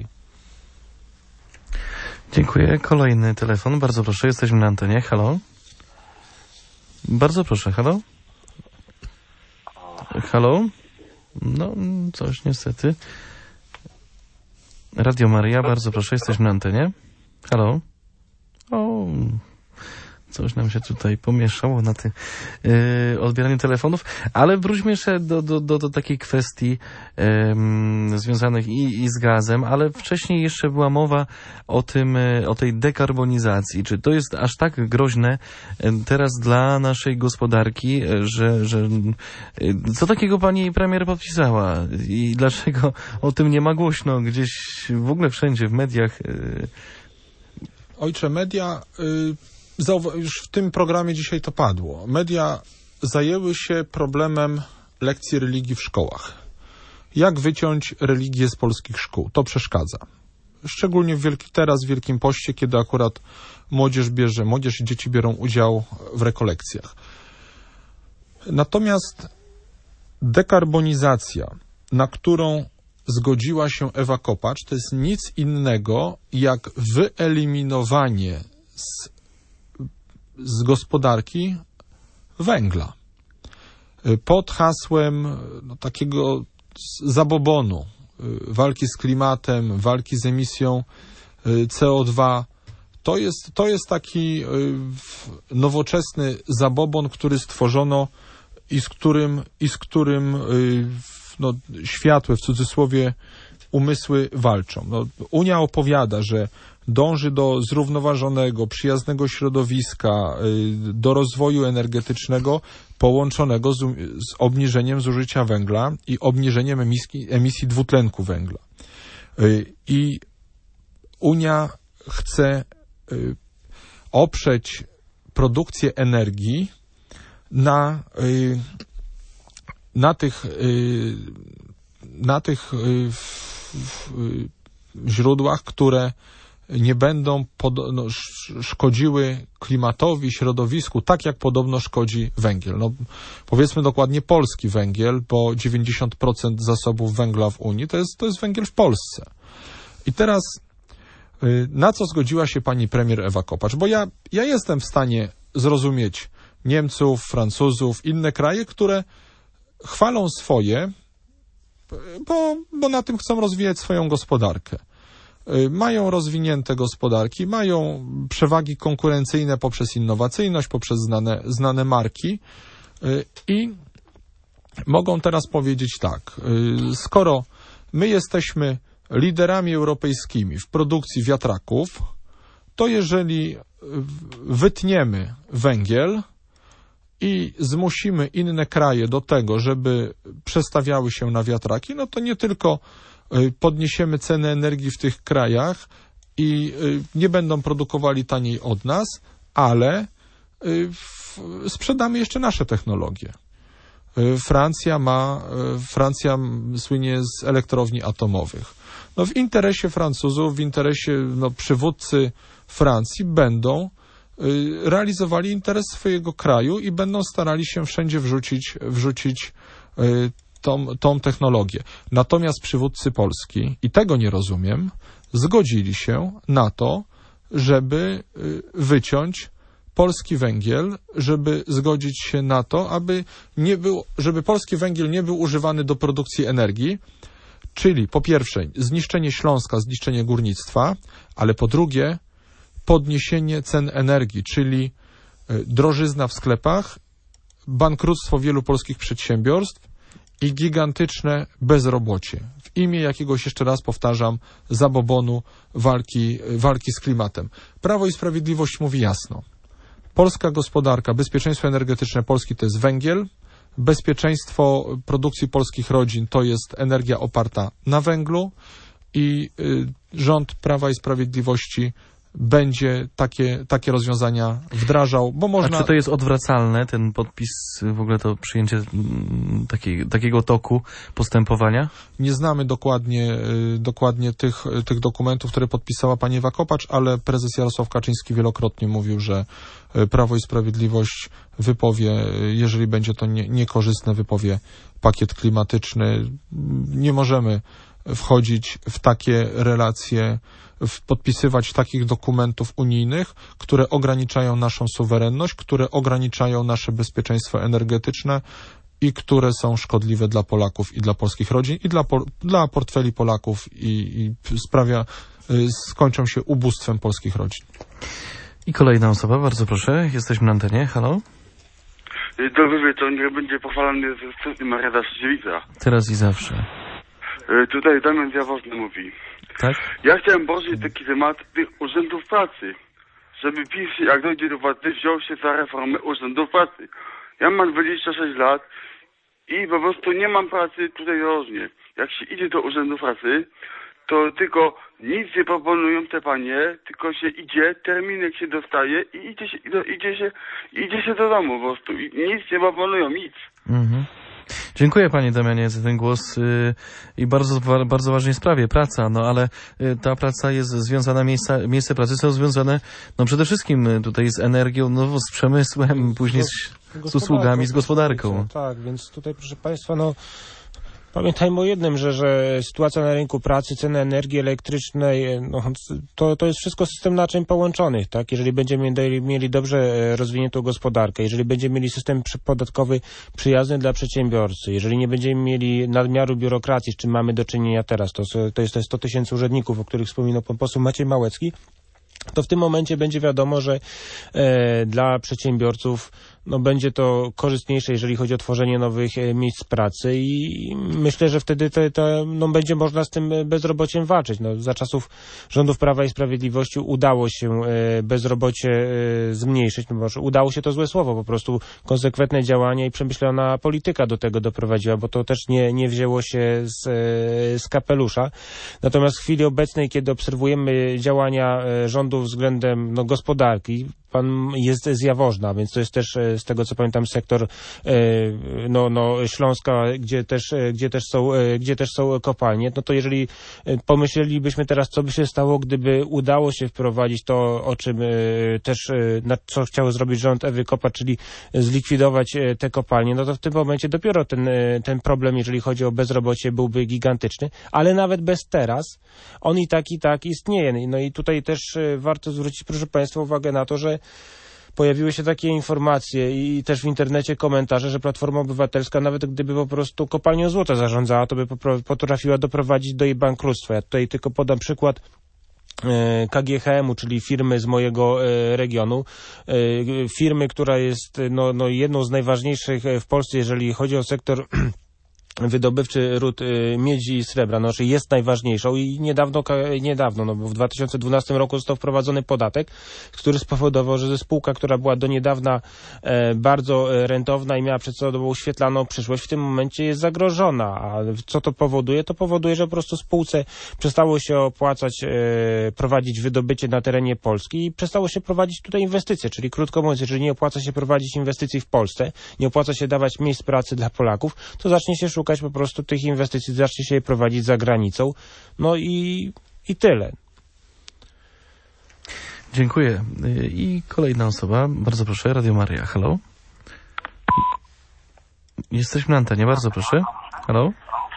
Dziękuję. Kolejny telefon. Bardzo proszę, jesteśmy na antenie. Halo? Bardzo proszę, halo? Halo? No, coś niestety. Radio Maryja, bardzo proszę, jesteśmy na antenie. Halo? O... Coś nam się tutaj pomieszało na tym yy, odbieraniu telefonów, ale wróćmy jeszcze do, do, do, do takiej kwestii yy, związanych i, i z gazem, ale wcześniej jeszcze była mowa o tym, yy, o tej dekarbonizacji. Czy to jest aż tak groźne yy, teraz dla naszej gospodarki, yy, że, że yy, co takiego pani premier podpisała i dlaczego o tym nie ma głośno gdzieś w ogóle wszędzie w mediach? Yy. Ojcze, media... Yy... Już w tym programie dzisiaj to padło. Media zajęły się problemem lekcji religii w szkołach. Jak wyciąć religię z polskich szkół? To przeszkadza. Szczególnie w wielki, teraz w Wielkim Poście, kiedy akurat młodzież bierze, młodzież i dzieci biorą udział w rekolekcjach. Natomiast dekarbonizacja, na którą zgodziła się Ewa Kopacz, to jest nic innego jak wyeliminowanie z z gospodarki węgla. Pod hasłem no, takiego zabobonu, walki z klimatem, walki z emisją C O dwa. To jest, to jest taki nowoczesny zabobon, który stworzono i z którym, i z którym no, światłe, w cudzysłowie, umysły walczą. No, Unia opowiada, że dąży do zrównoważonego, przyjaznego środowiska, do rozwoju energetycznego połączonego z, z obniżeniem zużycia węgla i obniżeniem emisji, emisji dwutlenku węgla. I Unia chce oprzeć produkcję energii na, na tych, na tych źródłach, które nie będą pod, no, szkodziły klimatowi, środowisku, tak jak podobno szkodzi węgiel. No, powiedzmy dokładnie polski węgiel, bo dziewięćdziesiąt procent zasobów węgla w Unii to jest, to jest węgiel w Polsce. I teraz na co zgodziła się pani premier Ewa Kopacz? Bo ja, ja jestem w stanie zrozumieć Niemców, Francuzów, inne kraje, które chwalą swoje, bo, bo na tym chcą rozwijać swoją gospodarkę. Mają rozwinięte gospodarki, mają przewagi konkurencyjne poprzez innowacyjność, poprzez znane, znane marki i mogą teraz powiedzieć tak, skoro my jesteśmy liderami europejskimi w produkcji wiatraków, to jeżeli wytniemy węgiel i zmusimy inne kraje do tego, żeby przestawiały się na wiatraki, no to nie tylko podniesiemy cenę energii w tych krajach i nie będą produkowali taniej od nas, ale sprzedamy jeszcze nasze technologie. Francja ma, Francja słynie z elektrowni atomowych. No w interesie Francuzów, w interesie no, przywódcy Francji będą realizowali interes swojego kraju i będą starali się wszędzie wrzucić, wrzucić tą, tą technologię. Natomiast przywódcy Polski, i tego nie rozumiem, zgodzili się na to, żeby wyciąć polski węgiel, żeby zgodzić się na to, aby nie był, żeby polski węgiel nie był używany do produkcji energii, czyli po pierwsze zniszczenie Śląska, zniszczenie górnictwa, ale po drugie podniesienie cen energii, czyli drożyzna w sklepach, bankructwo wielu polskich przedsiębiorstw i gigantyczne bezrobocie. W imię jakiegoś, jeszcze raz powtarzam, zabobonu walki, walki z klimatem. Prawo i Sprawiedliwość mówi jasno. Polska gospodarka, bezpieczeństwo energetyczne Polski to jest węgiel, bezpieczeństwo produkcji polskich rodzin to jest energia oparta na węglu i y, rząd Prawa i Sprawiedliwości będzie takie, takie rozwiązania wdrażał, bo można... A czy to jest odwracalne, ten podpis, w ogóle to przyjęcie takiej, takiego toku postępowania? Nie znamy dokładnie, dokładnie tych, tych dokumentów, które podpisała pani Ewa Kopacz, ale prezes Jarosław Kaczyński wielokrotnie mówił, że Prawo i Sprawiedliwość wypowie, jeżeli będzie to nie, niekorzystne, wypowie pakiet klimatyczny. Nie możemy wchodzić w takie relacje, w podpisywać takich dokumentów unijnych, które ograniczają naszą suwerenność, które ograniczają nasze bezpieczeństwo energetyczne i które są szkodliwe dla Polaków i dla polskich rodzin i dla, dla portfeli Polaków i, i sprawia, y, skończą się ubóstwem polskich rodzin. I kolejna osoba, bardzo proszę, jesteśmy na antenie, halo? Dobry wieczór, niech będzie pochwalony z Maria Szczelica. Teraz i zawsze. Tutaj Damian Jaworzny mówi. Tak? Ja chciałem poruszyć taki temat tych urzędów pracy. Żeby PiS, jak dojdzie do władzy, wziął się za reformę urzędów pracy. Ja mam dwadzieścia sześć lat i po prostu nie mam pracy tutaj rożnie. Jak się idzie do urzędu pracy, to tylko nic nie proponują te panie, tylko się idzie, terminek się dostaje i idzie się, idzie się, idzie się do domu po prostu. I nic nie proponują, nic. Mhm. Dziękuję panie Damianie za ten głos yy, i bardzo, bardzo ważnej sprawie, praca, no ale yy, ta praca jest związana, miejsca, miejsce pracy są związane no przede wszystkim tutaj z energią, no z przemysłem, później z, z usługami, z gospodarką. Tak, więc tutaj proszę państwa, no pamiętajmy o jednym, że, że sytuacja na rynku pracy, ceny energii elektrycznej, no, to, to jest wszystko system naczyń połączonych, tak? Jeżeli będziemy mieli dobrze rozwiniętą gospodarkę, jeżeli będziemy mieli system podatkowy przyjazny dla przedsiębiorcy, jeżeli nie będziemy mieli nadmiaru biurokracji, z czym mamy do czynienia teraz, to, to jest te sto tysięcy urzędników, o których wspominał pan poseł Maciej Małecki, to w tym momencie będzie wiadomo, że e, dla przedsiębiorców no będzie to korzystniejsze, jeżeli chodzi o tworzenie nowych e, miejsc pracy i myślę, że wtedy te, te, no będzie można z tym bezrobociem walczyć. No, za czasów rządów Prawa i Sprawiedliwości udało się e, bezrobocie e, zmniejszyć, no, może udało się to złe słowo, po prostu konsekwentne działania i przemyślana polityka do tego doprowadziła, bo to też nie, nie wzięło się z, e, z kapelusza. Natomiast w chwili obecnej, kiedy obserwujemy działania e, rządu względem no, gospodarki, pan jest z Jaworzna, więc to jest też z tego co pamiętam sektor no, no, Śląska, gdzie też, gdzie, też są, gdzie też są kopalnie, no to jeżeli pomyślelibyśmy teraz, co by się stało, gdyby udało się wprowadzić to, o czym też, na co chciał zrobić rząd Ewy Kopacz, czyli zlikwidować te kopalnie, no to w tym momencie dopiero ten, ten problem, jeżeli chodzi o bezrobocie, byłby gigantyczny, ale nawet bez teraz on i tak i tak istnieje. No i tutaj też warto zwrócić, proszę Państwa, uwagę na to, że pojawiły się takie informacje i też w internecie komentarze, że Platforma Obywatelska, nawet gdyby po prostu kopalnią złota zarządzała, to by potrafiła doprowadzić do jej bankructwa. Ja tutaj tylko podam przykład K G H M u, czyli firmy z mojego regionu. Firmy, która jest no, no jedną z najważniejszych w Polsce, jeżeli chodzi o sektor wydobywczy ród y, miedzi i srebra, no, czyli jest najważniejszą i niedawno, niedawno, no bo w dwa tysiące dwunastym roku został wprowadzony podatek, który spowodował, że spółka, która była do niedawna e, bardzo rentowna i miała przed sobą świetlaną przyszłość, w tym momencie jest zagrożona. A co to powoduje? To powoduje, że po prostu spółce przestało się opłacać e, prowadzić wydobycie na terenie Polski i przestało się prowadzić tutaj inwestycje, czyli krótko mówiąc, jeżeli nie opłaca się prowadzić inwestycji w Polsce, nie opłaca się dawać miejsc pracy dla Polaków, to zacznie się szukać po prostu tych inwestycji, zacznie się je prowadzić za granicą. No i, i tyle. Dziękuję. I kolejna osoba. Bardzo proszę, Radio Maryja. Halo? Jesteśmy na antenie. Bardzo proszę. Halo?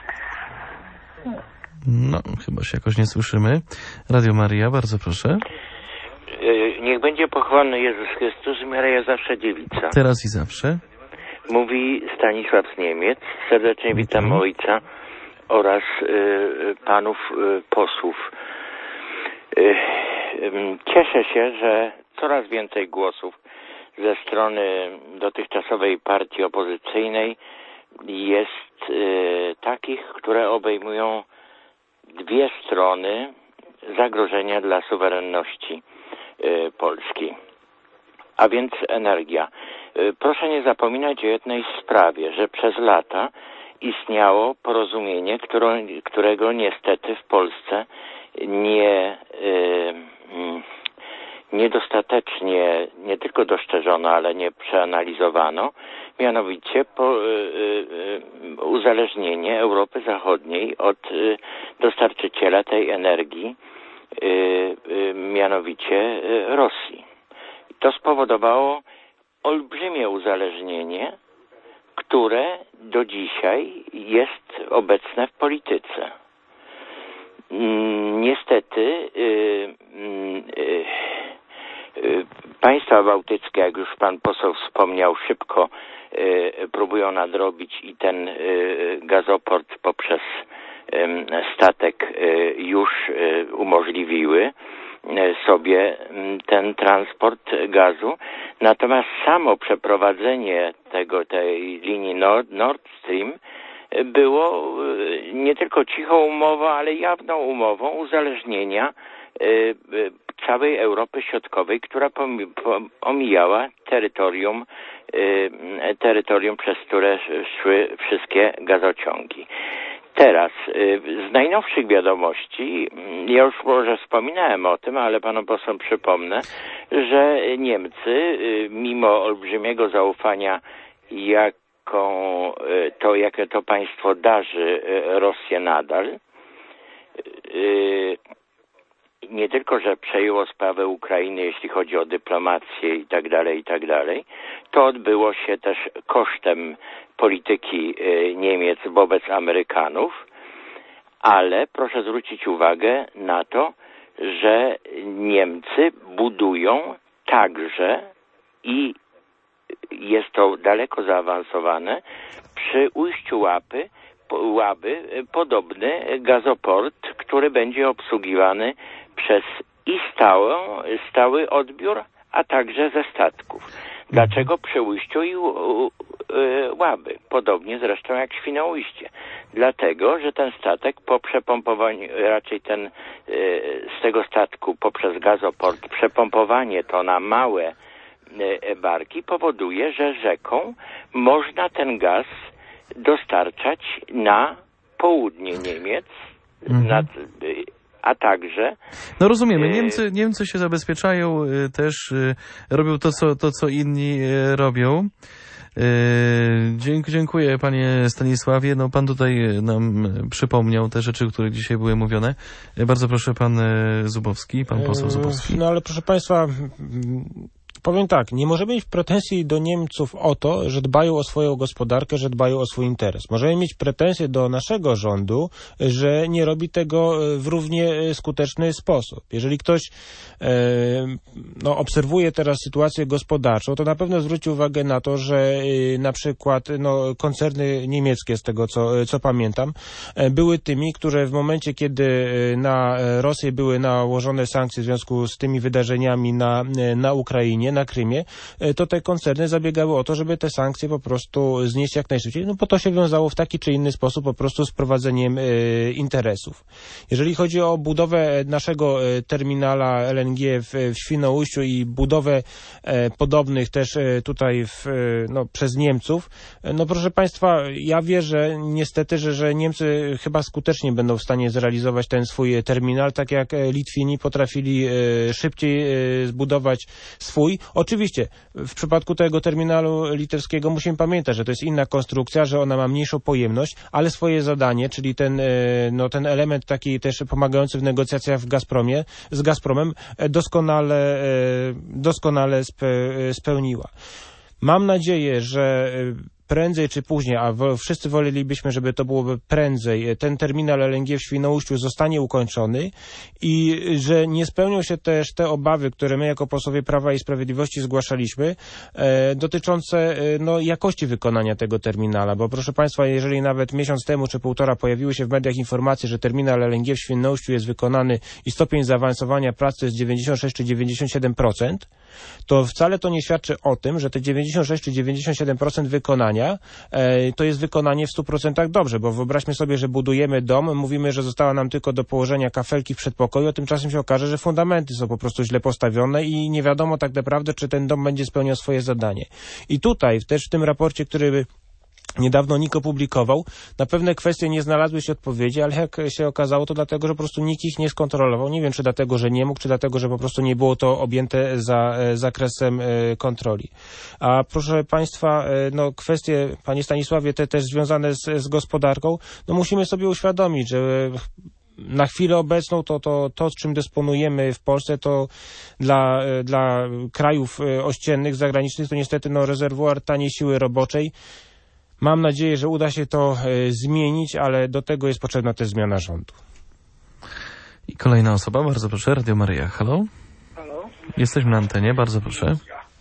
No, chyba się jakoś nie słyszymy. Radio Maryja, bardzo proszę. Niech będzie pochwalony Jezus Chrystus, Maryja zawsze dziewica. Teraz i zawsze. Mówi Stanisław z Niemiec. Serdecznie witam mhm. ojca oraz y, panów y, posłów. Y, y, cieszę się, że coraz więcej głosów ze strony dotychczasowej partii opozycyjnej jest y, takich, które obejmują dwie strony zagrożenia dla suwerenności y, Polski, a więc energia. Proszę nie zapominać o jednej sprawie, że przez lata istniało porozumienie, które, którego niestety w Polsce nie, y, niedostatecznie, nie tylko dostrzeżono, ale nie przeanalizowano, mianowicie po, y, y, uzależnienie Europy Zachodniej od y, dostarczyciela tej energii, y, y, mianowicie y, Rosji. To spowodowało olbrzymie uzależnienie, które do dzisiaj jest obecne w polityce. Niestety yy, yy, yy, państwa bałtyckie, jak już pan poseł wspomniał, szybko yy, próbują nadrobić i ten yy, gazoport poprzez yy, statek yy, już yy, umożliwiły sobie ten transport gazu. Natomiast samo przeprowadzenie tego, tej linii Nord, Nord Stream było nie tylko cichą umową, ale jawną umową uzależnienia całej Europy Środkowej, która omijała terytorium, terytorium, przez które szły wszystkie gazociągi. Teraz, z najnowszych wiadomości, ja już może wspominałem o tym, ale panom posłom przypomnę, że Niemcy, mimo olbrzymiego zaufania, jaką to, jakie to państwo darzy Rosję nadal, nie tylko, że przejęło sprawę Ukrainy, jeśli chodzi o dyplomację i tak dalej, i tak dalej, to odbyło się też kosztem polityki Niemiec wobec Amerykanów, ale proszę zwrócić uwagę na to, że Niemcy budują także i jest to daleko zaawansowane przy ujściu Łapy, Łaby podobny gazoport, który będzie obsługiwany przez i stałą, stały odbiór, a także ze statków. Dlaczego Przeujściu i Łaby? Podobnie zresztą jak Świnoujście. Dlatego, że ten statek po przepompowaniu, raczej ten z tego statku poprzez gazoport, przepompowanie to na małe barki powoduje, że rzeką można ten gaz dostarczać na południe Niemiec, mhm. na, a także... No rozumiemy, Niemcy, Niemcy się zabezpieczają też, robią to, co, to, co inni robią. Dziękuję panie Stanisławie. No pan tutaj nam przypomniał te rzeczy, które dzisiaj były mówione. Bardzo proszę pan Zubowski, pan poseł Zubowski. No ale proszę państwa, powiem tak, nie możemy mieć pretensji do Niemców o to, że dbają o swoją gospodarkę, że dbają o swój interes. Możemy mieć pretensje do naszego rządu, że nie robi tego w równie skuteczny sposób. Jeżeli ktoś e, no, obserwuje teraz sytuację gospodarczą, to na pewno zwróci uwagę na to, że e, na przykład no, koncerny niemieckie, z tego co, co pamiętam, e, były tymi, które w momencie, kiedy na Rosję były nałożone sankcje w związku z tymi wydarzeniami na, na Ukrainie, na Krymie, to te koncerny zabiegały o to, żeby te sankcje po prostu znieść jak najszybciej, no bo to się wiązało w taki czy inny sposób po prostu z prowadzeniem e, interesów. Jeżeli chodzi o budowę naszego e, terminala L N G w, w Świnoujściu i budowę e, podobnych też e, tutaj w, e, no, przez Niemców, e, no proszę państwa, ja wierzę niestety, że, że Niemcy chyba skutecznie będą w stanie zrealizować ten swój terminal, tak jak Litwini potrafili e, szybciej e, zbudować swój. Oczywiście w przypadku tego terminalu litewskiego musimy pamiętać, że to jest inna konstrukcja, że ona ma mniejszą pojemność, ale swoje zadanie, czyli ten, no, ten element taki też pomagający w negocjacjach w Gazpromie, z Gazpromem doskonale, doskonale spełniła. Mam nadzieję, że prędzej czy później, a wszyscy wolelibyśmy, żeby to było prędzej, ten terminal L N G w Świnoujściu zostanie ukończony i że nie spełnią się też te obawy, które my jako posłowie Prawa i Sprawiedliwości zgłaszaliśmy, e, dotyczące e, no, jakości wykonania tego terminala, bo proszę państwa, jeżeli nawet miesiąc temu czy półtora pojawiły się w mediach informacje, że terminal L N G w Świnoujściu jest wykonany i stopień zaawansowania pracy jest dziewięćdziesiąt sześć czy dziewięćdziesiąt siedem procent, to wcale to nie świadczy o tym, że te dziewięćdziesiąt sześć czy dziewięćdziesiąt siedem procent wykonania e, to jest wykonanie w stu procentach dobrze, bo wyobraźmy sobie, że budujemy dom, mówimy, że została nam tylko do położenia kafelki w przedpokoju, a tymczasem się okaże, że fundamenty są po prostu źle postawione i nie wiadomo tak naprawdę, czy ten dom będzie spełniał swoje zadanie. I tutaj też w tym raporcie, który niedawno N I K opublikował, na pewne kwestie nie znalazły się odpowiedzi, ale jak się okazało, to dlatego, że po prostu nikt ich nie skontrolował. Nie wiem, czy dlatego, że nie mógł, czy dlatego, że po prostu nie było to objęte za zakresem kontroli. A proszę państwa, no kwestie, panie Stanisławie, te też związane z, z gospodarką, no musimy sobie uświadomić, że na chwilę obecną to, to, to, czym dysponujemy w Polsce, to dla, dla krajów ościennych, zagranicznych, to niestety no, rezerwuar taniej siły roboczej. Mam nadzieję, że uda się to e, zmienić, ale do tego jest potrzebna też zmiana rządu. I kolejna osoba, bardzo proszę, Radio Maryja. Halo? Halo? Jesteśmy na antenie, bardzo proszę.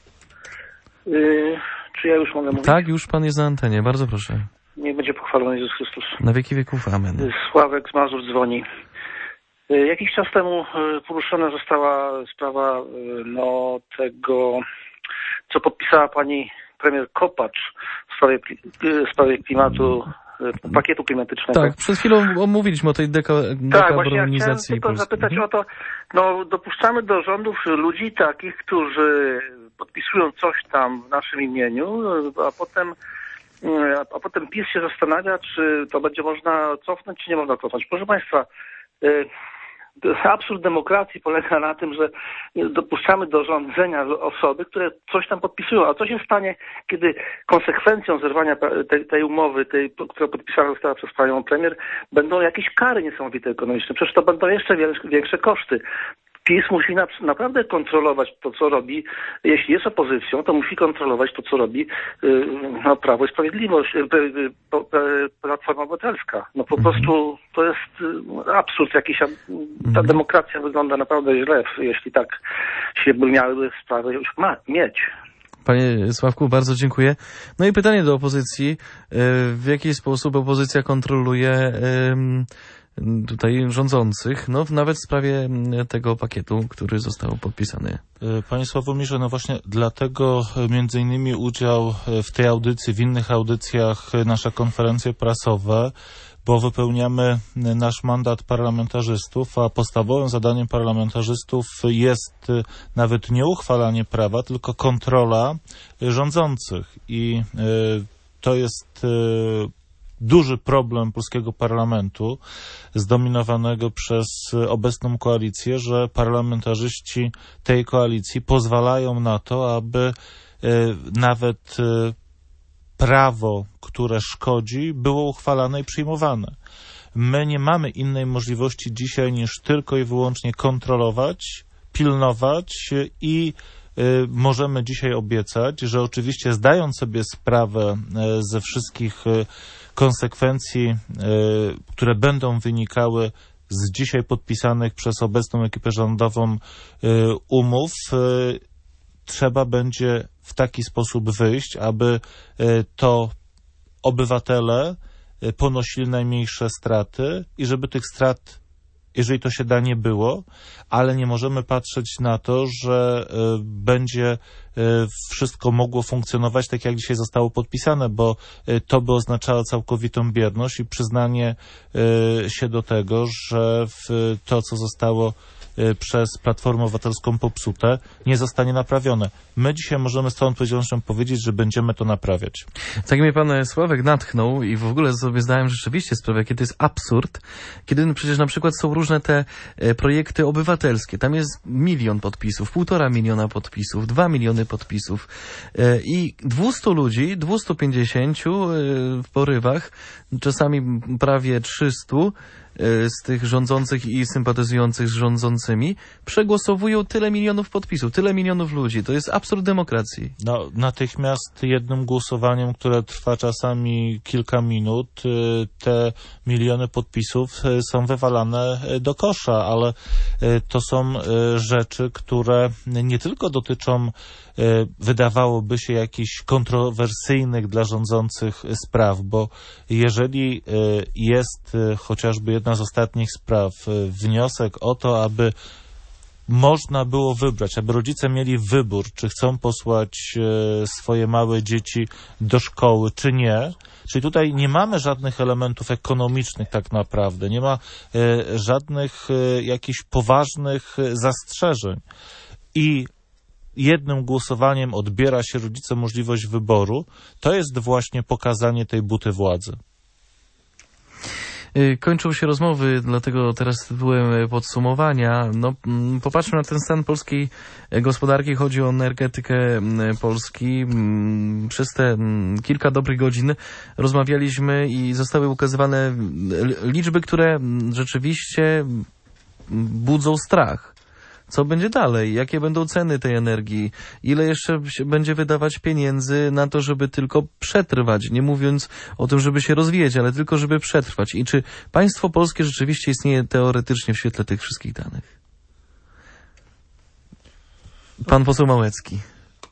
Yy, czy ja już mogę mówić? Tak, już pan jest na antenie, bardzo proszę. Niech będzie pochwalony Jezus Chrystus. Na wieki wieków, amen. Sławek z Mazur dzwoni. Yy, jakiś czas temu yy, poruszona została sprawa yy, no, tego, co podpisała pani premier Kopacz w sprawie, w sprawie klimatu, pakietu klimatycznego. Tak, przed chwilą omówiliśmy o tej deka- tak, właśnie ja chciałem dekarbonizacji tylko zapytać o to, no dopuszczamy do rządów ludzi takich, którzy podpisują coś tam w naszym imieniu, a potem a potem PiS się zastanawia, czy to będzie można cofnąć, czy nie można cofnąć. Proszę państwa, absurd demokracji polega na tym, że dopuszczamy do rządzenia osoby, które coś tam podpisują. A co się stanie, kiedy konsekwencją zerwania tej, tej umowy, tej, która podpisana została przez panią premier, będą jakieś kary niesamowite ekonomiczne? Przecież to będą jeszcze większe koszty. PiS musi na, naprawdę kontrolować to, co robi. Jeśli jest opozycją, to musi kontrolować to, co robi yy, no, Prawo i Sprawiedliwość, yy, yy, Platforma Obywatelska. No po prostu to jest yy, absurd jakiś. Ta demokracja wygląda naprawdę źle, jeśli tak się by miały sprawy już ma, mieć. Panie Sławku, bardzo dziękuję. No i pytanie do opozycji. W jaki sposób opozycja kontroluje tutaj rządzących, no nawet w sprawie tego pakietu, który został podpisany. Panie Sławomirze, no właśnie dlatego między innymi udział w tej audycji, w innych audycjach, nasze konferencje prasowe, bo wypełniamy nasz mandat parlamentarzystów, a podstawowym zadaniem parlamentarzystów jest nawet nie uchwalanie prawa, tylko kontrola rządzących. I to jest duży problem polskiego parlamentu, zdominowanego przez obecną koalicję, że parlamentarzyści tej koalicji pozwalają na to, aby nawet prawo, które szkodzi, było uchwalane i przyjmowane. My nie mamy innej możliwości dzisiaj niż tylko i wyłącznie kontrolować, pilnować i y, możemy dzisiaj obiecać, że oczywiście zdając sobie sprawę y, ze wszystkich y, konsekwencji, y, które będą wynikały z dzisiaj podpisanych przez obecną ekipę rządową y, umów, y, trzeba będzie w taki sposób wyjść, aby to obywatele ponosili najmniejsze straty i żeby tych strat, jeżeli to się da, nie było, ale nie możemy patrzeć na to, że będzie wszystko mogło funkcjonować tak, jak dzisiaj zostało podpisane, bo to by oznaczało całkowitą bierność i przyznanie się do tego, że to, co zostało przez Platformę Obywatelską popsute, nie zostanie naprawione. My dzisiaj możemy z całą odpowiedzialnością powiedzieć, że będziemy to naprawiać. Tak mnie pan Sławek natchnął i w ogóle sobie zdałem rzeczywiście sprawę, kiedy to jest absurd, kiedy no przecież na przykład są różne te e, projekty obywatelskie. Tam jest milion podpisów, półtora miliona podpisów, dwa miliony podpisów e, i dwieście ludzi, dwieście pięćdziesiąt e, w porywach, czasami prawie trzysta z tych rządzących i sympatyzujących z rządzącymi przegłosowują tyle milionów podpisów, tyle milionów ludzi. To jest absurd demokracji. No, natychmiast jednym głosowaniem, które trwa czasami kilka minut, te miliony podpisów są wywalane do kosza, ale to są rzeczy, które nie tylko dotyczą, wydawałoby się, jakichś kontrowersyjnych dla rządzących spraw, bo jeżeli jest chociażby jedna z ostatnich spraw wniosek o to, aby można było wybrać, aby rodzice mieli wybór, czy chcą posłać swoje małe dzieci do szkoły, czy nie. Czyli tutaj nie mamy żadnych elementów ekonomicznych tak naprawdę, nie ma żadnych jakichś poważnych zastrzeżeń. I jednym głosowaniem odbiera się rodzicom możliwość wyboru, to jest właśnie pokazanie tej buty władzy. Kończą się rozmowy, dlatego teraz tytułem podsumowania. No, popatrzmy na ten stan polskiej gospodarki. Chodzi o energetykę Polski. Przez te kilka dobrych godzin rozmawialiśmy i zostały ukazywane liczby, które rzeczywiście budzą strach. Co będzie dalej? Jakie będą ceny tej energii? Ile jeszcze się będzie wydawać pieniędzy na to, żeby tylko przetrwać? Nie mówiąc o tym, żeby się rozwijać, ale tylko, żeby przetrwać. I czy państwo polskie rzeczywiście istnieje teoretycznie w świetle tych wszystkich danych? Pan poseł Małecki.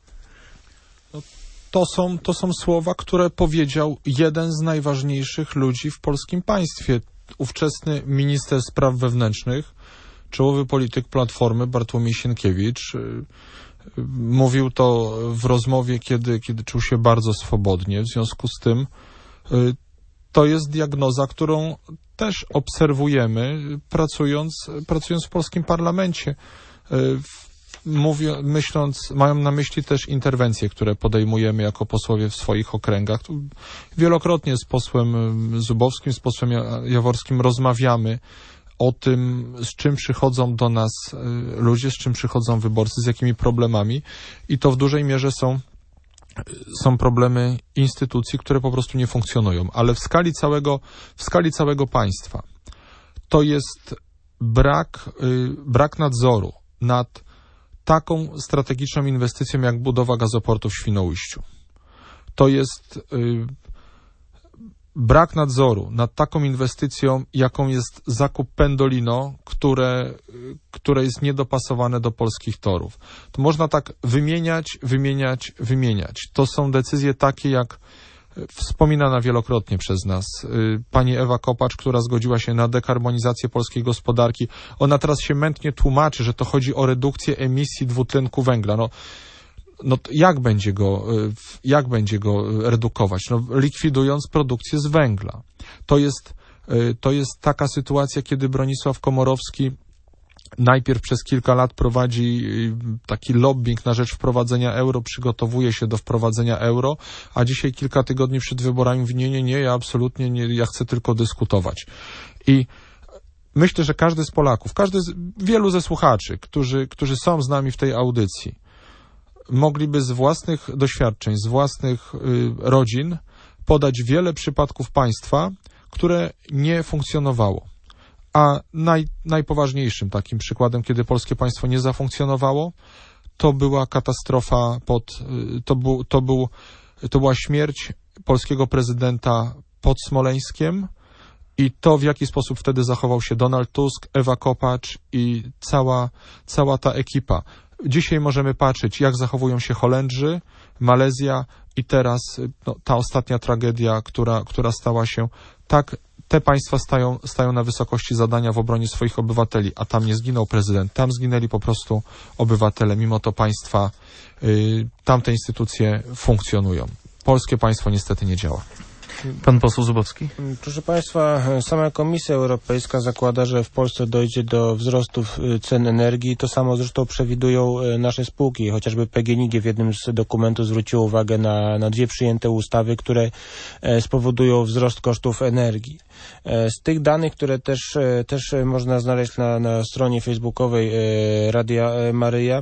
To są, to są słowa, które powiedział jeden z najważniejszych ludzi w polskim państwie. Ówczesny minister spraw wewnętrznych, czołowy polityk Platformy Bartłomiej Sienkiewicz. Mówił to w rozmowie, kiedy, kiedy czuł się bardzo swobodnie. W związku z tym to jest diagnoza, którą też obserwujemy, pracując, pracując w polskim parlamencie. Mówię, myśląc, mają na myśli też interwencje, które podejmujemy jako posłowie w swoich okręgach. Wielokrotnie z posłem Zubowskim, z posłem Jaworskim rozmawiamy o tym, z czym przychodzą do nas ludzie, z czym przychodzą wyborcy, z jakimi problemami i to w dużej mierze są, są problemy instytucji, które po prostu nie funkcjonują, ale w skali całego, w skali całego państwa to jest brak, brak nadzoru nad taką strategiczną inwestycją jak budowa gazoportu w Świnoujściu. To jest brak nadzoru nad taką inwestycją, jaką jest zakup Pendolino, które, które jest niedopasowane do polskich torów. To można tak wymieniać, wymieniać, wymieniać. To są decyzje takie jak wspominana wielokrotnie przez nas. Pani Ewa Kopacz, która zgodziła się na dekarbonizację polskiej gospodarki, ona teraz się mętnie tłumaczy, że to chodzi o redukcję emisji dwutlenku węgla. No, no jak będzie go, jak będzie go redukować? No, likwidując produkcję z węgla. To jest, to jest taka sytuacja, kiedy Bronisław Komorowski najpierw przez kilka lat prowadzi taki lobbying na rzecz wprowadzenia euro, przygotowuje się do wprowadzenia euro, a dzisiaj kilka tygodni przed wyborami mówi, nie, nie, nie, ja absolutnie nie, ja chcę tylko dyskutować. I myślę, że każdy z Polaków, każdy z, wielu ze słuchaczy, którzy, którzy są z nami w tej audycji, mogliby z własnych doświadczeń, z własnych y, rodzin podać wiele przypadków państwa, które nie funkcjonowało. A naj, najpoważniejszym takim przykładem, kiedy polskie państwo nie zafunkcjonowało, to była katastrofa pod, to, był, to, był, to była śmierć polskiego prezydenta pod Smoleńskiem i to, w jaki sposób wtedy zachował się Donald Tusk, Ewa Kopacz i cała, cała ta ekipa. Dzisiaj możemy patrzeć, jak zachowują się Holendrzy, Malezja i teraz no, ta ostatnia tragedia, która, która stała się tak. Te państwa stają, stają na wysokości zadania w obronie swoich obywateli, a tam nie zginął prezydent, tam zginęli po prostu obywatele. Mimo to państwa, y, tamte instytucje funkcjonują. Polskie państwo niestety nie działa. Pan poseł Zubowski. Proszę Państwa, sama Komisja Europejska zakłada, że w Polsce dojdzie do wzrostów cen energii. To samo zresztą przewidują nasze spółki. Chociażby P G N I G w jednym z dokumentów zwróciło uwagę na, na dwie przyjęte ustawy, które spowodują wzrost kosztów energii. Z tych danych, które też, też można znaleźć na, na stronie facebookowej Radia Maryja,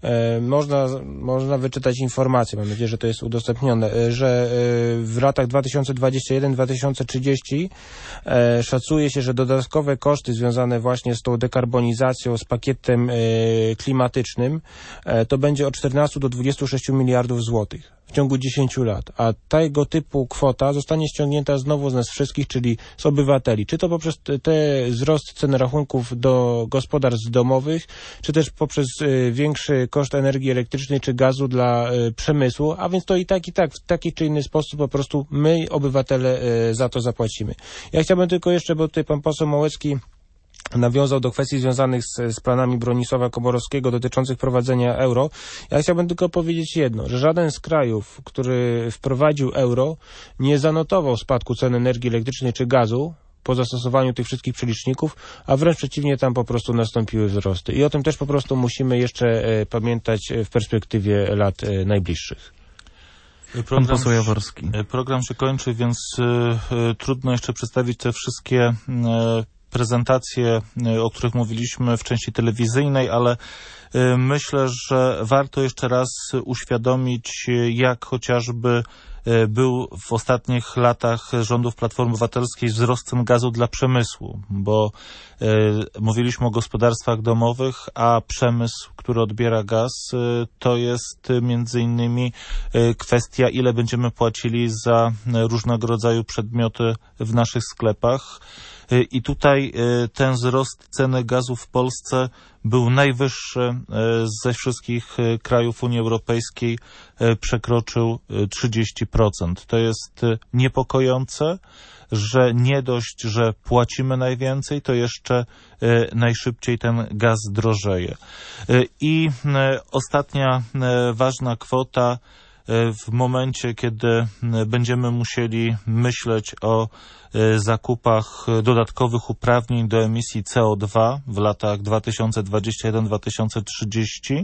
można, można wyczytać informacje, mam nadzieję, że to jest udostępnione, że w latach dwa tysiące dwudziestym pierwszym do dwa tysiące trzydziestego e, szacuje się, że dodatkowe koszty związane właśnie z tą dekarbonizacją, z pakietem e, klimatycznym, e, to będzie od czternastu do dwudziestu sześciu miliardów złotych w ciągu dziesięciu lat, a tego typu kwota zostanie ściągnięta znowu z nas wszystkich, czyli z obywateli, czy to poprzez te wzrost cen rachunków do gospodarstw domowych, czy też poprzez y, większy koszt energii elektrycznej czy gazu dla y, przemysłu, a więc to i tak, i tak, w taki czy inny sposób po prostu my, obywatele, y, za to zapłacimy. Ja chciałbym tylko jeszcze, bo tutaj pan poseł Małecki nawiązał do kwestii związanych z, z planami Bronisława Komorowskiego dotyczących prowadzenia euro. Ja chciałbym tylko powiedzieć jedno, że żaden z krajów, który wprowadził euro, nie zanotował spadku cen energii elektrycznej czy gazu po zastosowaniu tych wszystkich przeliczników, a wręcz przeciwnie, tam po prostu nastąpiły wzrosty. I o tym też po prostu musimy jeszcze e, pamiętać w perspektywie lat e, najbliższych. Program, program się kończy, więc y, y, trudno jeszcze przedstawić te wszystkie y, prezentacje, o których mówiliśmy w części telewizyjnej, ale myślę, że warto jeszcze raz uświadomić, jak chociażby był w ostatnich latach rządów Platformy Obywatelskiej wzrost cen gazu dla przemysłu, bo y, mówiliśmy o gospodarstwach domowych, a przemysł, który odbiera gaz, y, to jest między innymi y, kwestia, ile będziemy płacili za y, różnego rodzaju przedmioty w naszych sklepach. I tutaj ten wzrost ceny gazu w Polsce był najwyższy ze wszystkich krajów Unii Europejskiej, przekroczył trzydzieści procent. To jest niepokojące, że nie dość, że płacimy najwięcej, to jeszcze najszybciej ten gaz drożeje. I ostatnia ważna kwota, w momencie, kiedy będziemy musieli myśleć o zakupach dodatkowych uprawnień do emisji C O dwa w latach dwa tysiące dwudziestym pierwszym do dwa tysiące trzydziestego,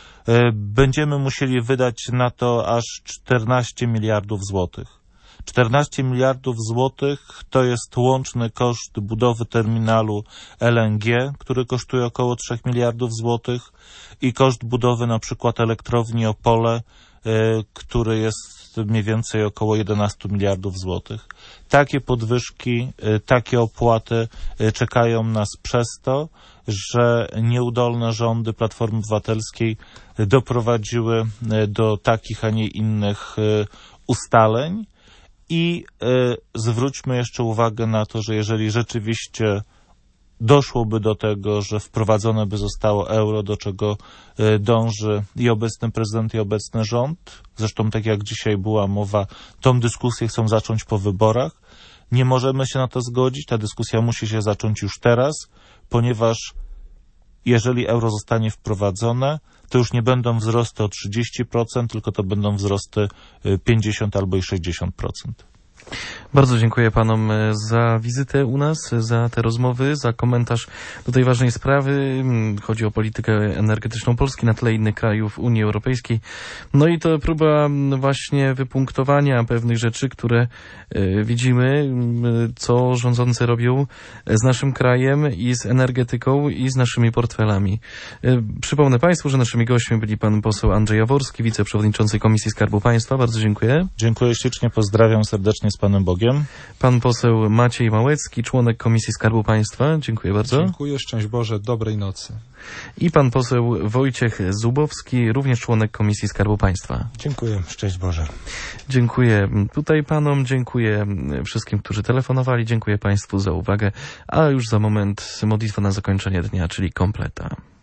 będziemy musieli wydać na to aż czternaście miliardów złotych. czternaście miliardów złotych to jest łączny koszt budowy terminalu L N G, który kosztuje około trzech miliardów złotych, i koszt budowy na przykład elektrowni Opole, który jest mniej więcej około jedenaście miliardów złotych. Takie podwyżki, takie opłaty czekają nas przez to, że nieudolne rządy Platformy Obywatelskiej doprowadziły do takich, a nie innych ustaleń. I zwróćmy jeszcze uwagę na to, że jeżeli rzeczywiście doszłoby do tego, że wprowadzone by zostało euro, do czego dąży i obecny prezydent, i obecny rząd. Zresztą tak jak dzisiaj była mowa, tą dyskusję chcą zacząć po wyborach. Nie możemy się na to zgodzić. Ta dyskusja musi się zacząć już teraz, ponieważ jeżeli euro zostanie wprowadzone, to już nie będą wzrosty o trzydzieści procent, tylko to będą wzrosty pięćdziesiąt albo i sześćdziesiąt procent. Bardzo dziękuję panom za wizytę u nas, za te rozmowy, za komentarz do tej ważnej sprawy. Chodzi o politykę energetyczną Polski na tle innych krajów Unii Europejskiej. No i to próba właśnie wypunktowania pewnych rzeczy, które widzimy, co rządzący robią z naszym krajem i z energetyką i z naszymi portfelami. Przypomnę państwu, że naszymi gośćmi byli pan poseł Andrzej Jaworski, wiceprzewodniczący Komisji Skarbu Państwa. Bardzo dziękuję. Dziękuję ślicznie, pozdrawiam serdecznie z Panem Bogiem. Pan poseł Maciej Małecki, członek Komisji Skarbu Państwa. Dziękuję bardzo. Dziękuję, szczęść Boże, dobrej nocy. I pan poseł Wojciech Zubowski, również członek Komisji Skarbu Państwa. Dziękuję, szczęść Boże. Dziękuję tutaj panom, dziękuję wszystkim, którzy telefonowali, dziękuję państwu za uwagę, a już za moment modlitwa na zakończenie dnia, czyli kompleta.